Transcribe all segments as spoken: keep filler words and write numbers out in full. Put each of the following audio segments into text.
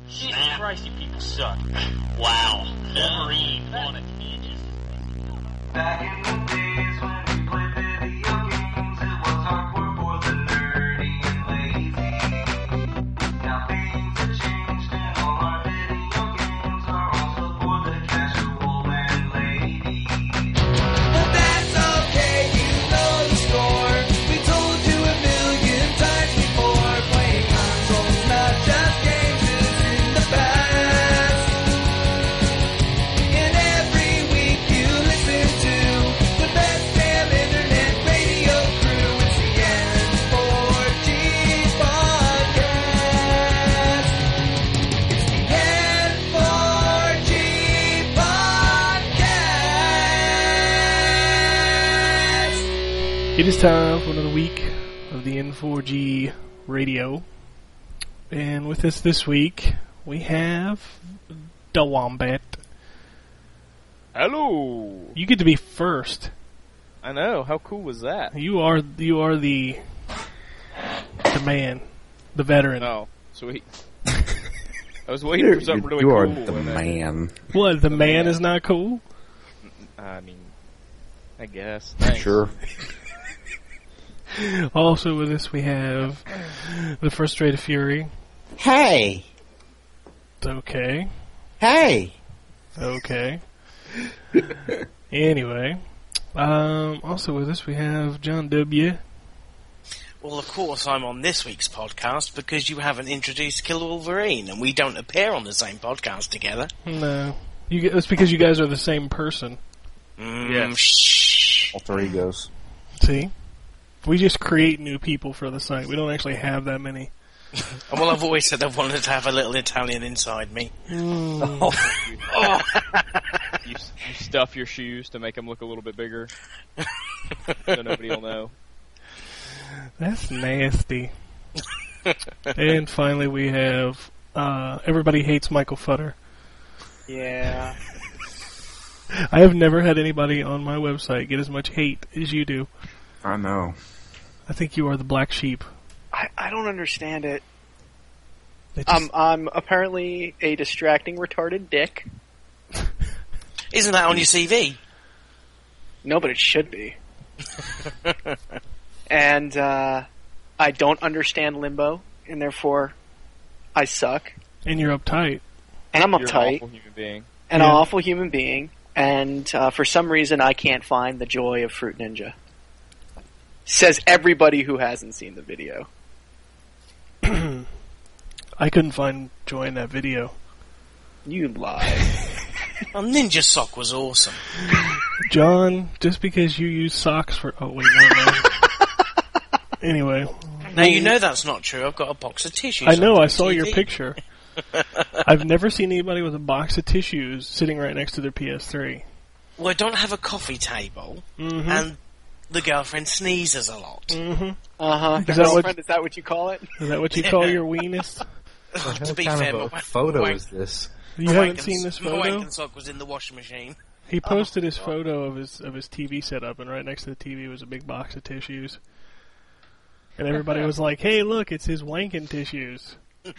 Jesus Christ, you people suck. Wow. Wolverine on a tangent. Back in the days when we played video games, it was hardcore for the nerdy and lazy. Now things have changed and all our video games are also for the casual and lady. But that's okay, you know the score. We told you a million times before. Playing consoles, not just games, is in the past. And every week you listen to the best damn internet radio crew. It's the N four G podcast. It's the N four G podcast. It is time for another week of the N four G radio. And with us this week, we have the Wombat. Hello. You get to be first. I know. How cool was that? You are you are the the man, the veteran. Oh, sweet. I was waiting for something really you are cool. the and then- man. What, the man is not cool? I mean, I guess. Thanks. Sure. Also with us we have the Frustrated Fury. Hey! Okay. Hey! Okay. Anyway. Um, also with us we have John W. Well, of course, I'm on this week's podcast because you haven't introduced Kill Wolverine, and we don't appear on the same podcast together. No. You, it's because you guys are the same person. Mm, Yes. shh. Alter egos. See? We just create new people for the site. We don't actually have that many. Well, I've always said I wanted to have a little Italian inside me. You, you stuff your shoes to make them look a little bit bigger, so nobody will know. That's nasty. And finally we have uh, Everybody Hates Michael Futter. Yeah. I have never had anybody on my website get as much hate as you do. I know. I think you are the black sheep. I, I don't understand it. They just- Um, I'm apparently a distracting, retarded dick. Isn't that on your C V? No, but it should be. And uh, I don't understand limbo, and therefore I suck. and you're uptight. And I'm You're an uptight, awful human being. and Yeah. an awful human being, and uh, for some reason I can't find the joy of Fruit Ninja. Says everybody who hasn't seen the video. I couldn't find joy in that video. You lie. Well, Ninja Sock was awesome. John, just because you use socks for... Oh, wait, no, no. Anyway. Now, you know that's not true. I've got a box of tissues. I know, on I my saw T V. your picture. I've never seen anybody with a box of tissues sitting right next to their P S three. Well, I don't have a coffee table, Mm-hmm. and the girlfriend sneezes a lot. Mm-hmm. Uh-huh. Is that what- Girlfriend, is that what you call it? Is that what you call your weenus? To be what fair, kind my of a wank- photo wank- is this? You my haven't wank seen and- this My photo? wank and sock was in the washing machine. He posted his photo of his of his T V setup, and right next to the T V was a big box of tissues. And everybody was like, "Hey, look, it's his wanking tissues."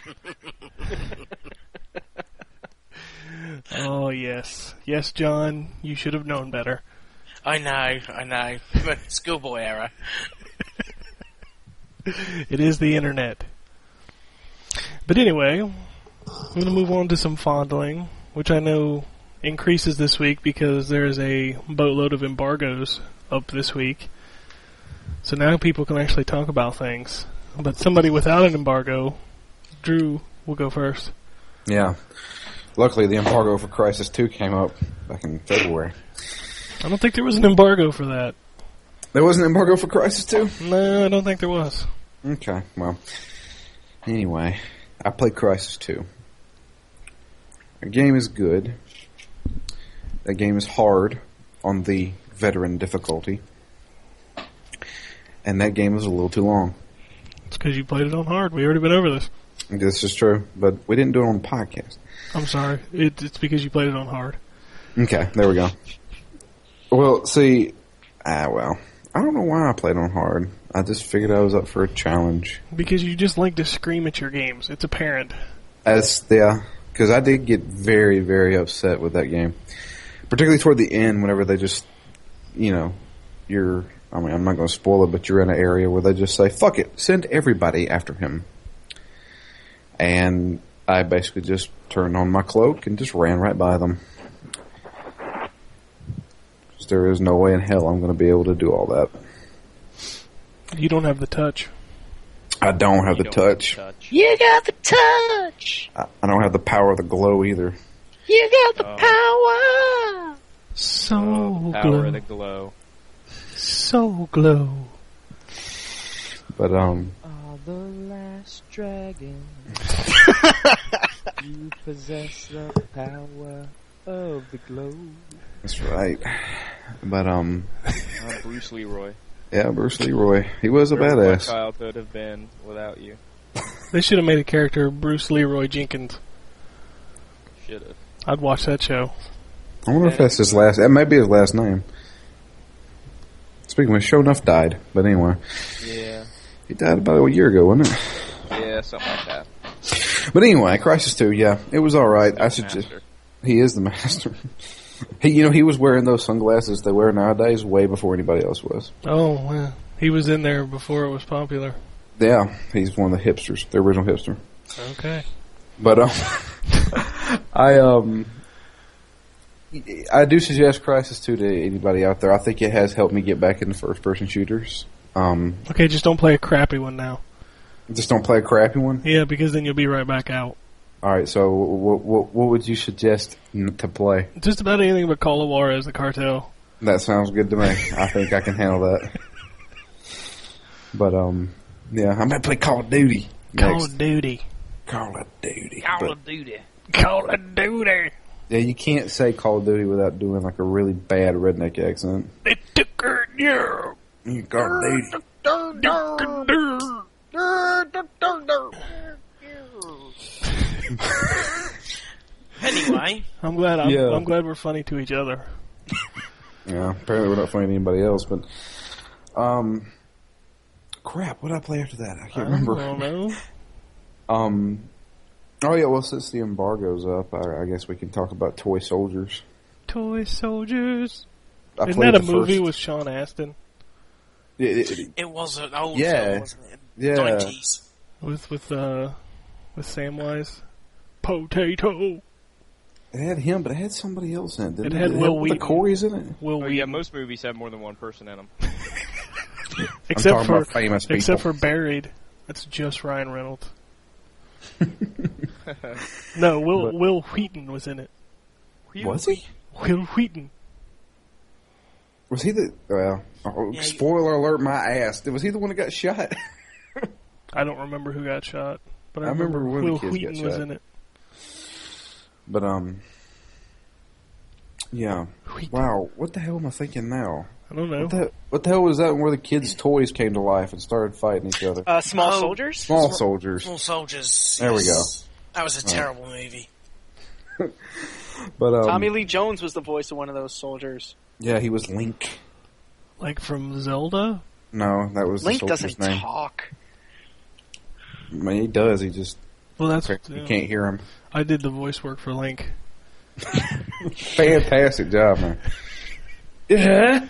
Oh yes, yes, John, you should have known better. I know, I know. Schoolboy error. It is the internet. But anyway, I'm going to move on to some fondling, which I know increases this week because there's a boatload of embargoes up this week. So now people can actually talk about things. But somebody without an embargo, Drew, will go first. Yeah. Luckily, the embargo for Crysis two came up back in February. I don't think there was an embargo for that. There was an embargo for Crysis two? No, I don't think there was. Okay, well. Anyway, I played Crysis two. The game is good. The game is hard on the veteran difficulty. And that game was a little too long. It's because you played it on hard. We already been over this. This is true, but we didn't do it on the podcast. I'm sorry. It, it's because you played it on hard. Okay, there we go. Well, see, ah, well, I don't know why I played on hard. I just figured I was up for a challenge. Because you just like to scream at your games. It's apparent. As yeah, because I did get very, very upset with that game, particularly toward the end. Whenever they just, you know, you're. I mean, I'm not going to spoil it, but you're in an area where they just say, "Fuck it, send everybody after him." And I basically just turned on my cloak and just ran right by them. Just, there is no way in hell I'm going to be able to do all that. You don't have the touch. I don't have You the don't have touch. the touch. You got the touch. I, I don't have the power of the glow either. You got the Oh. power. So Oh, power glow. of the glow. So glow. But um, Oh, the last dragon. You possess the power of the glow. that's right. But um, Uh, Bruce Leroy. yeah, Bruce Leroy, he was a Where would my badass. childhood have been without you? They should have made a character Bruce Leroy Jenkins. Should have. I'd watch that show. I wonder if that's his last. That might be his last name. Speaking of, Show Enough died. But anyway, Yeah. he died about a year ago, wasn't it? Yeah, something like that. But anyway, Crisis two, yeah, it was all right. I suggest Master. he is the master. he, you know, he was wearing those sunglasses they wear nowadays way before anybody else was. Oh, well, he was in there before it was popular. Yeah, he's one of the hipsters, the original hipster. Okay. But um, I um, I do suggest Crisis two to anybody out there. I think it has helped me get back into first-person shooters. Um, Okay, just don't play a crappy one now. just don't play a crappy one. Yeah, because then you'll be right back out. All right, so what what, what would you suggest n- to play? Just about anything but Call of Juarez, the cartel. That sounds good to me. I think I can handle that. But um, yeah, I'm gonna play Call of Duty Call next. of Duty. Call of Duty. Call But, of Duty. Call of Duty. yeah, you can't say Call of Duty without doing like a really bad redneck accent. They took her, yeah. Mm, Call of Duty. Anyway, I'm glad. I'm, Yeah. I'm glad we're funny to each other. Yeah, apparently we're not funny to anybody else, but um, crap. What did I play after that? I can't remember. I don't know. Um, oh yeah. Well, since the embargo's up, I, I guess we can talk about Toy Soldiers. Toy Soldiers. I Isn't played that a the movie first- with Sean Astin? It, it, it was an old Yeah. film, wasn't it? yeah. nineties. With with uh with Samwise. Potato. It had him, but it had somebody else in it. Didn't It had it Will have the Wheaton. Corey's in it. Will Oh we? yeah, most movies have more than one person in them. except talking for about famous people. except for Buried. That's just Ryan Reynolds. No, Will But- Will Wheaton was in it. Was he? Will Wheaton. Was he the? Well, oh, Yeah, he- spoiler alert! My ass. Was he the one that got shot? I don't remember who got shot, but I, I remember remember, one of the Will kids got Wheaton was shot. in it. But um, yeah. Wheaton. Wow, what the hell am I thinking now? I don't know. What the, what the hell was that? Where the kids' toys came to life and started fighting each other? Uh, small Oh. soldiers. Small soldiers. Small Soldiers. There we yes. That was a terrible movie. But um, Tommy Lee Jones was the voice of one of those soldiers. yeah, he was Link. Like from Zelda? No, that was Link the soldier's doesn't name. talk. I mean, he does. He just Well, that's you yeah. can't hear him. I did the voice work for Link. Fantastic job, man. Yeah.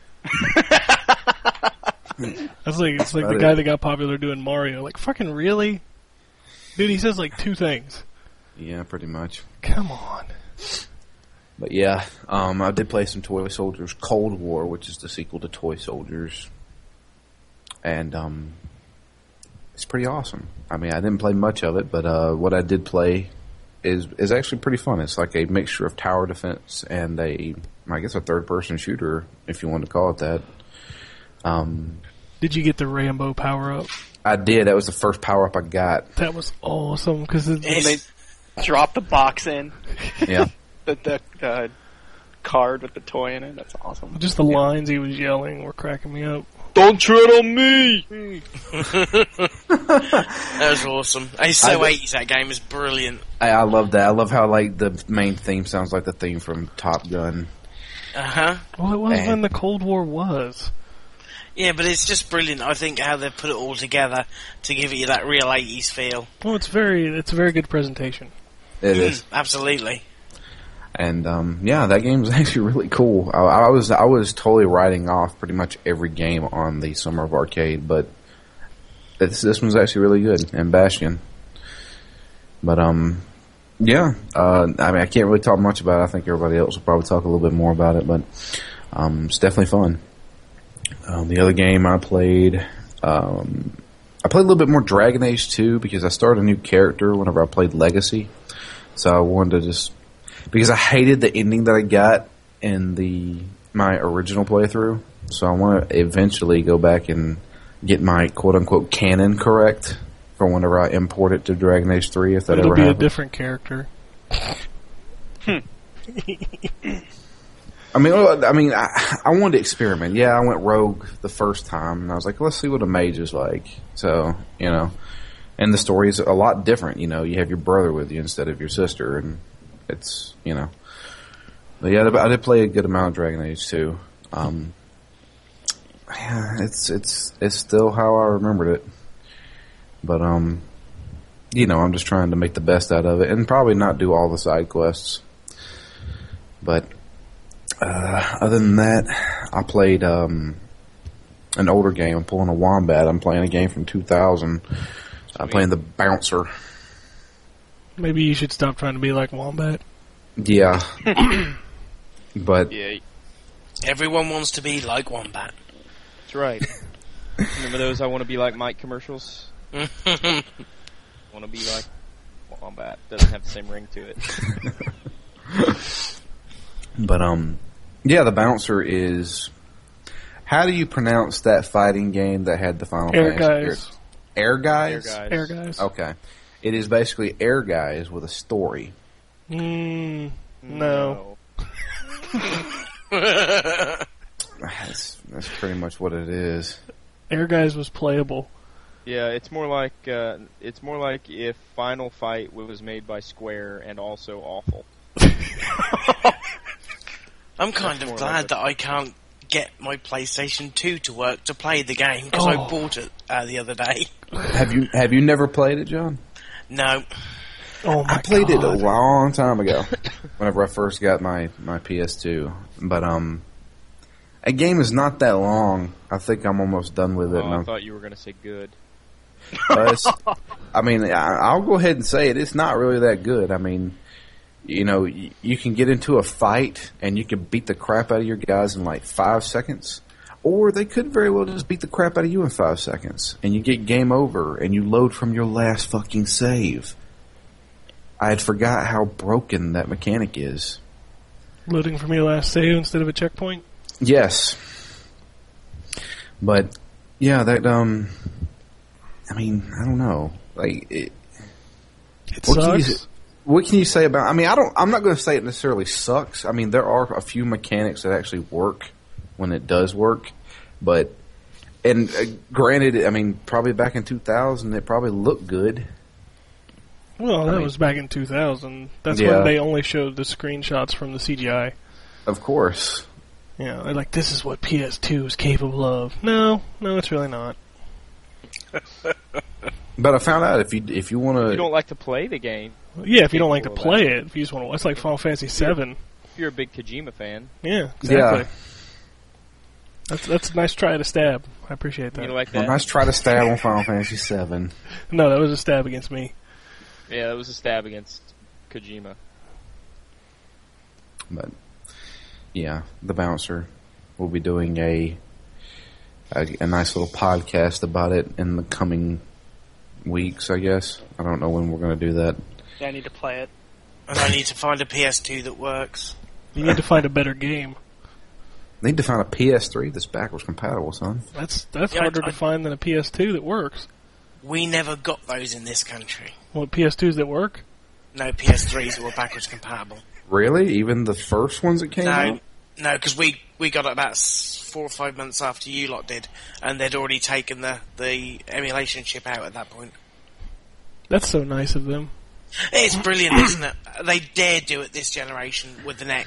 That's like it's like About the it. guy that got popular doing Mario. Like fucking really, dude. He says like two things. Yeah, pretty much. Come on. But yeah, um, I did play some Toy Soldiers Cold War, which is the sequel to Toy Soldiers. And um, it's pretty awesome. I mean, I didn't play much of it, but uh, what I did play is is actually pretty fun. It's like a mixture of tower defense and a, I guess, a third-person shooter, if you want to call it that. Um, Did you get the Rambo power up? I did. That was the first power-up I got. That was awesome because When they drop the box in, Yeah. the, the the card with the toy in it. That's awesome. just the lines he was yelling were cracking me up. Don't tread on me. That was awesome. It's so I- eighties, that game is brilliant. I, I love that. I love how like the main theme sounds like the theme from Top Gun. Uh huh. Well, it was And- when the Cold War was. Yeah, but it's just brilliant, I think, how they've put it all together to give you that real eighties feel. Well, it's very, it's a very good presentation. It is. Mm, absolutely. And um, yeah, that game was actually really cool. I, I was I was totally writing off pretty much every game on the Summer of Arcade, but this this one's actually really good. And Bastion. But um, yeah. Uh, I mean, I can't really talk much about it. I think everybody else will probably talk a little bit more about it, but um, it's definitely fun. Um, the other game I played, um, I played a little bit more Dragon Age two because I started a new character whenever I played Legacy. So I wanted to just, because I hated the ending that I got in the my original playthrough. So I want to eventually go back and get my quote unquote canon correct for whenever I import it to Dragon Age three, if that It'll ever be happens. a different character. I mean, well, I mean, I, I wanted to experiment. Yeah, I went rogue the first time, and I was like, let's see what a mage is like. So, you know, and the story is a lot different. You know, you have your brother with you instead of your sister, and it's, you know. But yeah, I did play a good amount of Dragon Age two. Um, yeah, it's it's it's still how I remembered it. But um, you know, I'm just trying to make the best out of it, and probably not do all the side quests. But uh, other than that, I played um, an older game. I'm pulling a Wombat. I'm playing a game from two thousand. I'm playing the Bouncer. Maybe you should stop trying to be like Wombat. Yeah. But Yeah, Everyone wants to be like Wombat. that's right. Remember those I want to be like Mike commercials? Want to be like Wombat. Doesn't have the same ring to it. But um, yeah, the Bouncer is. How do you pronounce that fighting game that had the Final Air Fantasy? Guys. Air Guys. Air Guys. Air Guys. Okay, it is basically Air Guys with a story. Mm, no. That's that's pretty much what it is. Air Guys was playable. Yeah, it's more like uh, it's more like if Final Fight was made by Square and also awful. I'm kind of more glad like it. that I can't get my PlayStation two to work to play the game because I Oh. bought it uh, the other day. Have you have you never played it, John? No. Oh my I played God. it a long time ago, whenever I first got my, my P S two. But um, a game is not that long. I think I'm almost done with it. Oh, and I I'm, thought you were going to say good. uh, it's- I mean, I, I'll go ahead and say it. It's not really that good. I mean, you know, y- you can get into a fight and you can beat the crap out of your guys in like five seconds. Or they could very well just beat the crap out of you in five seconds. And you get game over and you load from your last fucking save. I had forgot how broken that mechanic is. Loading from your last save instead of a checkpoint? Yes. But, yeah, that, um, I mean, I don't know. Like, it, It what can, you, sucks. what can you say about, I mean, I don't, I'm not going to say it necessarily sucks. I mean, there are a few mechanics that actually work when it does work. But, and uh, granted, I mean, probably back in two thousand, it probably looked good. Well, that I mean- was back in two thousand. That's Yeah. when they only showed the screenshots from the C G I. Of course. Yeah, they're like, this is what P S two is capable of. No, no, it's really not. But I found out if you, if you want You to, don't like to play the game. Yeah, if you don't like to Capable of play it, if you just want to, it's like Final Fantasy seven. If you're a big Kojima fan, Yeah, Yeah. exactly. That's that's a nice try at a stab. I appreciate that. you like well, that? nice try to stab on Final Fantasy seven. No, that was a stab against me. Yeah, that was a stab against Kojima. But yeah, the Bouncer. We'll be doing a, a a nice little podcast about it in the coming weeks, I guess. I don't know when we're going to do that. Yeah, I need to play it. And I need to find a P S two that works. You need to find a better game. Need to find a P S three that's backwards compatible, son. That's that's Yeah, I- harder I- to find than a P S two that works. We never got those in this country. What, P S twos that work? No P S threes that were backwards compatible. Really? Even the first ones that came No, out? no, because we, we got it about s- four or five months after you lot did, and they'd already taken the, the emulation chip out at that point. That's so nice of them. It's brilliant, isn't it? They dare do it this generation with the Next,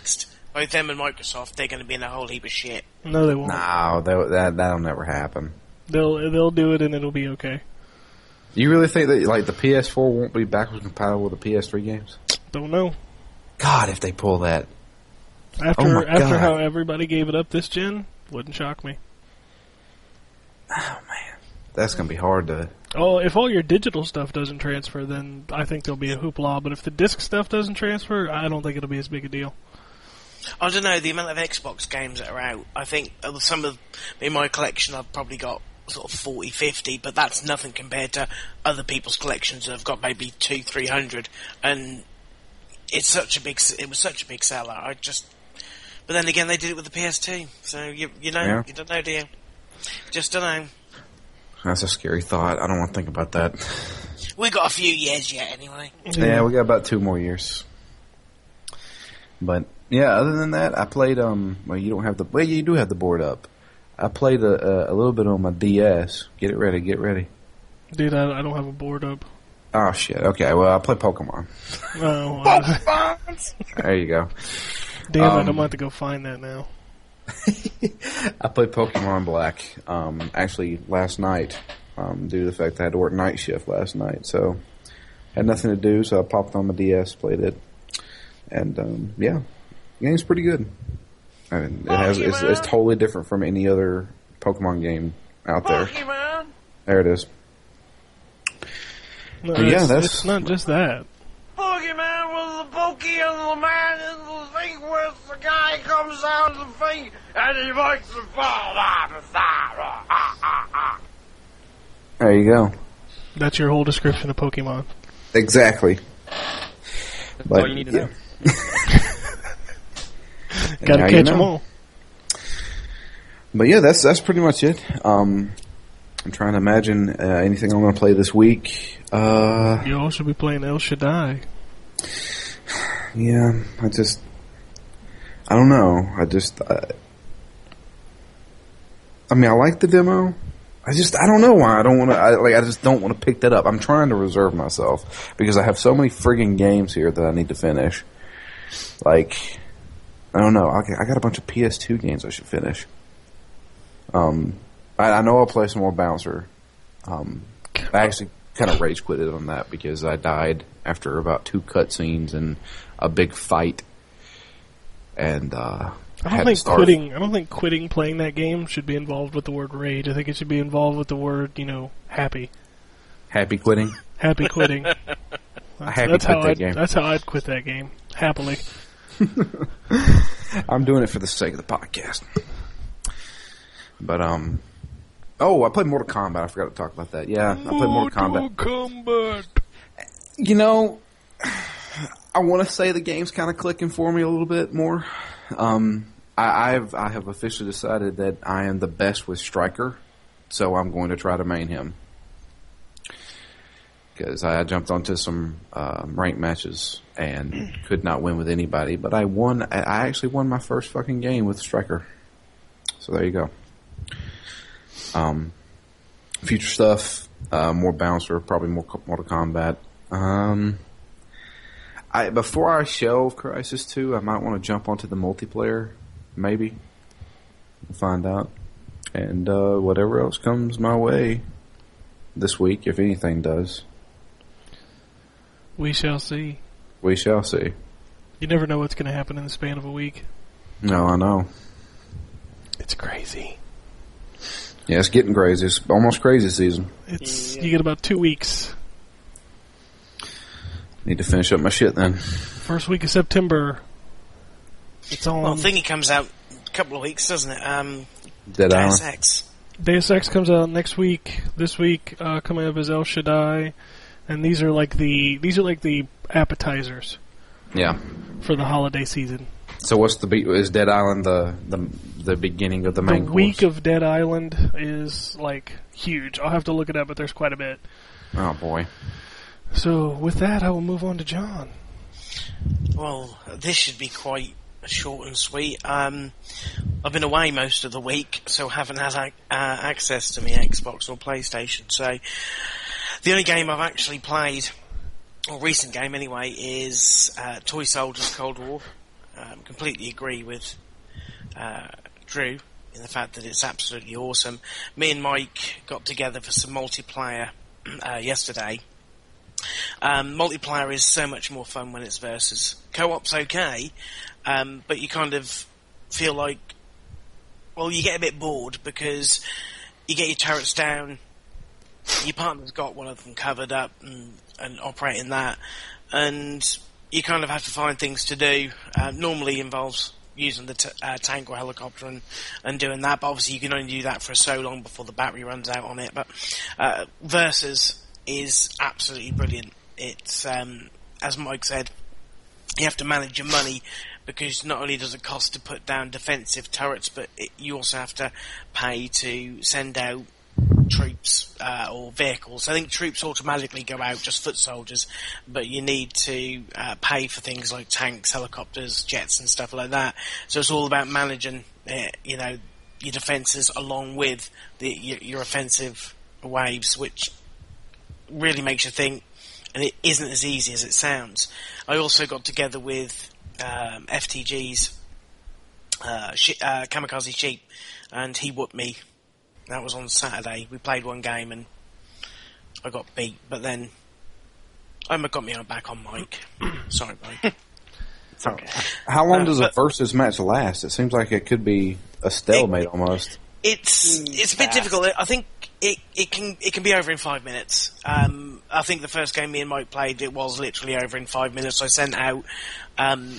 both them and Microsoft, they're going to be in a whole heap of shit. No, they won't. No, that, that that'll never happen. They'll they'll do it and it'll be okay. You really think that like the P S four won't be backwards compatible with the P S three games? Don't know. God, if they pull that. After Oh my after God. how everybody gave it up this gen, wouldn't shock me. Oh man, that's gonna be hard to. Oh, if all your digital stuff doesn't transfer, then I think there'll be a hoopla. But if the disc stuff doesn't transfer, I don't think it'll be as big a deal. I don't know, the amount of Xbox games that are out, I think uh, some of, in my collection I've probably got sort of forty, fifty, but that's nothing compared to other people's collections that have got maybe two, three hundred, and it's such a big, s- it was such a big seller, I just, but then again they did it with the P S two, so you, you know, Yeah. you don't know, do you? Just don't know. That's a scary thought. I don't want to think about that. We got a few years yet anyway. Yeah, we got about two more years. But yeah, other than that, I played. Um, well, you don't have the. Well, you do have the board up. I played a, a, a little bit on my D S. Get it ready. Get ready. Dude, I, I don't have a board up. Oh shit. Okay. Well, I play Pokemon. Oh, uh, There you go. damn it! Um, I'm going to have to go find that now. I played Pokemon Black. Um, actually, last night. Um, due to the fact that I had to work night shift last night, so had nothing to do. So I popped on my D S, played it, and um, yeah, the game's pretty good. I mean, it has it's, it's totally different from any other Pokemon game out there. Pokemon! There it is. No, But yeah, it's, that's- it's not just that. Pokemon was the pokey and the man in the thing where the guy comes out of the thing and he makes the fall out of that. Ah, ah, ah. There you go. That's your whole description of Pokemon. Exactly. That's But, all you need to yeah. know. And Got now to you catch them know. all. But yeah, that's that's pretty much it. Um, I'm trying to imagine uh, anything I'm going to play this week. Uh, You all should be playing El Shaddai. yeah, I just, I don't know. I just, uh, I mean, I like the demo. I just, I don't know why I don't want to. I, like, I just don't want to pick that up. I'm trying to reserve myself because I have so many friggin' games here that I need to finish. Like, I don't know. I, I got a bunch of P S two games I should finish. Um, I, I know I'll play some more Bouncer. Um, I actually kind of rage quitted on that because I died after about two cutscenes and a big fight. And uh, I had don't to think start- quitting. I don't think quitting playing that game should be involved with the word rage. I think it should be involved with the word, you know, happy. Happy quitting. Happy quitting. That's, happy that's quit how that I'd, game. That's how I'd quit that game happily. I'm doing it for the sake of the podcast. But um, oh, I played Mortal Kombat. I forgot to talk about that. Yeah, I played Mortal Kombat. Kombat. You know, I want to say the game's kind of clicking for me a little bit more. Um, I, I've I have officially decided that I am the best with Striker, so I'm going to try to main him because I jumped onto some um, ranked matches and could not win with anybody. But I won. I I actually won my first fucking game with Striker. So there you go. Um, future stuff, uh, more Bouncer, probably more Co- Mortal Kombat. Um, I before I shelve Crysis two, I might want to jump onto the multiplayer, maybe. We'll find out, and uh, whatever else comes my way this week, if anything does, We shall see. we shall see. You never know what's going to happen in the span of a week. No, I know. It's crazy. Yeah, it's getting crazy. It's almost crazy season. It's you get about two weeks. Need to finish up my shit then. First week of September. It's on. Well, Thingy comes out a couple of weeks, doesn't it? Um, Dead Island. Deus Ex. Deus Ex comes out next week. This week uh, coming up is El Shaddai, and these are like the these are like the appetizers Yeah. for the holiday season. So what's the be- is Dead Island the the the beginning of the main The week course? of Dead Island is like huge. I'll have to look it up, but there's quite a bit. Oh boy. So with that, I will move on to John. Well, this should be quite short and sweet. Um, I've been away most of the week, so haven't had uh, access to my Xbox or PlayStation. So the only game I've actually played, or recent game anyway, is uh, Toy Soldiers Cold War. Um, um, completely agree with uh, Drew in the fact that it's absolutely awesome. Me and Mike got together for some multiplayer uh, yesterday. Um, multiplayer is so much more fun when it's versus. Co-op's okay, um, but you kind of feel like, well, you get a bit bored because you get your turrets down, your partner's got one of them covered up and, and operating that, and you kind of have to find things to do. Uh, normally involves using the t- uh, tank or helicopter and, and doing that, but obviously you can only do that for so long before the battery runs out on it. But uh, Versus is absolutely brilliant. It's, um, as Mike said, you have to manage your money because not only does it cost to put down defensive turrets, but it, you also have to pay to send out troops uh, or vehicles. I think troops automatically go out, just foot soldiers, but you need to uh, pay for things like tanks, helicopters, jets and stuff like that. So it's all about managing uh, you know, your defences along with the, your, your offensive waves, which really makes you think, and it isn't as easy as it sounds. I also got together with um, F T G's uh, sh- uh, Kamikaze Sheep, and he whooped me. That was on Saturday. We played one game and I got beat, but then Omar got me back on Mike. Sorry, Mike. It's okay. How long Uh, does a but- versus match last? It seems like it could be a stalemate almost. It's it's a bit fast. difficult. I think it, it can it can be over in five minutes. Um, I think the first game me and Mike played, it was literally over in five minutes. I sent out um,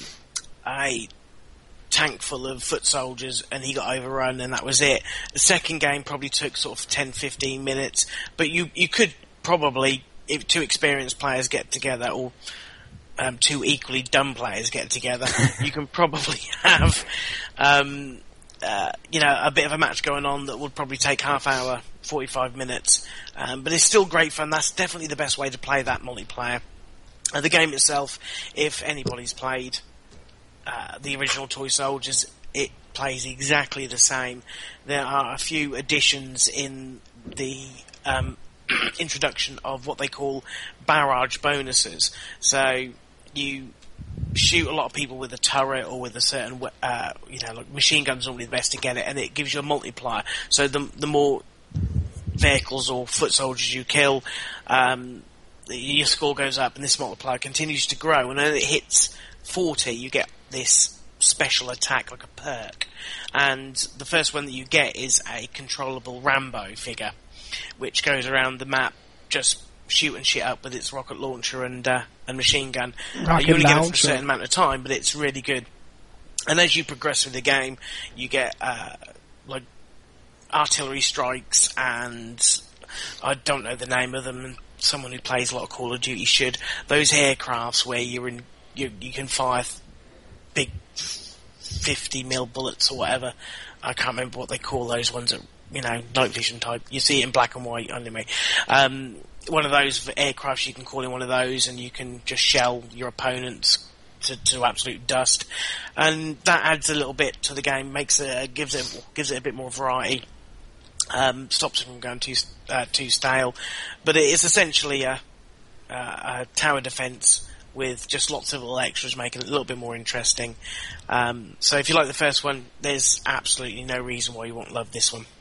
a tank full of foot soldiers and he got overrun and that was it. The second game probably took sort of ten, fifteen minutes, but you, you could probably, if two experienced players get together or um, two equally dumb players get together, you can probably have um, uh, you know, a bit of a match going on that would probably take half hour, forty-five minutes, um, but it's still great fun. That's definitely the best way to play that multiplayer. Uh, the game itself, if anybody's played Uh, the original Toy Soldiers, it plays exactly the same. There are a few additions in the um, introduction of what they call barrage bonuses. So you shoot a lot of people with a turret or with a certain, we- uh, you know, like machine guns normally the best to get it, and it gives you a multiplier. So the the more vehicles or foot soldiers you kill, um, your score goes up, and this multiplier continues to grow. And when it hits forty, you get this special attack, like a perk. And the first one that you get is a controllable Rambo figure, which goes around the map just shooting shit up with its rocket launcher and uh, and machine gun. Uh, Rocket you only get it for a launcher. certain amount of time, but it's really good. And as you progress through the game, you get uh, like artillery strikes, and I don't know the name of them, and someone who plays a lot of Call of Duty should. Those aircrafts where you're in, you, you can fire th- big fifty mil bullets or whatever. I can't remember what they call those ones that, you know, night vision type. You see it in black and white anyway. Um, one of those aircrafts, you can call in one of those and you can just shell your opponents to, to absolute dust. And that adds a little bit to the game, makes it, gives it, gives it a bit more variety. Um, stops it from going too, uh, too stale. But it is essentially a, uh, a tower defense with just lots of little extras, making it a little bit more interesting. Um, so if you like the first one, there's absolutely no reason why you won't love this one.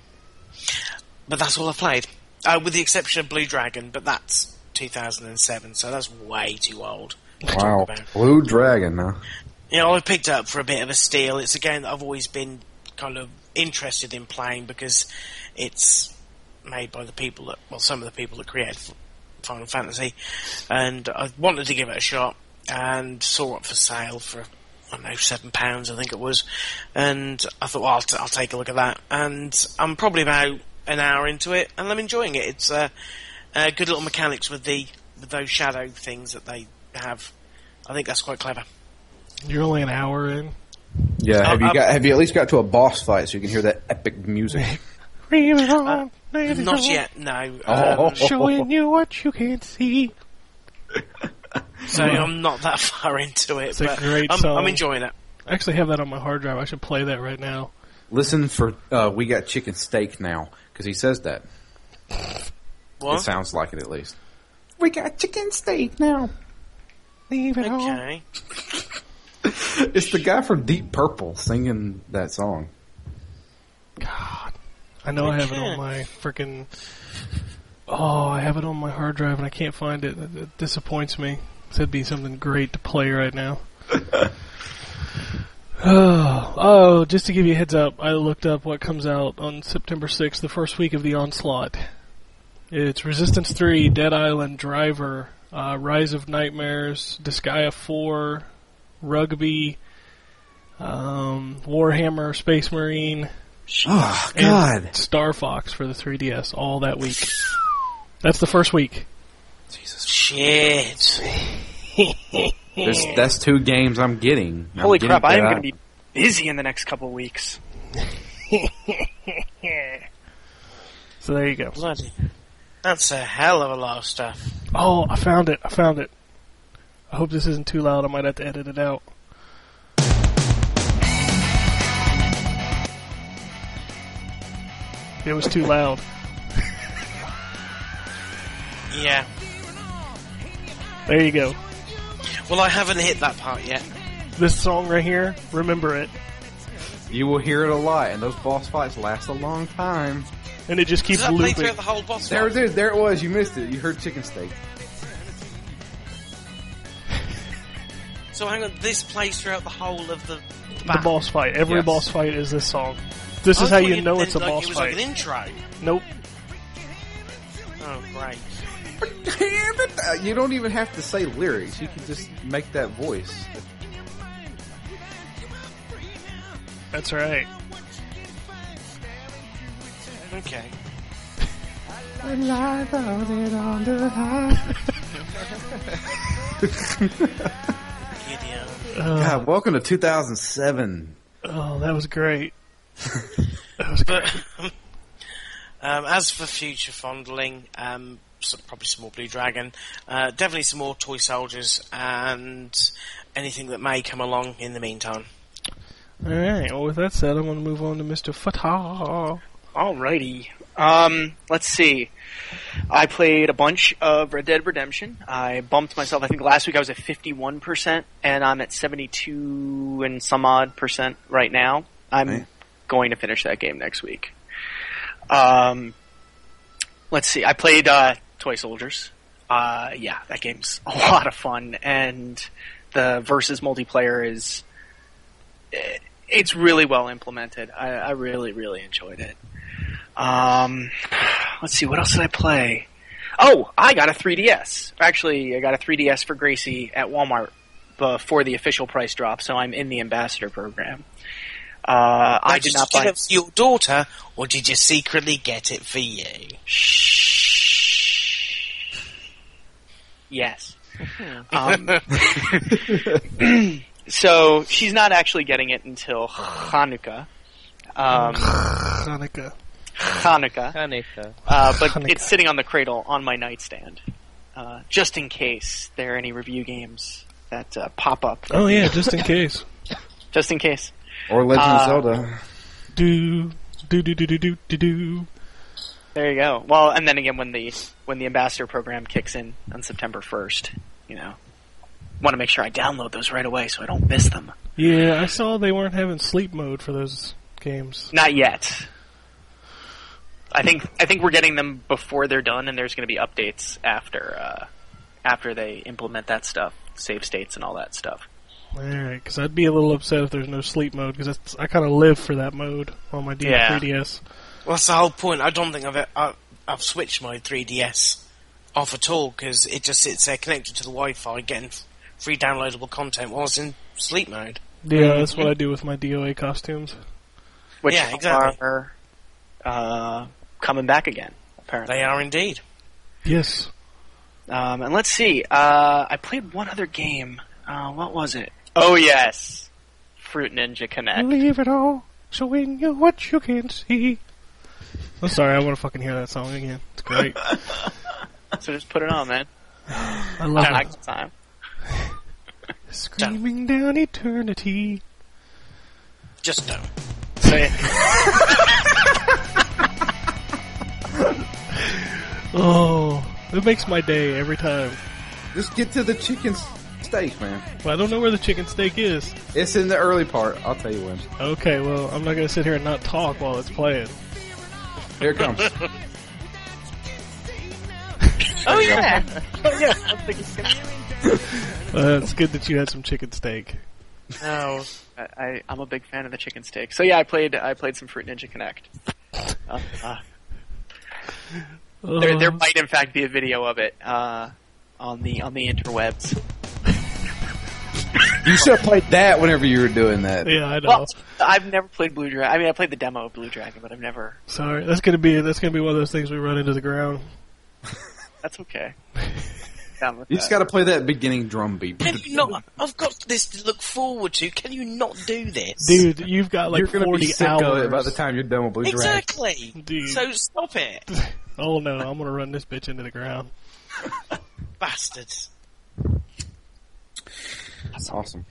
But that's all I've played. Uh, with the exception of Blue Dragon, but that's two thousand seven, so that's way too old to talk Wow. about. Blue Dragon, huh? You know, I picked it up for a bit of a steal. It's a game that I've always been kind of interested in playing because it's made by the people that, well, some of the people that created Final Fantasy, and I wanted to give it a shot and saw it for sale for, I don't know, seven pounds I think it was, and I thought, well, I'll, t- I'll take a look at that, and I'm probably about an hour into it and I'm enjoying it. It's uh, uh, good little mechanics with the with those shadow things that they have. I think that's quite clever. You're only an hour in. Yeah. Have Uh, you uh, got? Have you at least got to a boss fight so you can hear that epic music? Bring it on, Uh, ladies Not on. yet, no. Oh. Um, Showing you what you can't see. so I'm not that far into it, It's a but great I'm, song. I'm enjoying it. I actually have that on my hard drive. I should play that right now. Listen for. Uh, we got chicken steak now because he says that. What? It sounds like it at least. We got chicken steak now. Leave it on. Okay. It's the guy from Deep Purple singing that song. God. I know I have it on my freaking... Oh, I have it on my hard drive and I can't find it. It, it disappoints me. That'd be something great to play right now. oh, oh, just to give you a heads up, I looked up what comes out on September sixth, the first week of the Onslaught. It's Resistance three, Dead Island, Driver, uh, Rise of Nightmares, Disgaea four, Rugby, um, Warhammer, Space Marine, Oh, and God. Star Fox for the three D S all that week. That's the first week. Jesus. Shit. There's, that's two games I'm getting. I'm Holy getting crap, I am that. going to be busy in the next couple weeks. So there you go. Bloody. That's a hell of a lot of stuff. Oh, I found it. I found it. I hope this isn't too loud. I might have to edit it out. It was too loud. Yeah. There you go. Well, I haven't hit that part yet. This song right here, remember it. You will hear it a lot, and those boss fights last a long time. And it just keeps Does that play looping. throughout the whole boss There fight? it is. There it was. You missed it. You heard chicken steak. So hang on, this plays throughout the whole of the The battle. boss fight. Every Yes. boss fight is this song. This I is how thought you you know meant it's a like boss it was fight. like an intro. Nope. Oh, great. You don't even have to say lyrics. You can just make that voice. That's right. Okay. Gideon. God, welcome to two thousand seven. Oh, that was great. That was great. But um, as for future fondling, um, so probably some more Blue Dragon, uh, definitely some more Toy Soldiers, and anything that may come along in the meantime. Alright, well with that said, I'm going to move on to Mister Fatah. Alrighty. Um, let's see. I played a bunch of Red Dead Redemption. I bumped myself. I think last week I was at fifty-one percent, and I'm at seventy-two and some odd percent right now. I'm Right. going to finish that game next week. Um, let's see. I played uh, Toy Soldiers. Uh, yeah, that game's a lot of fun, and the versus multiplayer is it's really well implemented. I, I really, really enjoyed it. Um, let's see, what else did I play? Oh, I got a three D S. Actually, I got a three D S for Gracie at Walmart before the official price drop, so I'm in the ambassador program. Uh, I did not buy it for your daughter, or did you secretly get it for you? Yes. Um, so she's not actually getting it until Hanukkah. Um, Hanukkah. Hanukkah. Hanukkah. Uh, but Hanukkah. it's sitting on the cradle on my nightstand, uh, just in case there are any review games that uh, pop up. Oh yeah, just in case. Just in case. Or Legend Uh, of Zelda. Do, do, do, do, do, do, do, do. There you go. Well, and then again, when the when the ambassador program kicks in on September first, you know, want to make sure I download those right away so I don't miss them. Yeah, I saw they weren't having sleep mode for those games. Not yet. I think I think we're getting them before they're done, and there's going to be updates after uh, after they implement that stuff, save states and all that stuff. Alright, because I'd be a little upset if there's no sleep mode, because I kind of live for that mode on my D- Yeah. three D S. Well, that's the whole point. I don't think I've I've, I've switched my three D S off at all, because it just sits there connected to the Wi-Fi, getting free downloadable content while it's in sleep mode. Yeah, that's what I do with my D O A costumes. Which Yeah, exactly. are uh, coming back again, apparently. They are indeed. Yes. Um, and let's see. Uh, I played one other game. Uh, what was it? Oh yes, Fruit Ninja Connect. Leave it all, showing you what you can see. I'm sorry, I want to fucking hear that song again. It's great. So just put it on, man. I love Have a it. good time. Screaming down eternity. Just don't. Say it. Oh, it makes my day every time. Just get to the chickens. Steak, man. Well, I don't know where the chicken steak is. It's in the early part. I'll tell you when. Okay, well, I'm not going to sit here and not talk while it's playing. Here it comes. Oh yeah. Oh yeah. I was thinking- Uh, it's good that you had some chicken steak. No, I, I, I'm a big fan of the chicken steak. So yeah, I played I played some Fruit Ninja Connect. Uh, uh, there, there Uh, might in fact be a video of it uh, on the on the interwebs. You should have played that whenever you were doing that. Yeah, I know. Well, I've never played Blue Dragon. I mean, I played the demo of Blue Dragon, but I've never. Sorry, that's gonna be that's gonna be one of those things we run into the ground. That's okay. Down with You that. just got to play that beginning drum beat. Can you not? I've got this to look forward to. Can you not do this? Dude, you've got like You're gonna forty be sick hours. of it by the time you're done with Blue Dragon. Exactly. Dude. So stop it, Oh no, I'm gonna run this bitch into the ground. bastards. That's awesome.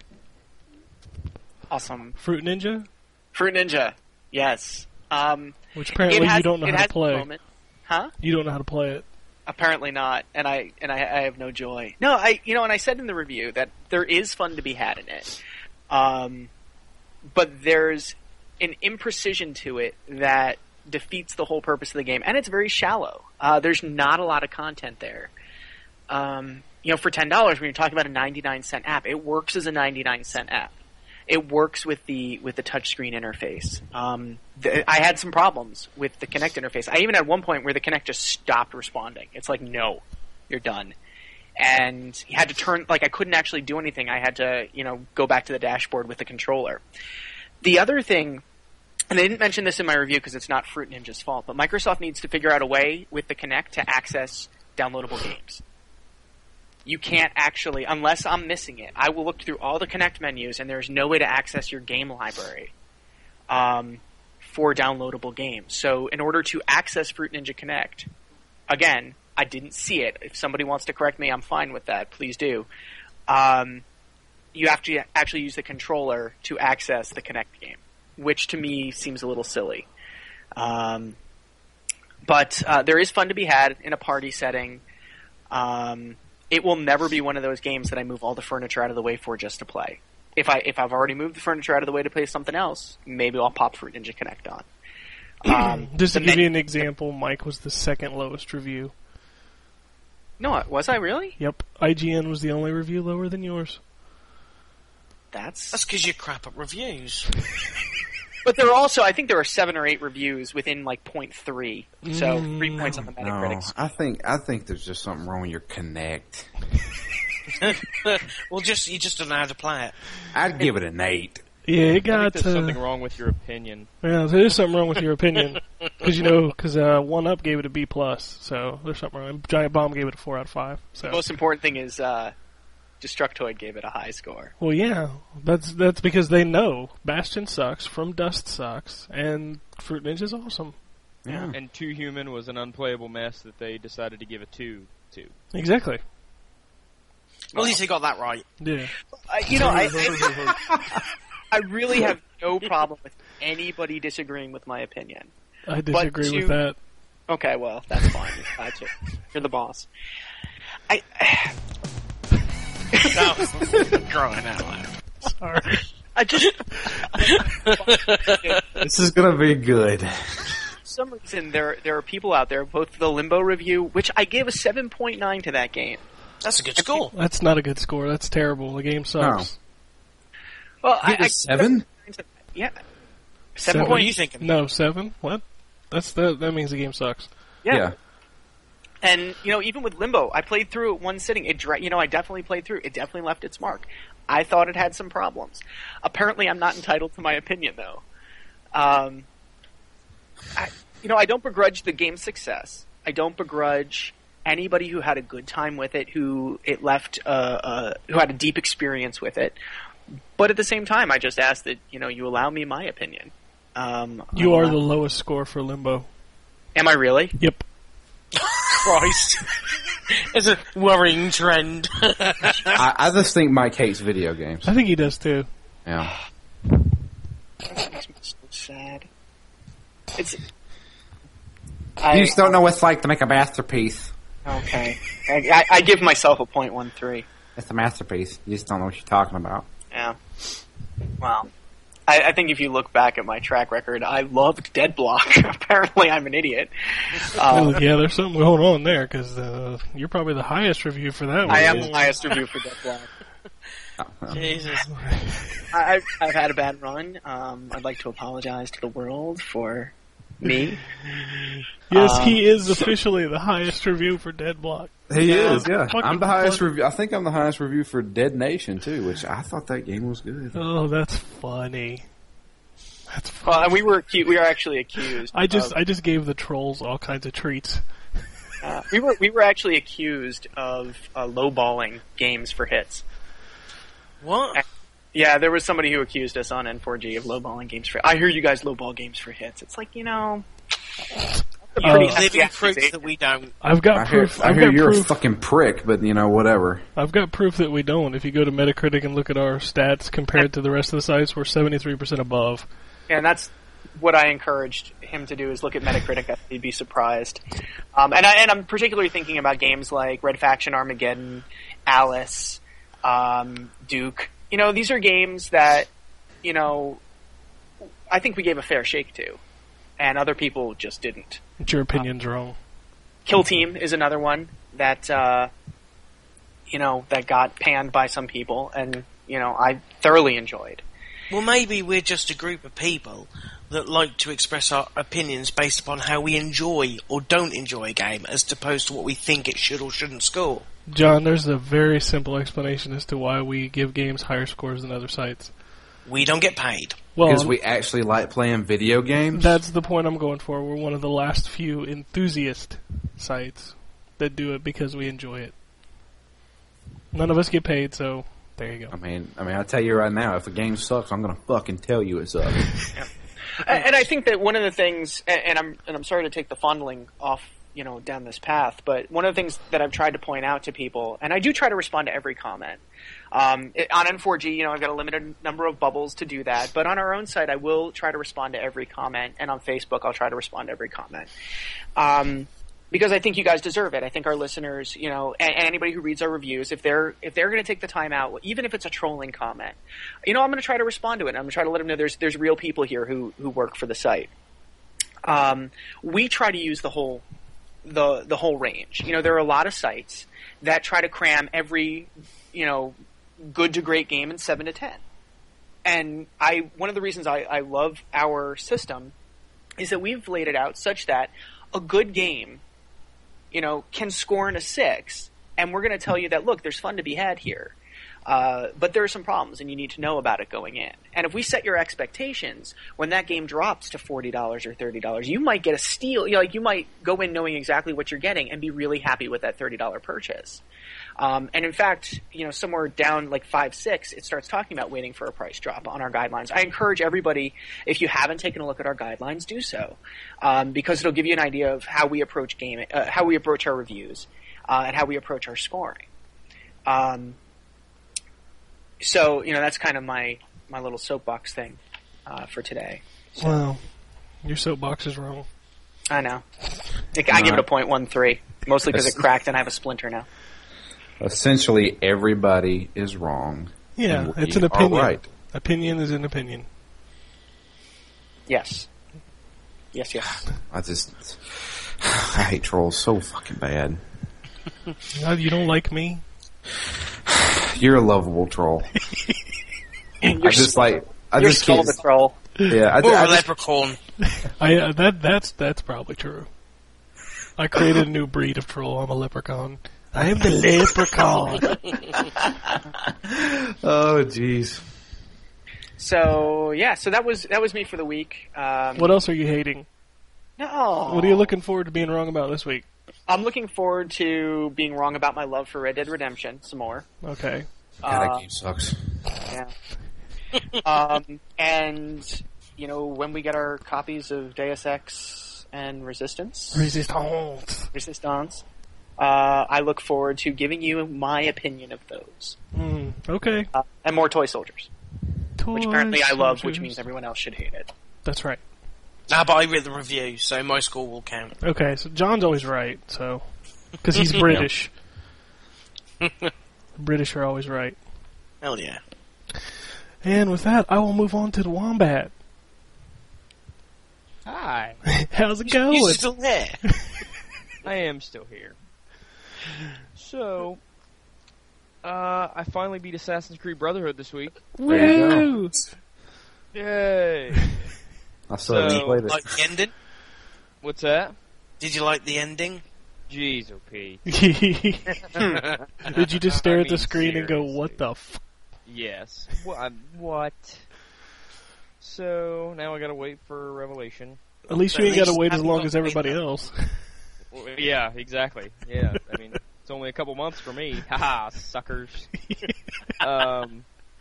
Awesome. Fruit Ninja, Fruit Ninja. Yes. Um, which apparently it has, you don't know it how has to play. a moment. Huh? You don't know how to play it. Apparently not, and I and I, I have no joy. No, I you know, and I said in the review that there is fun to be had in it, um, but there's an imprecision to it that defeats the whole purpose of the game, and it's very shallow. Uh, there's not a lot of content there. Um, you know, for ten dollars, when you're talking about a ninety-nine cent app, it works as a ninety-nine cent app. It works with the with the touchscreen interface. Um, the, I had some problems with the Kinect interface. I even had one point where the Kinect just stopped responding. It's like, no, you're done. And you had to turn, like I couldn't actually do anything. I had to, you know, go back to the dashboard with the controller. The other thing, and I didn't mention this in my review because it's not Fruit Ninja's fault, but Microsoft needs to figure out a way with the Kinect to access downloadable games. You can't actually, unless I'm missing it, I will look through all the Kinect menus and there's no way to access your game library um, for downloadable games. So in order to access Fruit Ninja Connect, again, I didn't see it. If somebody wants to correct me, I'm fine with that. Please do. Um, you have to actually use the controller to access the Kinect game, which to me seems a little silly. Um, but uh, there is fun to be had in a party setting. Um, it will never be one of those games that I move all the furniture out of the way for just to play. If I if I've already moved the furniture out of the way to play something else, maybe I'll pop Fruit Ninja Connect on. Um, Just to the give men- you an example, Mike was the second lowest review. No, was I really? Yep, I G N was the only review lower than yours. That's That's because you're crap at reviews. But there are also, I think there are seven or eight reviews within like point three. So Mm, three points on the No, Metacritic. I think I think there's just something wrong with your Connect. Well, just you just don't know how to play it. I'd give it an eight. Yeah, it I got. think there's Uh, something wrong with your opinion. yeah, there is something wrong with your opinion because you know because uh, One Up gave it a B plus, so there's something wrong. Giant Bomb gave it a four out of five. So The most important thing is uh, Destructoid gave it a high score. well, yeah, that's that's because they know Bastion sucks, From Dust sucks, and Fruit Ninja's awesome. Yeah. And Too Human was an unplayable mess that they decided to give a two to. Exactly. Well, at least he got that right. Yeah. Uh, you know, I, I, I really have no problem with anybody disagreeing with my opinion. I disagree to- with that. Okay, well, that's fine. That's it. You're the boss. I, Growing out loud. Sorry. I just, This is gonna be good. for some reason, there there are people out there, both the Limbo review, which I gave a seven point nine to that game. That's a good score. That's not a good score. That's terrible. The game sucks. Well, I, Give it I a seven? Yeah, seven Seven? What are point. you thinking? No, seven. What? That's that. That means the game sucks. Yeah. Yeah. And you know, even with Limbo, I played through it one sitting. It, dra- you know, I definitely played through. It definitely left its mark. I thought it had some problems. Apparently, I'm not entitled to my opinion, though. Um, I, you know, I don't begrudge the game's success. I don't begrudge anybody who had a good time with it, who it left, uh, uh, who had a deep experience with it. But at the same time, I just ask that you know you allow me my opinion. Um, You I'm are not- the lowest score for Limbo. Am I really? Yep. Christ. It's a worrying trend. I, I just think Mike hates video games. I think he does too. Yeah. That makes me so sad. It's. You I, just don't know what it's like to make a masterpiece. Okay. I, I, I give myself a point one three. It's a masterpiece. You just don't know what you're talking about. Yeah. Well, I, I think if you look back at my track record, I loved Dead Block. Apparently, I'm an idiot. Well, Um, yeah, there's something going on there because uh, you're probably the highest review for that one. I am the highest review for Dead Block. Jesus. I, I've, I've had a bad run. Um, I'd like to apologize to the world for me. Yes, Um, he is officially the highest review for Dead Block. He Yeah. is, yeah. Fucking I'm the highest fun. review. I think I'm the highest review for Dead Nation too, which I thought that game was good. Oh, that's funny. That's Well, funny. and we were acu- we were actually accused. I just of, I just gave the trolls all kinds of treats. uh, we were we were actually accused of uh, lowballing games for hits. What? Yeah, there was somebody who accused us on N four G of lowballing games for. I hear you guys lowball games for hits. It's like, you know, that's a Uh, pretty Living hefty proof accusation. that we don't. I've got I hear, proof. I I've hear got you're proof. a fucking prick, but you know, whatever. I've got proof that we don't. If you go to Metacritic and look at our stats compared to the rest of the sites, we're seventy-three percent above. And that's what I encouraged him to do: is look at Metacritic. I think he'd be surprised. Um, and I and I'm particularly thinking about games like Red Faction Armageddon, Alice, um, Duke. You know, these are games that, you know, I think we gave a fair shake to, and other people just didn't. But your opinion's wrong. Kill Team is another one that, uh, you know, that got panned by some people, and, you know, I thoroughly enjoyed. Well, maybe we're just a group of people that like to express our opinions based upon how we enjoy or don't enjoy a game, as opposed to what we think it should or shouldn't score. John, there's a very simple explanation as to why we give games higher scores than other sites. We don't get paid. Well, Because we actually like playing video games. that's the point I'm going for. We're one of the last few enthusiast sites that do it because we enjoy it. None of us get paid, so there you go. I mean, I mean, I tell you right now, if a game sucks, I'm gonna fucking tell you it sucks. And, and I think that one of the things, and, and I'm and I'm sorry to take the fondling off, you know, down this path, but one of the things that I've tried to point out to people, and I do try to respond to every comment. Um, it, on N four G, you know, I've got a limited number of bubbles to do that, but on our own site, I will try to respond to every comment, and on Facebook, I'll try to respond to every comment. Um, because I think you guys deserve it. I think our listeners, you know, and, and anybody who reads our reviews, if they're if they're going to take the time out, even if it's a trolling comment, you know, I'm going to try to respond to it. I'm going to try to let them know there's there's real people here who who work for the site. Um, we try to use the whole the the whole range. You know, there are a lot of sites that try to cram every, you know, good to great game in seven to ten. And I one of the reasons I, I love our system is that we've laid it out such that a good game, you know, can score in a six, and we're going to tell you that, look, there's fun to be had here. Uh, but there are some problems, and you need to know about it going in. And if we set your expectations, when that game drops to forty dollars or thirty dollars, you might get a steal. You know, like you might go in knowing exactly what you're getting and be really happy with that thirty dollars purchase. Um, and in fact, you know, somewhere down like five, six, it starts talking about waiting for a price drop on our guidelines. I encourage everybody, if you haven't taken a look at our guidelines, do so, um, because it'll give you an idea of how we approach game, uh, how we approach our reviews, uh, and how we approach our scoring. Um, so, you know, that's kind of my, my little soapbox thing uh, for today. So, Wow. Your soapbox is wrong. I know. I, I give it a point one three, mostly because it cracked and I have a splinter now. Essentially, everybody is wrong. Yeah, and we it's an are opinion. right. Opinion is an opinion. Yes. Yes, yes. I just, I hate trolls so fucking bad. Uh, You don't like me? You're a lovable troll. You're I just like, I You're just still can't. the troll. Yeah, I, Or I a just, leprechaun. I uh, that that's that's probably true. I created a new breed of troll. I'm a leprechaun. I am the leprechaun. oh jeez. So yeah, so that was that was me for the week. Um, What else are you hating? No. What are you looking forward to being wrong about this week? I'm looking forward to being wrong about my love for Red Dead Redemption some more. Okay. God, that Uh, game sucks. Yeah. um, and you know, when we get our copies of Deus Ex and Resistance, Resistance. Resistance, uh, I look forward to giving you my opinion of those. Mm, okay. Uh, and more Toy Soldiers, which apparently I love, which Soldiers. means everyone else should hate it. That's right. Nah, but I read the review, so my score will count. Okay, so John's always right, so because he's British. The British are always right. Hell yeah. And with that, I will move on to the Wombat. Hi. How's it going? You're still there. I am still here. So, uh, I finally beat Assassin's Creed Brotherhood this week. There you go. Woo! Yay! I still haven't So, played it. Like the ending? What's that? Did you like the ending? Jeez, O P. Did you just stare I at the mean, screen and go, seriously. what the f... Yes. What? I'm- what? So, now I gotta wait for Revelation. At least At you ain't got to least wait as I'm long not as everybody waiting. else. Well, yeah, exactly. Yeah, I mean, it's only a couple months for me. Haha, suckers. um,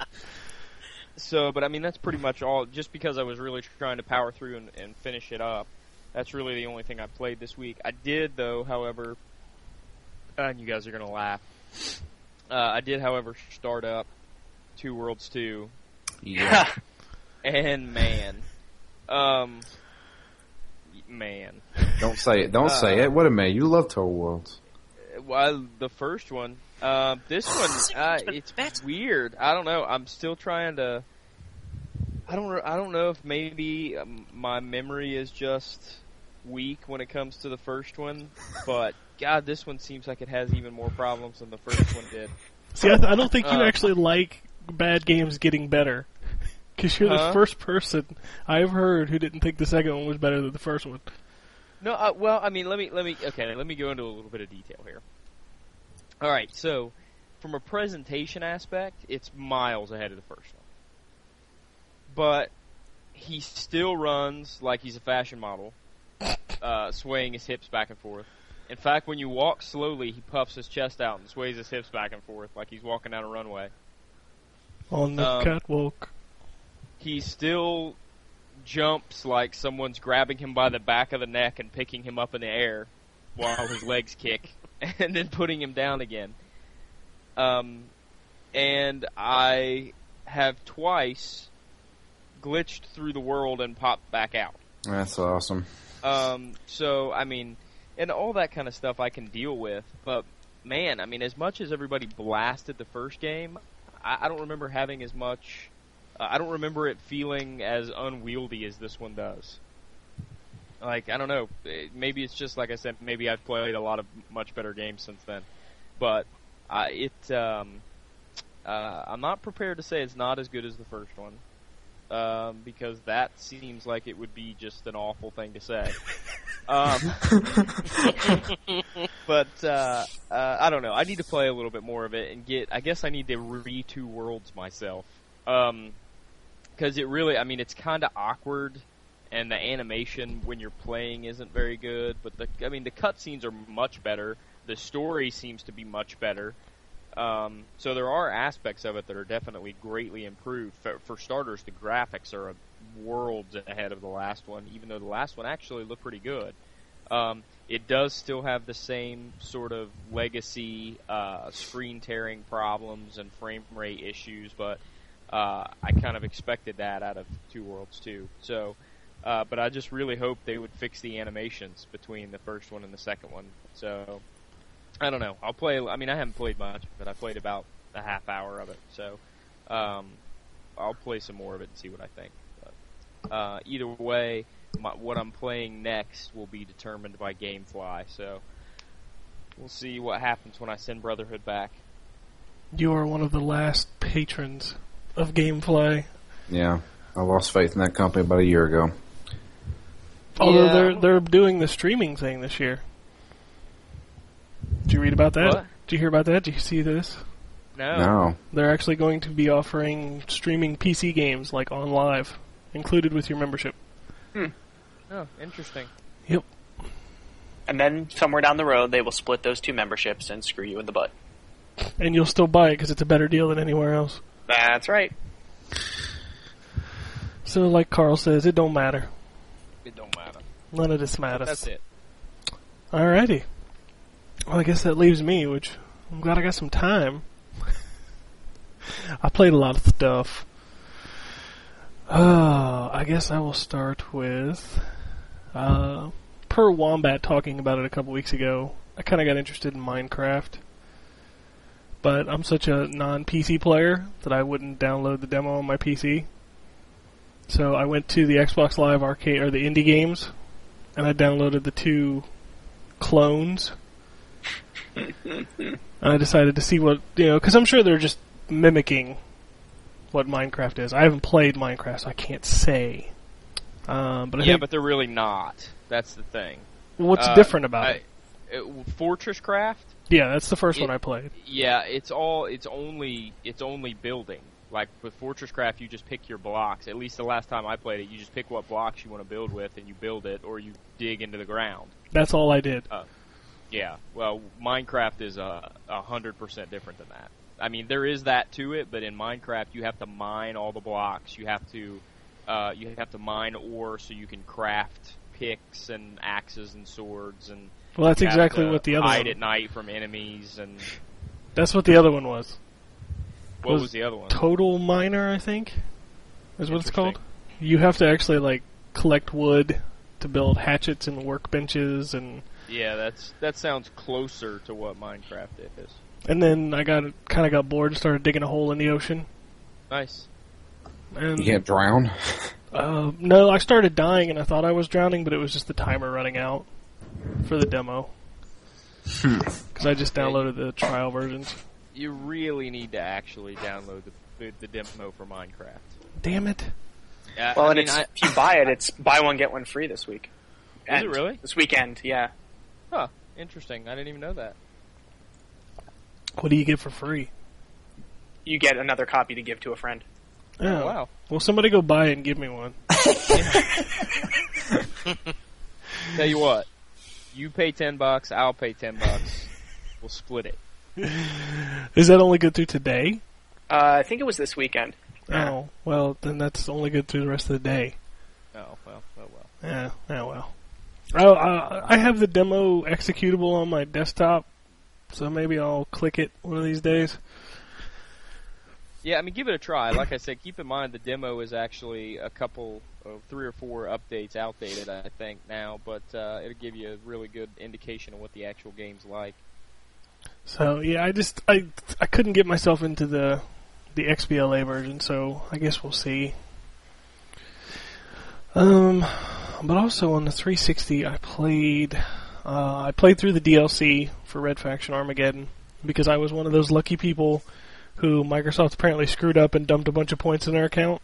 so, but I mean, that's pretty much all. Just because I was really trying to power through and, and finish it up, that's really the only thing I played this week. I did, though, however, uh, and you guys are gonna laugh. Uh, I did, however, start up Two Worlds two, Yeah. and man, um, man. Don't say it. Don't say Uh, it. What a man. You love Total Worlds. Well, the first one. Uh, this one, uh, it's weird. I don't know. I'm still trying to. I don't. I don't know if maybe um, my memory is just weak when it comes to the first one, but God, this one seems like it has even more problems than the first one did. See, I, th- I don't think you Uh. actually like bad games getting better. Because you're Huh? the first person I've heard who didn't think the second one was better than the first one. No, uh, well, I mean, let me let me okay, let me go into a little bit of detail here. All right, so from a presentation aspect, it's miles ahead of the first one. But he still runs like he's a fashion model, uh, swaying his hips back and forth. In fact, when you walk slowly, he puffs his chest out and sways his hips back and forth like he's walking down a runway. On the Um, catwalk. He still jumps like someone's grabbing him by the back of the neck and picking him up in the air while his legs kick and then putting him down again. Um, and I have twice glitched through the world and popped back out. That's awesome. Um, so, I mean, and all that kind of stuff I can deal with, but man, I mean, as much as everybody blasted the first game, I, I don't remember having as much. Uh, I don't remember it feeling as unwieldy as this one does. Like, I don't know. It, maybe it's just, like I said, maybe I've played a lot of much better games since then. But uh, it, um, uh, I'm not prepared to say it's not as good as the first one. Um, because that seems like it would be just an awful thing to say. Um, but, uh, uh, I don't know. I need to play a little bit more of it and get, I guess I need to re Two Worlds myself. Um, cause it really, I mean, it's kinda awkward, and the animation when you're playing isn't very good, but the, I mean, the cutscenes are much better. The story seems to be much better. Um, so there are aspects of it that are definitely greatly improved. For, for starters, the graphics are worlds ahead of the last one, even though the last one actually looked pretty good. Um, it does still have the same sort of legacy uh, screen tearing problems and frame rate issues, but uh, I kind of expected that out of Two Worlds two. So, uh, but I just really hope they would fix the animations between the first one and the second one. So, I don't know. I'll play. I mean, I haven't played much, but I played about a half hour of it. So, um, I'll play some more of it and see what I think. But, uh, either way, my, what I'm playing next will be determined by GameFly. So, we'll see what happens when I send Brotherhood back. You are one of the last patrons of GameFly. Yeah. I lost faith in that company about a year ago. Although Yeah. they're they're doing the streaming thing this year. Did you read about that? What? Did you hear about that? Did you see this? No. No. They're actually going to be offering streaming P C games like on live, included with your membership. Oh, interesting. Yep. And then somewhere down the road, they will split those two memberships and screw you in the butt. And you'll still buy it because it's a better deal than anywhere else. That's right. So, like Carl says, it don't matter. It don't matter. None of this matters. That's it. Alrighty. Well, I guess that leaves me, which I'm glad I got some time. I played a lot of stuff. Uh, I guess I will start with, uh, per Wombat talking about it a couple weeks ago, I kind of got interested in Minecraft. but I'm such a non-P C player that I wouldn't download the demo on my P C. So I went to the Xbox Live Arcade, or the indie games, and I downloaded the two clones. And I decided to see what, you know, because I'm sure they're just mimicking what Minecraft is. I haven't played Minecraft, so I can't say. Um, but I yeah, think, but they're really not. That's the thing. what's Uh, different about I, it? it? Fortress Craft? Yeah, that's the first it- one I played. Yeah, it's all. It's only. It's only building. Like with Fortress Craft, you just pick your blocks. At least the last time I played it, you just pick what blocks you want to build with, and you build it, or you dig into the ground. That's all I did. Yeah. Well, Minecraft is a a hundred percent different than that. I mean, there is that to it, but in Minecraft, you have to mine all the blocks. You have to. Uh, you have to mine ore so you can craft picks and axes and swords and. Well, that's you have exactly to what the other hide one. at night from enemies and. That's what the other one was. What Was was the other one? Total Miner, I think, is what it's Interesting. called. You have to actually like collect wood to build hatchets and workbenches, and Yeah, that's that sounds closer to what Minecraft is. and then I got kind of got bored and started digging a hole in the ocean. Nice. And You can't drown. uh, no, I started dying and I thought I was drowning, but it was just the timer running out for the demo. Because I just downloaded the trial versions. You really need to actually download the the, the demo for Minecraft. Damn it! Uh, Well, I and mean, it's, I, if you buy it, it's buy one get one free this week. Is it And really? This weekend, yeah. huh? Interesting. I didn't even know that. What do you get for free? You get another copy to give to a friend. Oh, Wow. Well, somebody go buy it and give me one. Tell you what, you pay ten bucks, I'll pay ten bucks. We'll split it. Is that only good through today? Uh, I think it was this weekend. Yeah. Oh, well, then that's only good through the rest of the day. Oh well, oh well. Yeah, yeah, well. Oh, uh, I have the demo executable on my desktop, so maybe I'll click it one of these days. Yeah, I mean, give it a try. Like I said, keep in mind the demo is actually a couple of three or four updates outdated, I think now, but uh, it'll give you a really good indication of what the actual game's like. So yeah, I just I I couldn't get myself into the the X B L A version, so I guess we'll see. Um, but also on the three sixty, I played uh, I played through the D L C for Red Faction Armageddon because I was one of those lucky people who Microsoft apparently screwed up and dumped a bunch of points in their account.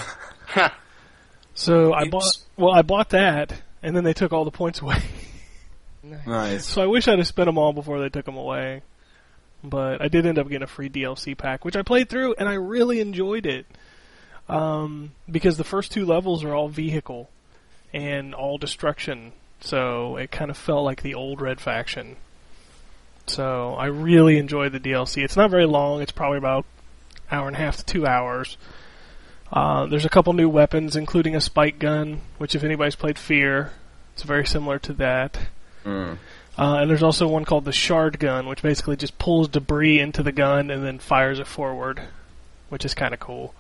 So I Oops. bought well I bought that, and then they took all the points away. Nice. So I wish I'd have spent them all before they took them away. But I did end up getting a free D L C pack, which I played through, and I really enjoyed it. Um, because the first two levels are all vehicle and all destruction, so it kind of felt like the old Red Faction. So I really enjoyed the D L C. It's not very long. It's probably about an hour and a half to two hours. Uh, there's a couple new weapons, including a spike gun, which if anybody's played Fear, it's very similar to that. Mm. Uh, and there's also one called the Shard Gun, which basically just pulls debris into the gun and then fires it forward, which is kind of cool.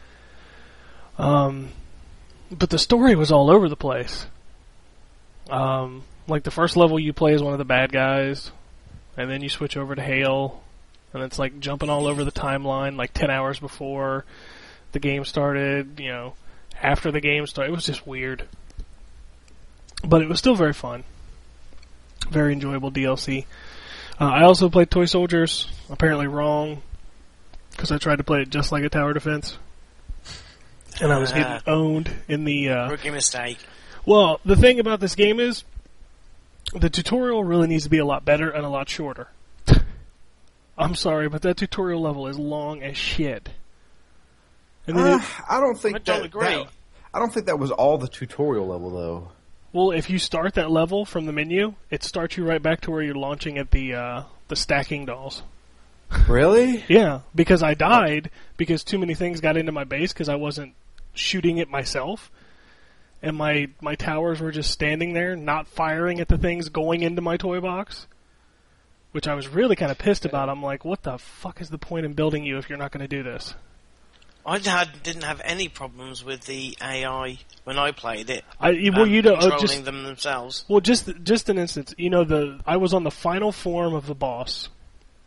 Um, but the story was all over the place. Um, like the first level you play as one of the bad guys, and then you switch over to Hale, and it's like jumping all over the timeline, like ten hours before the game started, you know, after the game started. It was just weird. But it was still very fun. Very enjoyable D L C. Uh, I also played Toy Soldiers. Apparently wrong, because I tried to play it just like a tower defense, and I was Ah. getting owned in the. Uh, Rookie mistake. well, the thing about this game is, the tutorial really needs to be a lot better and a lot shorter. I'm sorry, but that tutorial level is long as shit. And then Uh, it, I don't think I don't that, agree. that- I don't think that was all the tutorial level though. well, if you start that level from the menu, it starts you right back to where you're launching at the uh, the stacking dolls. Really? Yeah, because I died because too many things got into my base because I wasn't shooting it myself, and my my towers were just standing there, not firing at the things going into my toy box, which I was really kind of pissed about. I'm like, what the fuck is the point in building you if you're not going to do this? I had, didn't have any problems with the A I when I played it. I well, um, you know, uh, controlling just them themselves. well, just just an instance. You know, the I was on the final form of the boss,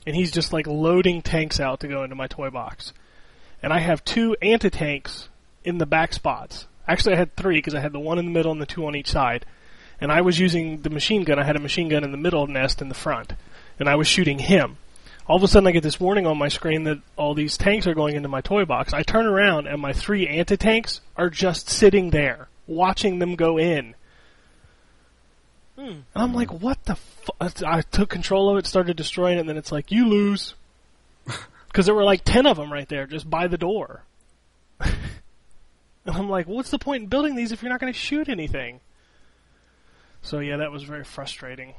and he's just like loading tanks out to go into my toy box. And I have two anti-tanks in the back spots. Actually, I had three because I had the one in the middle and the two on each side. And I was using the machine gun. I had a machine gun in the middle nest in the front. And I was shooting him. All of a sudden, I get this warning on my screen that all these tanks are going into my toy box. I turn around, and my three anti-tanks are just sitting there, watching them go in. Hmm. And I'm like, what the fuck? I took control of it, started destroying it, and then it's like, you lose. Because there were like ten of them right there, just by the door. And I'm like, what's the point in building these if you're not going to shoot anything? So yeah, that was very frustrating.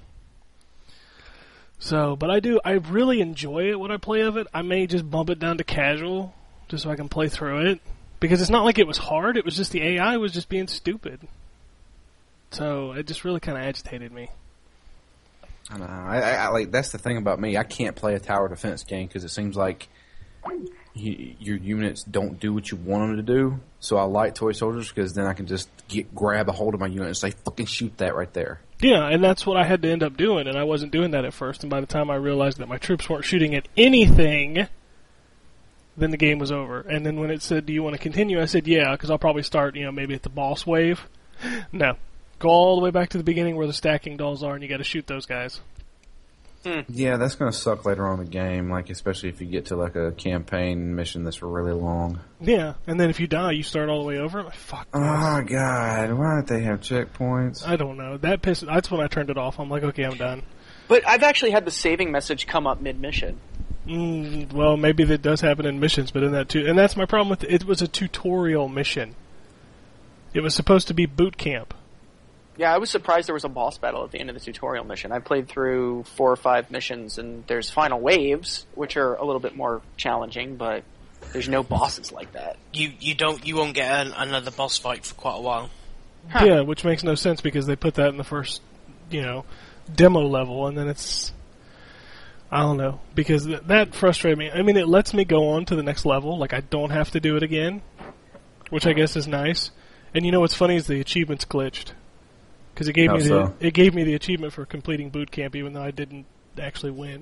So, but I do, I really enjoy it when I play of it. I may just bump it down to casual, just so I can play through it. Because it's not like it was hard, it was just the A I was just being stupid. So, it just really kind of agitated me. I know. I, I, I like that's the thing about me. I can't play a tower defense game because it seems like you, your units don't do what you want them to do. So I like toy soldiers because then I can just get grab a hold of my unit and say, "Fucking shoot that right there." Yeah, and that's what I had to end up doing, and I wasn't doing that at first. And by the time I realized that my troops weren't shooting at anything, then the game was over. And then when it said, "Do you want to continue?" I said, "Yeah," because I'll probably start, you know, maybe at the boss wave. No. Go all the way back to the beginning where the stacking dolls are, and you got to shoot those guys. Hmm. Yeah, that's going to suck later on in the game, like especially if you get to like a campaign mission that's really long. Yeah, and then if you die, you start all the way over. I'm like, fuck. Oh God, why don't they have checkpoints? I don't know. That piss. That's when I turned it off. I'm like, okay, I'm done. But I've actually had the saving message come up mid-mission. Mm, well, maybe that does happen in missions, but in that too, and that's my problem with it. It was a tutorial mission. It was supposed to be boot camp. Yeah, I was surprised there was a boss battle at the end of the tutorial mission. I played through four or five missions, and there's final waves, which are a little bit more challenging, but there's no bosses like that. You you don't you won't get an, another boss fight for quite a while. Huh. Yeah, which makes no sense because they put that in the first, you know, demo level, and then it's, I don't know, because th- that frustrated me. I mean, it lets me go on to the next level, like I don't have to do it again, which I guess is nice. And you know what's funny is the achievements glitched. Because it gave How me the so? it gave me the achievement for completing boot camp, even though I didn't actually win.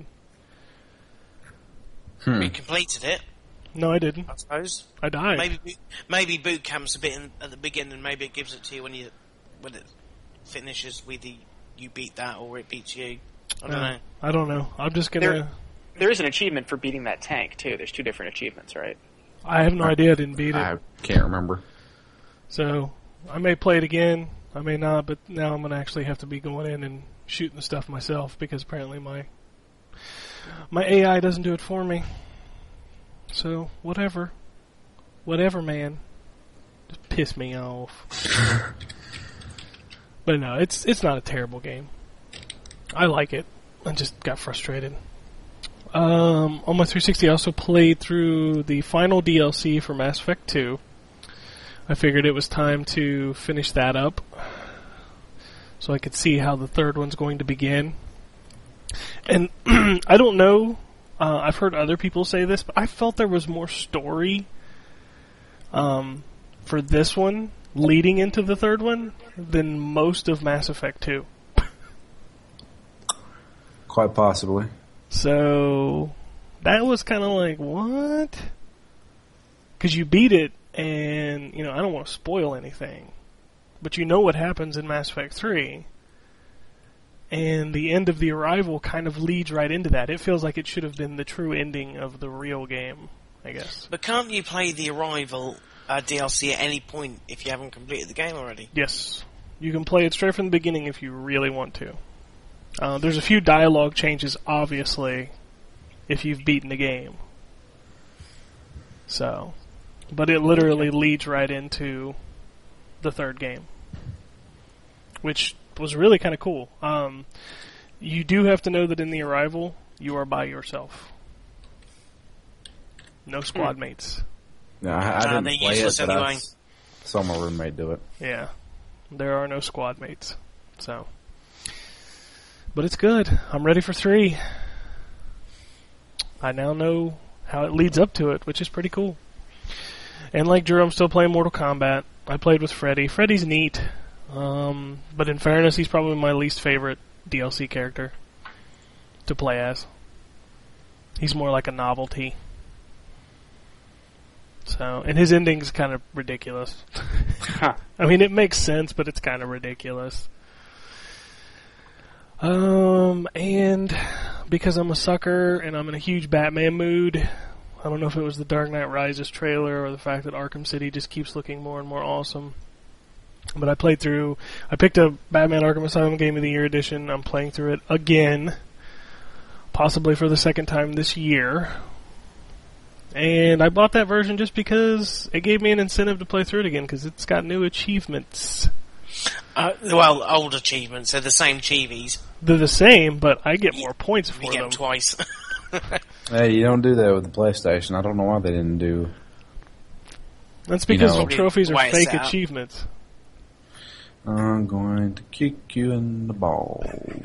Hmm. You completed it. No, I didn't. I suppose. I died. Maybe boot- maybe boot camp's a bit in, at the beginning. Maybe it gives it to you when you when it finishes with the you beat that or it beats you. I don't Uh, know. I don't know. I'm just gonna. There, there is an achievement for beating that tank too. There's two different achievements, right? I have no idea. I didn't beat it. I can't remember. So I may play it again. I may not. But now I'm gonna actually have to be going in and shooting the stuff myself because apparently my my A I doesn't do it for me. So whatever, whatever, man. Just piss me off. But no, it's it's not a terrible game. I like it. I just got frustrated. Um, on my three sixty, I also played through the final D L C for Mass Effect two. I figured it was time to finish that up so I could see how the third one's going to begin. And I don't know, uh, I've heard other people say this, but I felt there was more story um, for this one leading into the third one than most of Mass Effect two. Quite possibly. So that was kind of like, what? Because you beat it, and, you know, I don't want to spoil anything, but you know what happens in Mass Effect three, and the end of The Arrival kind of leads right into that. It feels like it should have been the true ending of the real game, I guess. But can't you play the Arrival uh, D L C at any point if you haven't completed the game already? Yes. You can play it straight from the beginning if you really want to. Uh, there's a few dialogue changes, obviously, if you've beaten the game. So, but it literally leads right into the third game, which was really kind of cool. Um, you do have to know that in The Arrival, you are by yourself. No squad mates. No, I, I Nah, didn't they're play it, useless but I anyway. s- saw my roommate do it. Yeah. There are no squad mates. So. But it's good. I'm ready for three. I now know how it leads up to it, which is pretty cool. And like Drew, I'm still playing Mortal Kombat. I played with Freddy. Freddy's neat. Um, but in fairness, he's probably my least favorite D L C character to play as. He's more like a novelty. So, and his ending's kind of ridiculous. Huh. I mean, it makes sense, but it's kind of ridiculous. Um, and because I'm a sucker and I'm in a huge Batman mood, I don't know if it was the Dark Knight Rises trailer or the fact that Arkham City just keeps looking more and more awesome. But I played through, I picked up Batman Arkham Asylum Game of the Year edition. I'm playing through it again, possibly for the second time this year. And I bought that version just because it gave me an incentive to play through it again, because it's got new achievements. Uh, well, old achievements. They're the same chivis. They're the same, but I get more points for You get them. them twice. Hey, you don't do that with the PlayStation. I don't know why they didn't do. That's because know- the trophies are Why it's fake out. achievements. I'm going to kick you in the balls.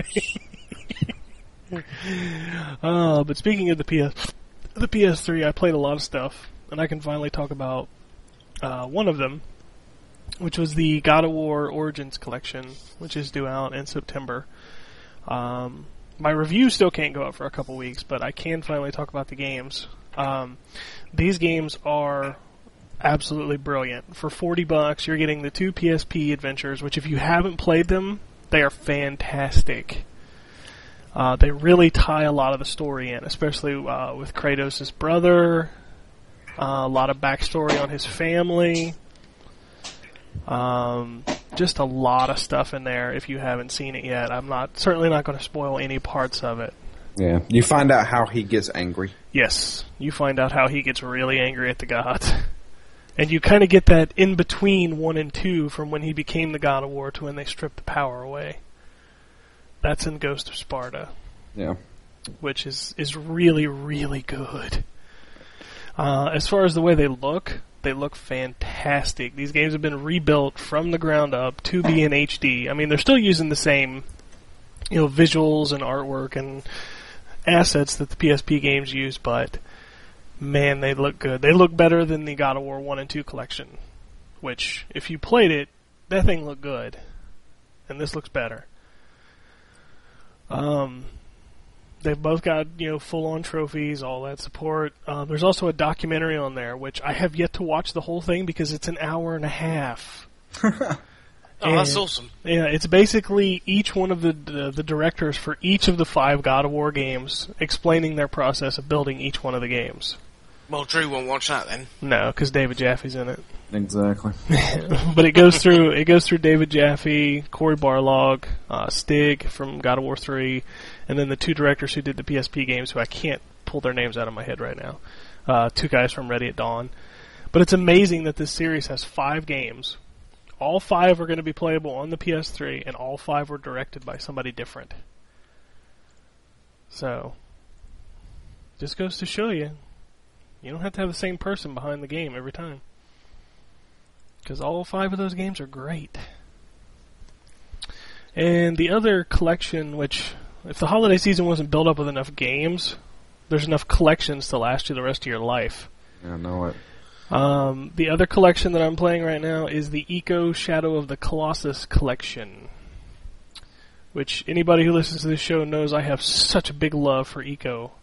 Uh, but speaking of the P S, the P S three, I played a lot of stuff, and I can finally talk about uh, one of them, which was the God of War Origins collection, which is due out in September. Um, my review still can't go out for a couple weeks, but I can finally talk about the games. Um, these games are absolutely brilliant. For forty bucks, you're getting the two P S P adventures, which if you haven't played them, they are fantastic. Uh, they really tie a lot of the story in, especially uh, with Kratos' brother, uh, a lot of backstory on his family. Um, just a lot of stuff in there if you haven't seen it yet. I'm not certainly not going to spoil any parts of it. Yeah, you find out how he gets angry. Yes, you find out how he gets really angry at the gods. And you kind of get that in between one and two from when he became the God of War to when they stripped the power away. That's in Ghost of Sparta, Yeah. which is, is really, really good. Uh, as far as the way they look, they look fantastic. These games have been rebuilt from the ground up to be in H D. I mean, they're still using the same, you know, visuals and artwork and assets that the P S P games use, but man, they look good. They look better than the God of War one and two collection, which, if you played it, that thing looked good. And this looks better. Um, they've both got, you know, full-on trophies, all that support. Uh, there's also a documentary on there, which I have yet to watch the whole thing because it's an hour and a half. Oh, that's And- awesome. Yeah, it's basically each one of the, the the directors for each of the five God of War games explaining their process of building each one of the games. Well, Drew won't watch that then. No, because David Jaffe's in it. Exactly. But it goes through it goes through David Jaffe, Cory Barlog, uh, Stig from God of War three, and then the two directors who did the P S P games, who I can't pull their names out of my head right now. Uh, two guys from Ready at Dawn. But it's amazing that this series has five games. All five are going to be playable on the P S three, and all five were directed by somebody different. So, just goes to show you, you don't have to have the same person behind the game every time. Because all five of those games are great. And the other collection, which, if the holiday season wasn't built up with enough games, there's enough collections to last you the rest of your life. Yeah, I know it. Um, the other collection that I'm playing right now is the Eco Shadow of the Colossus collection. Which anybody who listens to this show knows I have such a big love for Eco.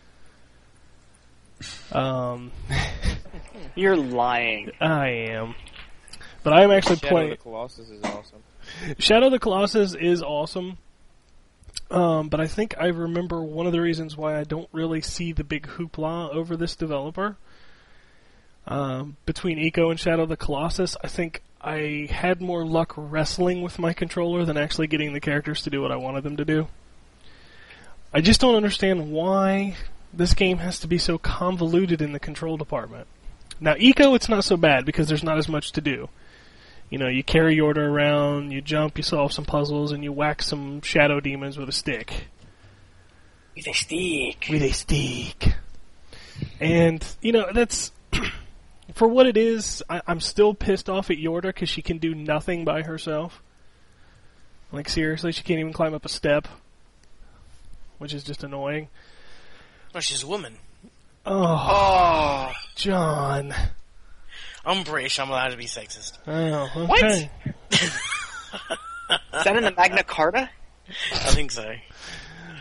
Um, You're lying. I am. But I am actually Shadow playing... of the Colossus is awesome. Shadow of the Colossus is awesome, um, but I think I remember one of the reasons why I don't really see the big hoopla over this developer. Um, between Eco and Shadow of the Colossus, I think I had more luck wrestling with my controller than actually getting the characters to do what I wanted them to do. I just don't understand why this game has to be so convoluted in the control department. Now, Eco, it's not so bad because there's not as much to do. You know, you carry Yorda around, you jump, you solve some puzzles, and you whack some shadow demons with a stick. With a stick. With a stick. And, you know, that's... for what it is, I, I'm still pissed off at Yorda because she can do nothing by herself. Like, seriously, she can't even climb up a step. Which is just annoying. Well, she's a woman. Oh, Oh. John. I'm British, I'm allowed to be sexist. Oh, What? okay. Is that in the Magna Carta? I think so.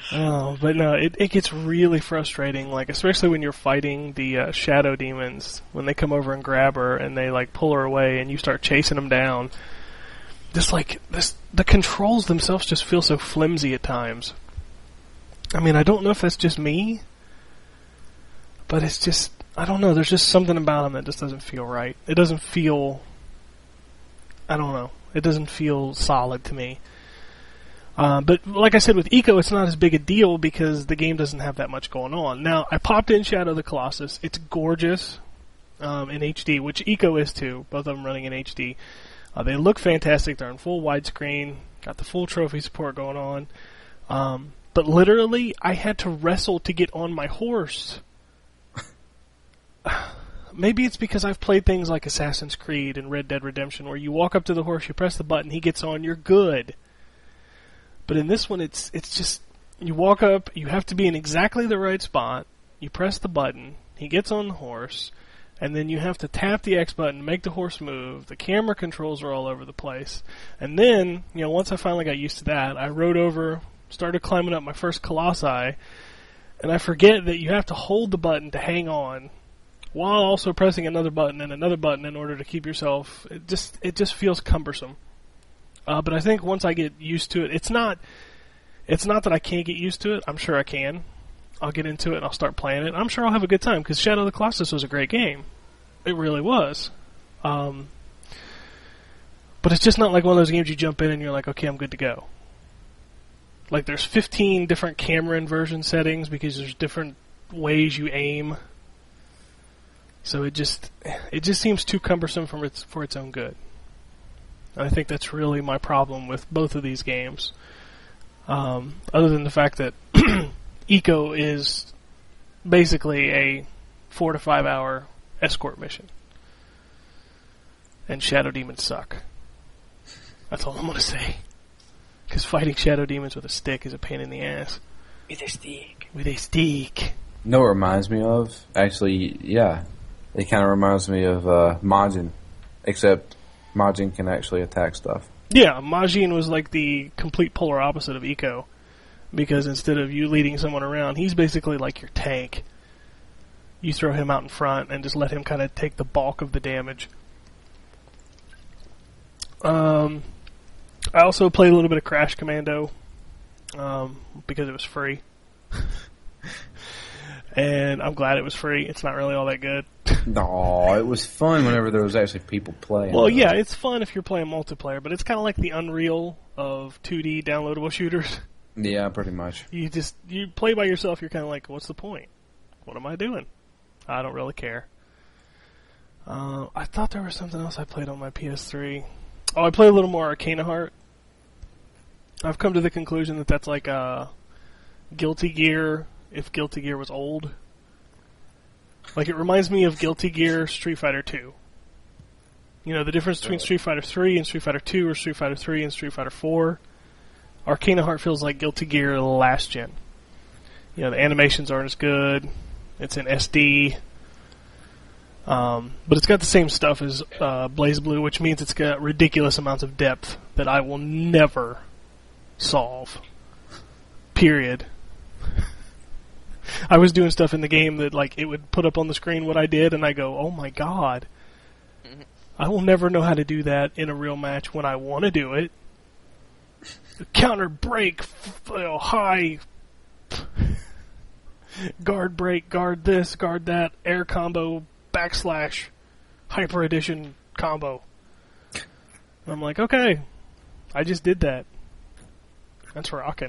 Oh, but no, it it gets really frustrating. Like especially when you're fighting the uh, shadow demons, when they come over and grab her and they like pull her away, and you start chasing them down. Just like this, the controls themselves just feel so flimsy at times. I mean, I don't know if that's just me, but it's just I don't know. There's just something about them that just doesn't feel right. It doesn't feel. I don't know. It doesn't feel solid to me. Uh, but like I said, with Eco, it's not as big a deal because the game doesn't have that much going on. Now, I popped in Shadow of the Colossus. It's gorgeous um, in H D, which Eco is too, both of them running in H D. Uh, they look fantastic. They're in full widescreen, got the full trophy support going on. Um, but literally, I had to wrestle to get on my horse. Maybe it's because I've played things like Assassin's Creed and Red Dead Redemption, where you walk up to the horse, you press the button, he gets on, you're good. But in this one, it's it's just, you walk up, you have to be in exactly the right spot, you press the button, he gets on the horse, and then you have to tap the X button, make the horse move, the camera controls are all over the place. And then, you know, once I finally got used to that, I rode over, started climbing up my first Colossi, and I forget that you have to hold the button to hang on, while also pressing another button and another button in order to keep yourself, it just it just feels cumbersome. Uh, but I think once I get used to it, it's not it's not that I can't get used to it. I'm sure I can. I'll get into it and I'll start playing it. I'm sure I'll have a good time because Shadow of the Colossus was a great game. It really was. Um, but it's just not like one of those games you jump in and you're like, okay, I'm good to go. Like there's fifteen different camera inversion settings because there's different ways you aim. So it just it just seems too cumbersome for its for its own good. And I think that's really my problem with both of these games. Um, other than the fact that Eco is basically a four to five hour escort mission, and Shadow Demons suck. That's all I'm gonna say. Because fighting Shadow Demons with a stick is a pain in the ass. With a stick. With a stick. No, it reminds me of actually, yeah. It kind of reminds me of uh, Majin, except Majin can actually attack stuff. Yeah, Majin was like the complete polar opposite of Eco, because instead of you leading someone around, he's basically like your tank. You throw him out in front and just let him kind of take the bulk of the damage. Um, I also played a little bit of Crash Commando um, because it was free. And I'm glad it was free. It's not really all that good. No, it was fun whenever there was actually people playing. Well, yeah, it's fun if you're playing multiplayer, but it's kind of like the Unreal of two D downloadable shooters. Yeah, pretty much. You just you play by yourself. You're kind of like, what's the point? What am I doing? I don't really care. Uh, I thought there was something else I played on my P S three. Oh, I played a little more Arcana Heart. I've come to the conclusion that that's like a Guilty Gear if Guilty Gear was old. Like, it reminds me of Guilty Gear Street Fighter two. You know, the difference between Street Fighter three and Street Fighter two or Street Fighter three and Street Fighter four. Arcana Heart feels like Guilty Gear last gen. You know, the animations aren't as good. It's in S D. Um, but it's got the same stuff as uh, BlazBlue, which means it's got ridiculous amounts of depth that I will never solve. Period. I was doing stuff in the game that, like, it would put up on the screen what I did, and I go, oh my god. I will never know how to do that in a real match when I want to do it. Counter break, you know, high, guard break, guard this, guard that, air combo, backslash, hyper edition combo. I'm like, okay, I just did that. That's rocking.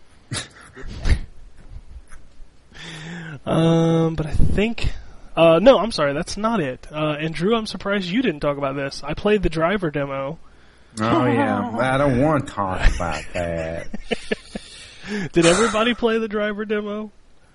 Um, but I think, uh, no, I'm sorry, that's not it. Uh, and Drew, I'm surprised you didn't talk about this. I played the driver demo. Oh yeah, I don't want to talk about that. Did everybody play the driver demo?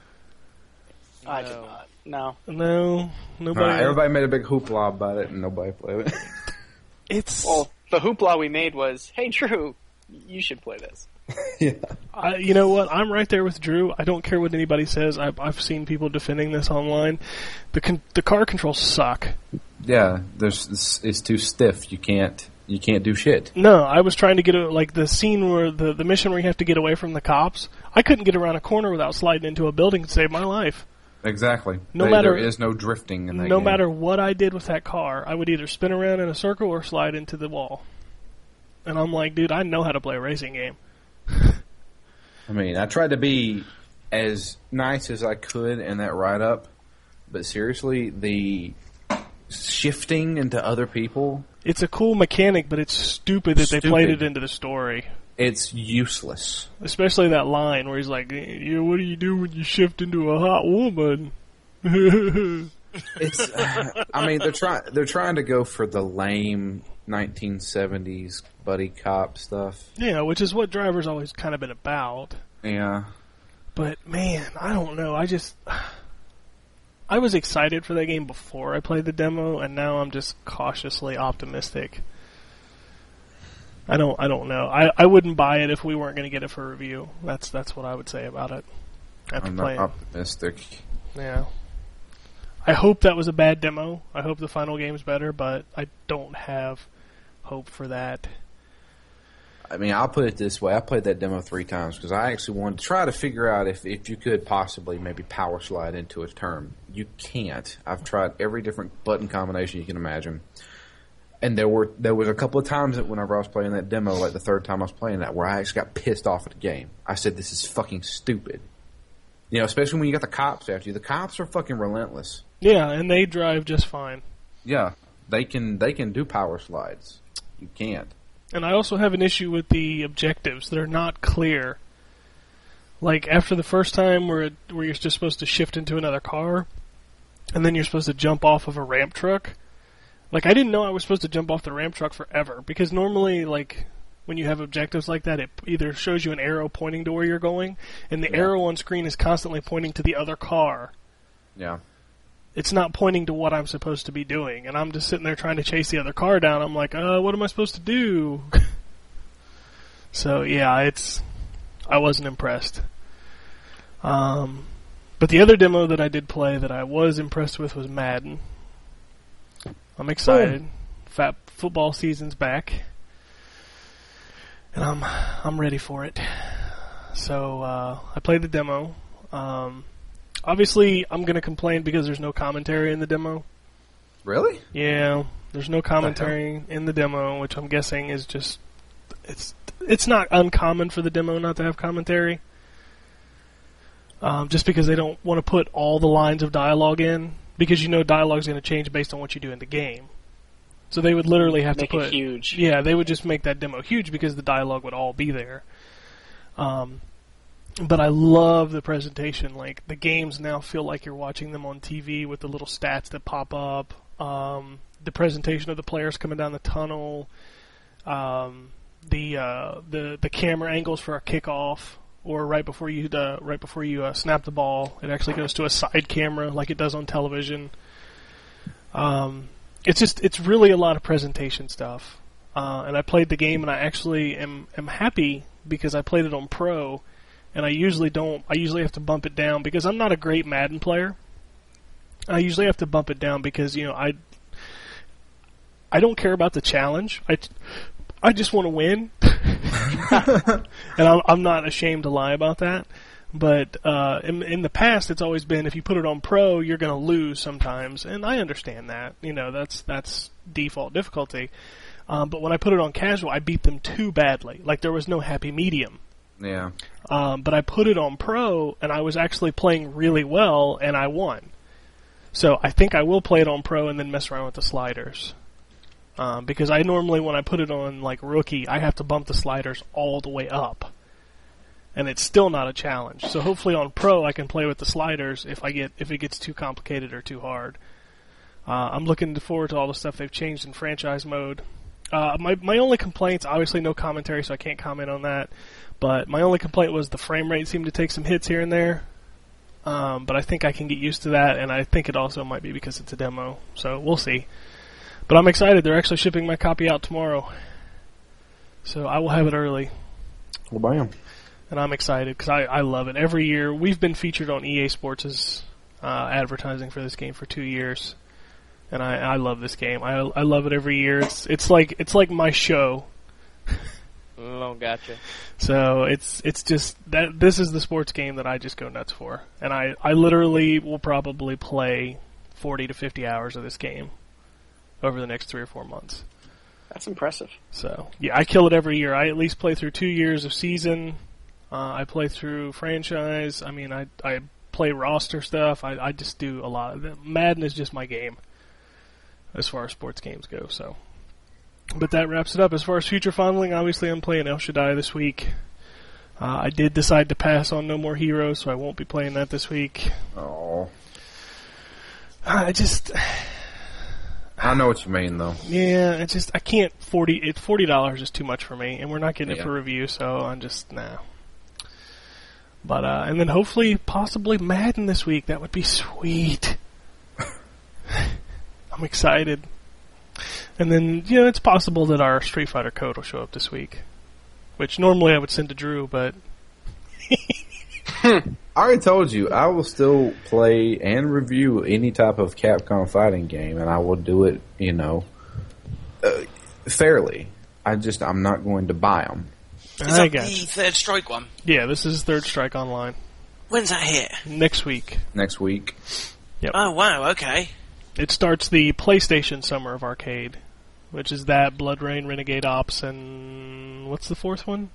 I did not. No. No, nobody. Uh, everybody made a big hoopla about it, and nobody played it. It's Well, the hoopla we made was, hey Drew, you should play this. Yeah. I, you know what? I'm right there with Drew. I don't care what anybody says. I've, I've seen people defending this online. The con- the car controls suck. Yeah, there's it's, it's too stiff. You can't you can't do shit. No, I was trying to get a, like the scene where the the mission where you have to get away from the cops. I couldn't get around a corner without sliding into a building to save my life. Exactly. No They- matter- there is no drifting in that No game. matter what I did with that car, I would either spin around in a circle or slide into the wall. And I'm like, dude, I know how to play a racing game. I mean, I tried to be as nice as I could in that write-up, but seriously, the shifting into other people, It's a cool mechanic, but it's stupid that they played Stupid. it into the story. it's useless. Especially that line where he's like, "Yeah, what do you do when you shift into a hot woman?" It's, I mean, they're trying they're trying to go for the lame nineteen seventies buddy cop stuff. Yeah, which is what Driver's always kind of been about. Yeah, But man, I don't know. I just I was excited for that game before I played the demo, and now I'm just cautiously optimistic. I don't I don't know. I, I wouldn't buy it if we weren't going to get it for review. That's that's what I would say about it. After I'm not playing, optimistic. yeah. I hope that was a bad demo. I hope the final game's better, but I don't have hope for that. I mean, I'll put it this way: I played that demo three times because I actually wanted to try to figure out if if you could possibly maybe power slide into a turn. You can't. I've tried every different button combination you can imagine, and there were there was a couple of times that whenever I was playing that demo, like the third time I was playing that, where I actually got pissed off at the game. I said, "This is fucking stupid." You know, especially when you got the cops after you. The cops are fucking relentless. Yeah, and they drive just fine. Yeah, they can they can do power slides. You can't. And I also have an issue with the objectives. They're not clear. Like, after the first time where, it, where you're just supposed to shift into another car, and then you're supposed to jump off of a ramp truck. Like, I didn't know I was supposed to jump off the ramp truck forever, because normally, like, when you have objectives like that, it either shows you an arrow pointing to where you're going, and the Yeah. arrow on screen is constantly pointing to the other car. Yeah. It's not pointing to what I'm supposed to be doing, and I'm just sitting there trying to chase the other car down. I'm like, uh, what am I supposed to do? So yeah, it's I wasn't impressed. Um, but the other demo that I did play that I was impressed with was Madden. I'm excited. Fat football season's back, and I'm I'm ready for it. So uh, I played the demo. Um, Obviously, I'm going to complain because there's no commentary in the demo. Really? Yeah, there's no commentary in the demo, which I'm guessing is just it's it's not uncommon for the demo not to have commentary. Um, just because they don't want to put all the lines of dialogue in, because you know dialogue's going to change based on what you do in the game. So they would literally have Make to it put huge. Yeah, they would just make that demo huge because the dialogue would all be there. Um, But I love the presentation. Like, the games now feel like you're watching them on T V with the little stats that pop up. Um, the presentation of the players coming down the tunnel. Um, the uh, the the camera angles for a kickoff, or right before you uh, right before you uh, snap the ball, it actually goes to a side camera like it does on television. Um, it's just it's really a lot of presentation stuff. Uh, and I played the game, and I actually am am happy because I played it on Pro. And I usually don't, I usually have to bump it down because I'm not a great Madden player. I usually have to bump it down because, you know, I I don't care about the challenge. I, I just want to win. And I'm, I'm not ashamed to lie about that. But uh, in, in the past, it's always been if you put it on Pro, you're going to lose sometimes. And I understand that. You know, that's that's default difficulty. Um, but when I put it on casual, I beat them too badly. Like, there was no happy medium. Yeah. Um, but I put it on Pro, and I was actually playing really well, and I won. So I think I will play it on Pro and then mess around with the sliders. Um, because I normally, when I put it on, like, Rookie, I have to bump the sliders all the way up. And it's still not a challenge. So hopefully on Pro I can play with the sliders if I get if it gets too complicated or too hard. Uh, I'm looking forward to all the stuff they've changed in franchise mode. Uh, my my only complaints, obviously no commentary, so I can't comment on that. But my only complaint was the frame rate seemed to take some hits here and there. Um, but I think I can get used to that, and I think it also might be because it's a demo. So we'll see. But I'm excited. They're actually shipping my copy out tomorrow. So I will have it early. Well, bam. And I'm excited because I, I love it. Every year, we've been featured on E A Sports' uh, advertising for this game for two years. And I, I love this game. I I love it every year. It's it's like it's like my show. Oh, gotcha. So it's it's just that this is the sports game that I just go nuts for, and I I literally will probably play forty to fifty hours of this game over the next three or four months. That's impressive. So yeah, I kill it every year. I at least play through two years of season. Uh, I play through franchise. I mean, I I play roster stuff. I I just do a lot. Of Madden is just my game as far as sports games go. So. But that wraps it up. As far as future fondling, obviously I'm playing El Shaddai this week. Uh, I did decide to pass on No More Heroes, so I won't be playing that this week. Oh, I just, I know what you mean, though. yeah, I just I can't forty. It forty dollars is too much for me, and we're not getting Yeah. it for review, so I'm just nah. But uh, and then hopefully, possibly Madden this week. That would be sweet. I'm excited. And then, you know, it's possible that our Street Fighter code will show up this week. Which normally I would send to Drew, but... I already told you, I will still play and review any type of Capcom fighting game, and I will do it, you know, uh, fairly. I just, I'm not going to buy them. Is I that got the you. Third Strike one? Yeah, this is Third Strike Online. When's that hit? Next week. Next week. Oh, wow, okay. It starts the PlayStation Summer of Arcade, which is that, Blood Rain, Renegade Ops, and... what's the fourth one?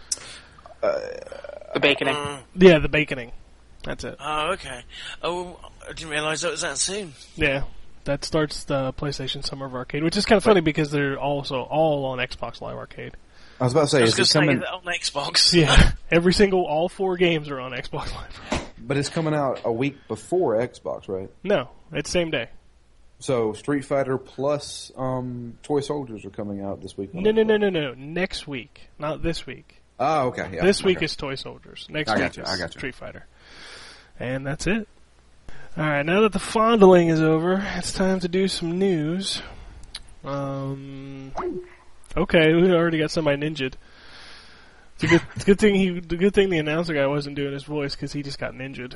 The baconing. Mm. Yeah, the Baconing. That's it. Oh, okay. Oh, I didn't realise that was that soon. Yeah, that starts the PlayStation Summer of Arcade, which is kind of funny because they're also all on Xbox Live Arcade. I was about to say, I was is going it to say coming? that on Xbox. Yeah, every single, all four games are on Xbox Live. But it's coming out a week before Xbox, right? No, it's same day. So Street Fighter plus um, Toy Soldiers are coming out this week. on No, no, no, Xbox. no, no. Next week, not this week. Oh, okay. Yeah, this week okay. is Toy Soldiers. Next I week got you, is I got you. Street Fighter. And that's it. Alright, now that the fondling is over, it's time to do some news. Um, okay, we already got somebody ninja'd. It's a good, it's a good thing he, the good thing the announcer guy wasn't doing his voice because he just got ninja'd.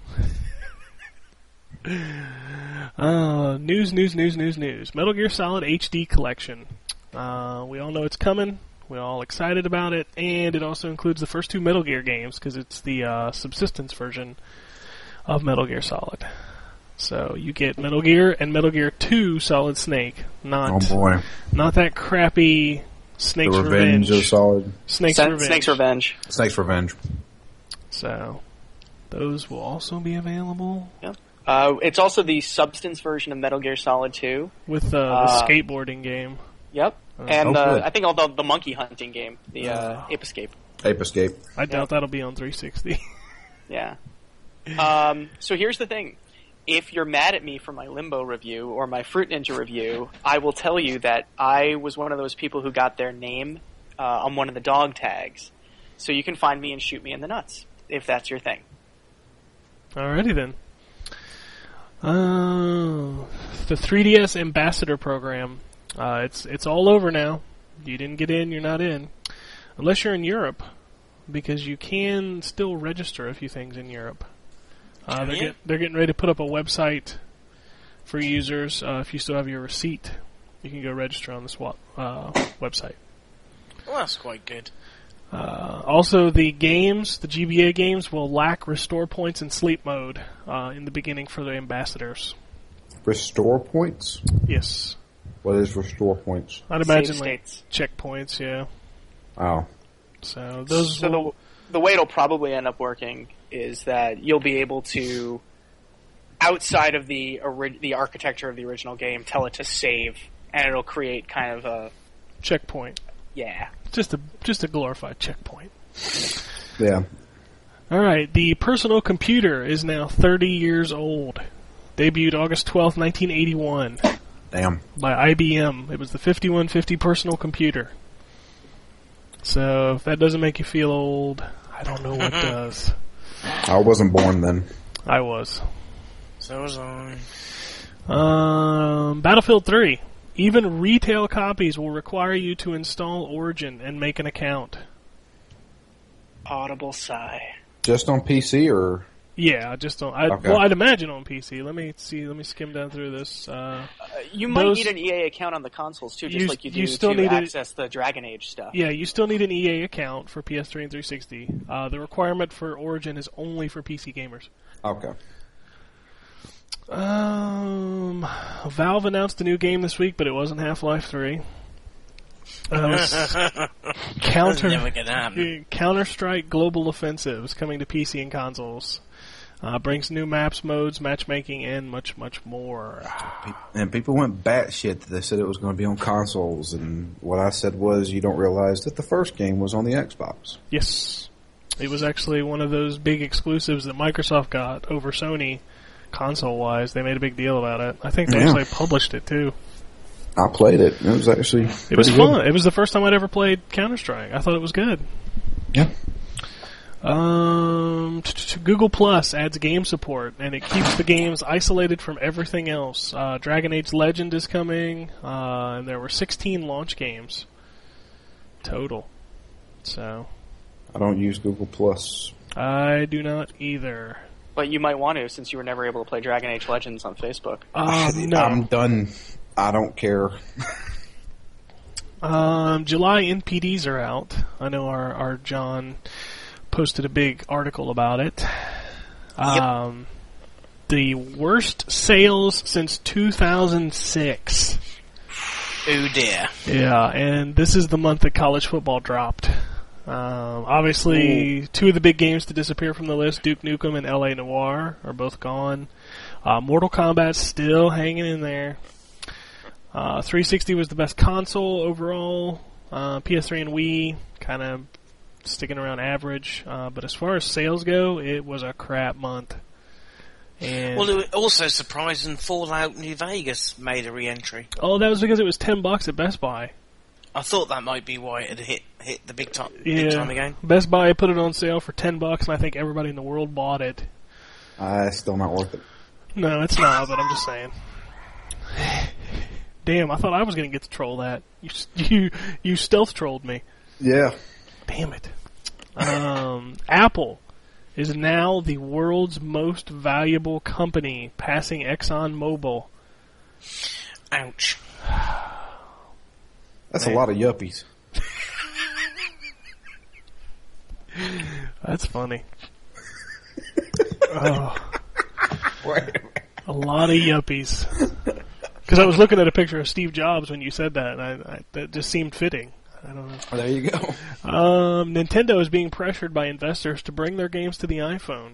uh, news, news, news, news, news. Metal Gear Solid H D Collection. Uh, we all know it's coming. We're all excited about it, and it also includes the first two Metal Gear games because it's the uh, subsistence version of Metal Gear Solid. So you get Metal Gear and Metal Gear two Solid Snake, not Oh boy, not that crappy Snake's the Revenge, Revenge. of Solid. Snake's Sen- Revenge. Snake's Revenge. Snake's Revenge. So those will also be available Uh, it's also the substance version of Metal Gear Solid two. with uh, the Uh, skateboarding game. Yep. Oh, And oh, uh, good. I think all the, the monkey hunting game, the uh, Ape Escape. Ape Escape. I doubt that'll be on three sixty. Yeah. Um, so here's the thing. If you're mad at me for my Limbo review or my Fruit Ninja review, I will tell you that I was one of those people who got their name uh, on one of the dog tags. So you can find me and shoot me in the nuts, if that's your thing. Alrighty then. Uh, the three D S Ambassador Program. Uh, it's it's all over now. You didn't get in, you're not in. Unless you're in Europe, because you can still register a few things in Europe. Uh, they're, you? get, they're getting ready to put up a website for users. Uh, if you still have your receipt, you can go register on this wa- uh, website. Well, that's quite good. Uh, also, the games, the G B A games, will lack restore points and sleep mode uh, in the beginning for the ambassadors. Restore points? Yes. What is restore points? I'd imagine Save like states. checkpoints, yeah. Oh. So those So will, the, the way it'll probably end up working is that you'll be able to, outside of the ori- the architecture of the original game, tell it to save, and it'll create kind of a, checkpoint. yeah. Just a just a glorified checkpoint. Yeah. All right, the personal computer is now thirty years old. Debuted August twelfth, nineteen eighty-one Damn. by I B M. It was the fifty-one fifty personal computer. So if that doesn't make you feel old, I don't know what does. I wasn't born then. I was. So was I. Um, Battlefield three. Even retail copies will require you to install Origin and make an account. Audible sigh. Just on P C or? Yeah, I just don't. I, Okay. Well, I'd imagine on P C. Let me see. Let me skim down through this. Uh, You might those- need an E A account on the consoles too, just You- like you do you still to need a- access the Dragon Age stuff. Yeah, you still need an E A account for P S three and three sixty. Uh, the requirement for Origin is only for P C gamers. Okay. Um, Valve announced a new game this week, but it wasn't Half-Life three. Uh, it was Counter Never gonna happen. Counter-Strike Global Offensive is coming to P C and consoles. Uh, brings new maps, modes, matchmaking, and much, much more. And people went batshit that they said it was going to be on consoles, and what I said was, you don't realize that the first game was on the Xbox. Yes, it was actually one of those big exclusives that Microsoft got over Sony, console-wise. They made a big deal about it. I think they Yeah. actually published it too. I played it. It was actually It was pretty good. fun. It was the first time I'd ever played Counter-Strike. I thought it was good. Yeah. Um, t- t- Google Plus adds game support, and it keeps the games isolated from everything else. Uh, Dragon Age Legend is coming, uh, and there were sixteen launch games total. So, I don't use Google Plus. I do not either. But you might want to, since you were never able to play Dragon Age Legends on Facebook. Uh, no. I'm done. I don't care. Um, July N P Ds are out. I know our, our John posted a big article about it. Um, the worst sales since two thousand six. Oh dear. Yeah, and this is the month that college football dropped. Um, obviously, two of the big games to disappear from the list, Duke Nukem and L A Noire, are both gone. Uh, Mortal Kombat's still hanging in there. Uh, three sixty was the best console overall. Uh, P S three and Wii kind of sticking around average. Uh, but as far as sales go, it was a crap month. And Well, it was also surprising Fallout New Vegas made a re-entry. oh, that was because it was ten bucks at Best Buy. I thought that might be why it had hit hit the big time, Yeah, big time again. Best Buy put it on sale for ten bucks, and I think everybody in the world bought it. Uh, it's still not worth it. No, it's not, but I'm just saying. Damn, I thought I was going to get to troll that. You you you stealth trolled me. Yeah. Damn it. Um, Apple is now the world's most valuable company, passing ExxonMobil. Ouch. That's Man. a lot of yuppies. That's funny. Oh, Wait a minute. a lot of yuppies. Because I was looking at a picture of Steve Jobs when you said that, and I, I, that just seemed fitting. I don't know. There you go. Um, Nintendo is being pressured by investors to bring their games to the iPhone.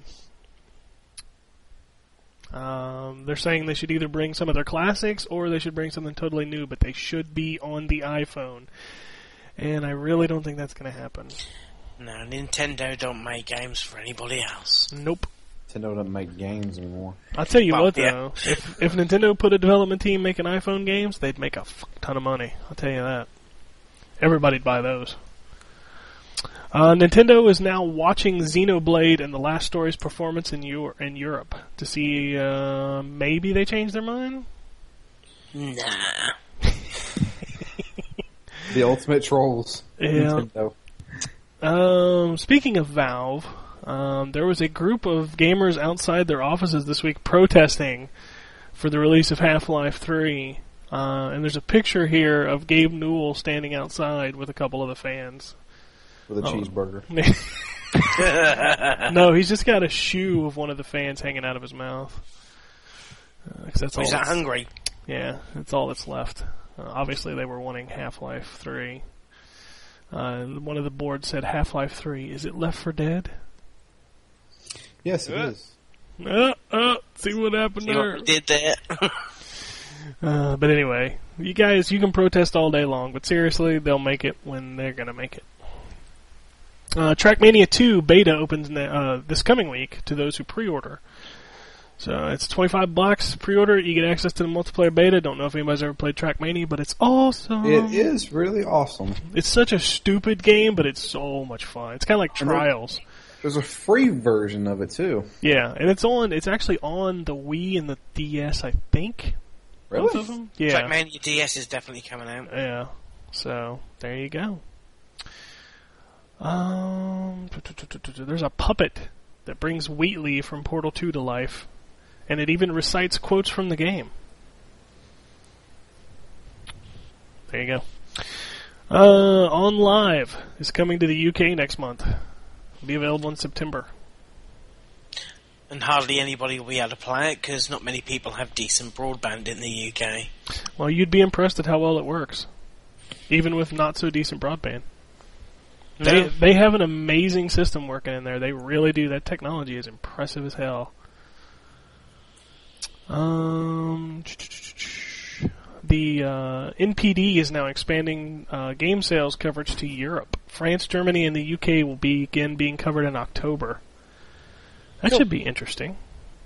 Um, they're saying they should either bring some of their classics or they should bring something totally new, but they should be on the iPhone. And I really don't think that's going to happen. No, Nintendo don't make games for anybody else. Nope. Nintendo doesn't make games anymore. I'll tell you Well, what, yeah. though. If, if Nintendo put a development team making iPhone games, they'd make a fuck ton of money. I'll tell you that. Everybody'd buy those. Uh, Nintendo is now watching Xenoblade and the Last Story's performance in, Euro- in Europe to see uh, maybe they change their mind. Nah. The ultimate trolls. Yeah. Nintendo. Um, speaking of Valve, um, there was a group of gamers outside their offices this week protesting for the release of Half-Life three. Uh, and there's a picture here of Gabe Newell standing outside with a couple of the fans. With a Oh. cheeseburger. No, he's just got a shoe of one of the fans hanging out of his mouth. Uh, 'cause that's all He's that that's- hungry. Yeah, that's all that's left. Uh, obviously, they were wanting Half-Life three. Uh, one of the boards said, Half-Life three, is it Left for Dead? Yes, it Yeah. is. Uh, uh, see what happened See there. what we did there? Uh, but anyway, you guys, you can protest all day long, but seriously, they'll make it when they're going to make it. Uh, Trackmania two beta opens na- uh, this coming week to those who pre-order. So it's twenty-five bucks pre-order. You get access to the multiplayer beta. Don't know if anybody's ever played Trackmania, but it's awesome. It is really awesome. It's such a stupid game, but it's so much fun. It's kind of like And there- Trials. There's a free version of it, too. Yeah, and it's on. It's actually on the Wii and the D S, I think. Both of Really? them? Yeah. Trackmania D S is definitely coming out. Yeah. So there you go. Um, there's a puppet that brings Wheatley from Portal two to life, and it even recites quotes from the game. There you go. Uh, On Live is coming to the U K next month. It'll be available in September. And hardly anybody will be able to play it because not many people have decent broadband in the U K. Well, you'd be impressed at how well it works, even with not so decent broadband. They Yeah. they have an amazing system working in there. They really do. That technology is impressive as hell. Um, the uh, N P D is now expanding uh, game sales coverage to Europe. France, Germany, and the U K will begin being covered in October. That Cool. should be interesting.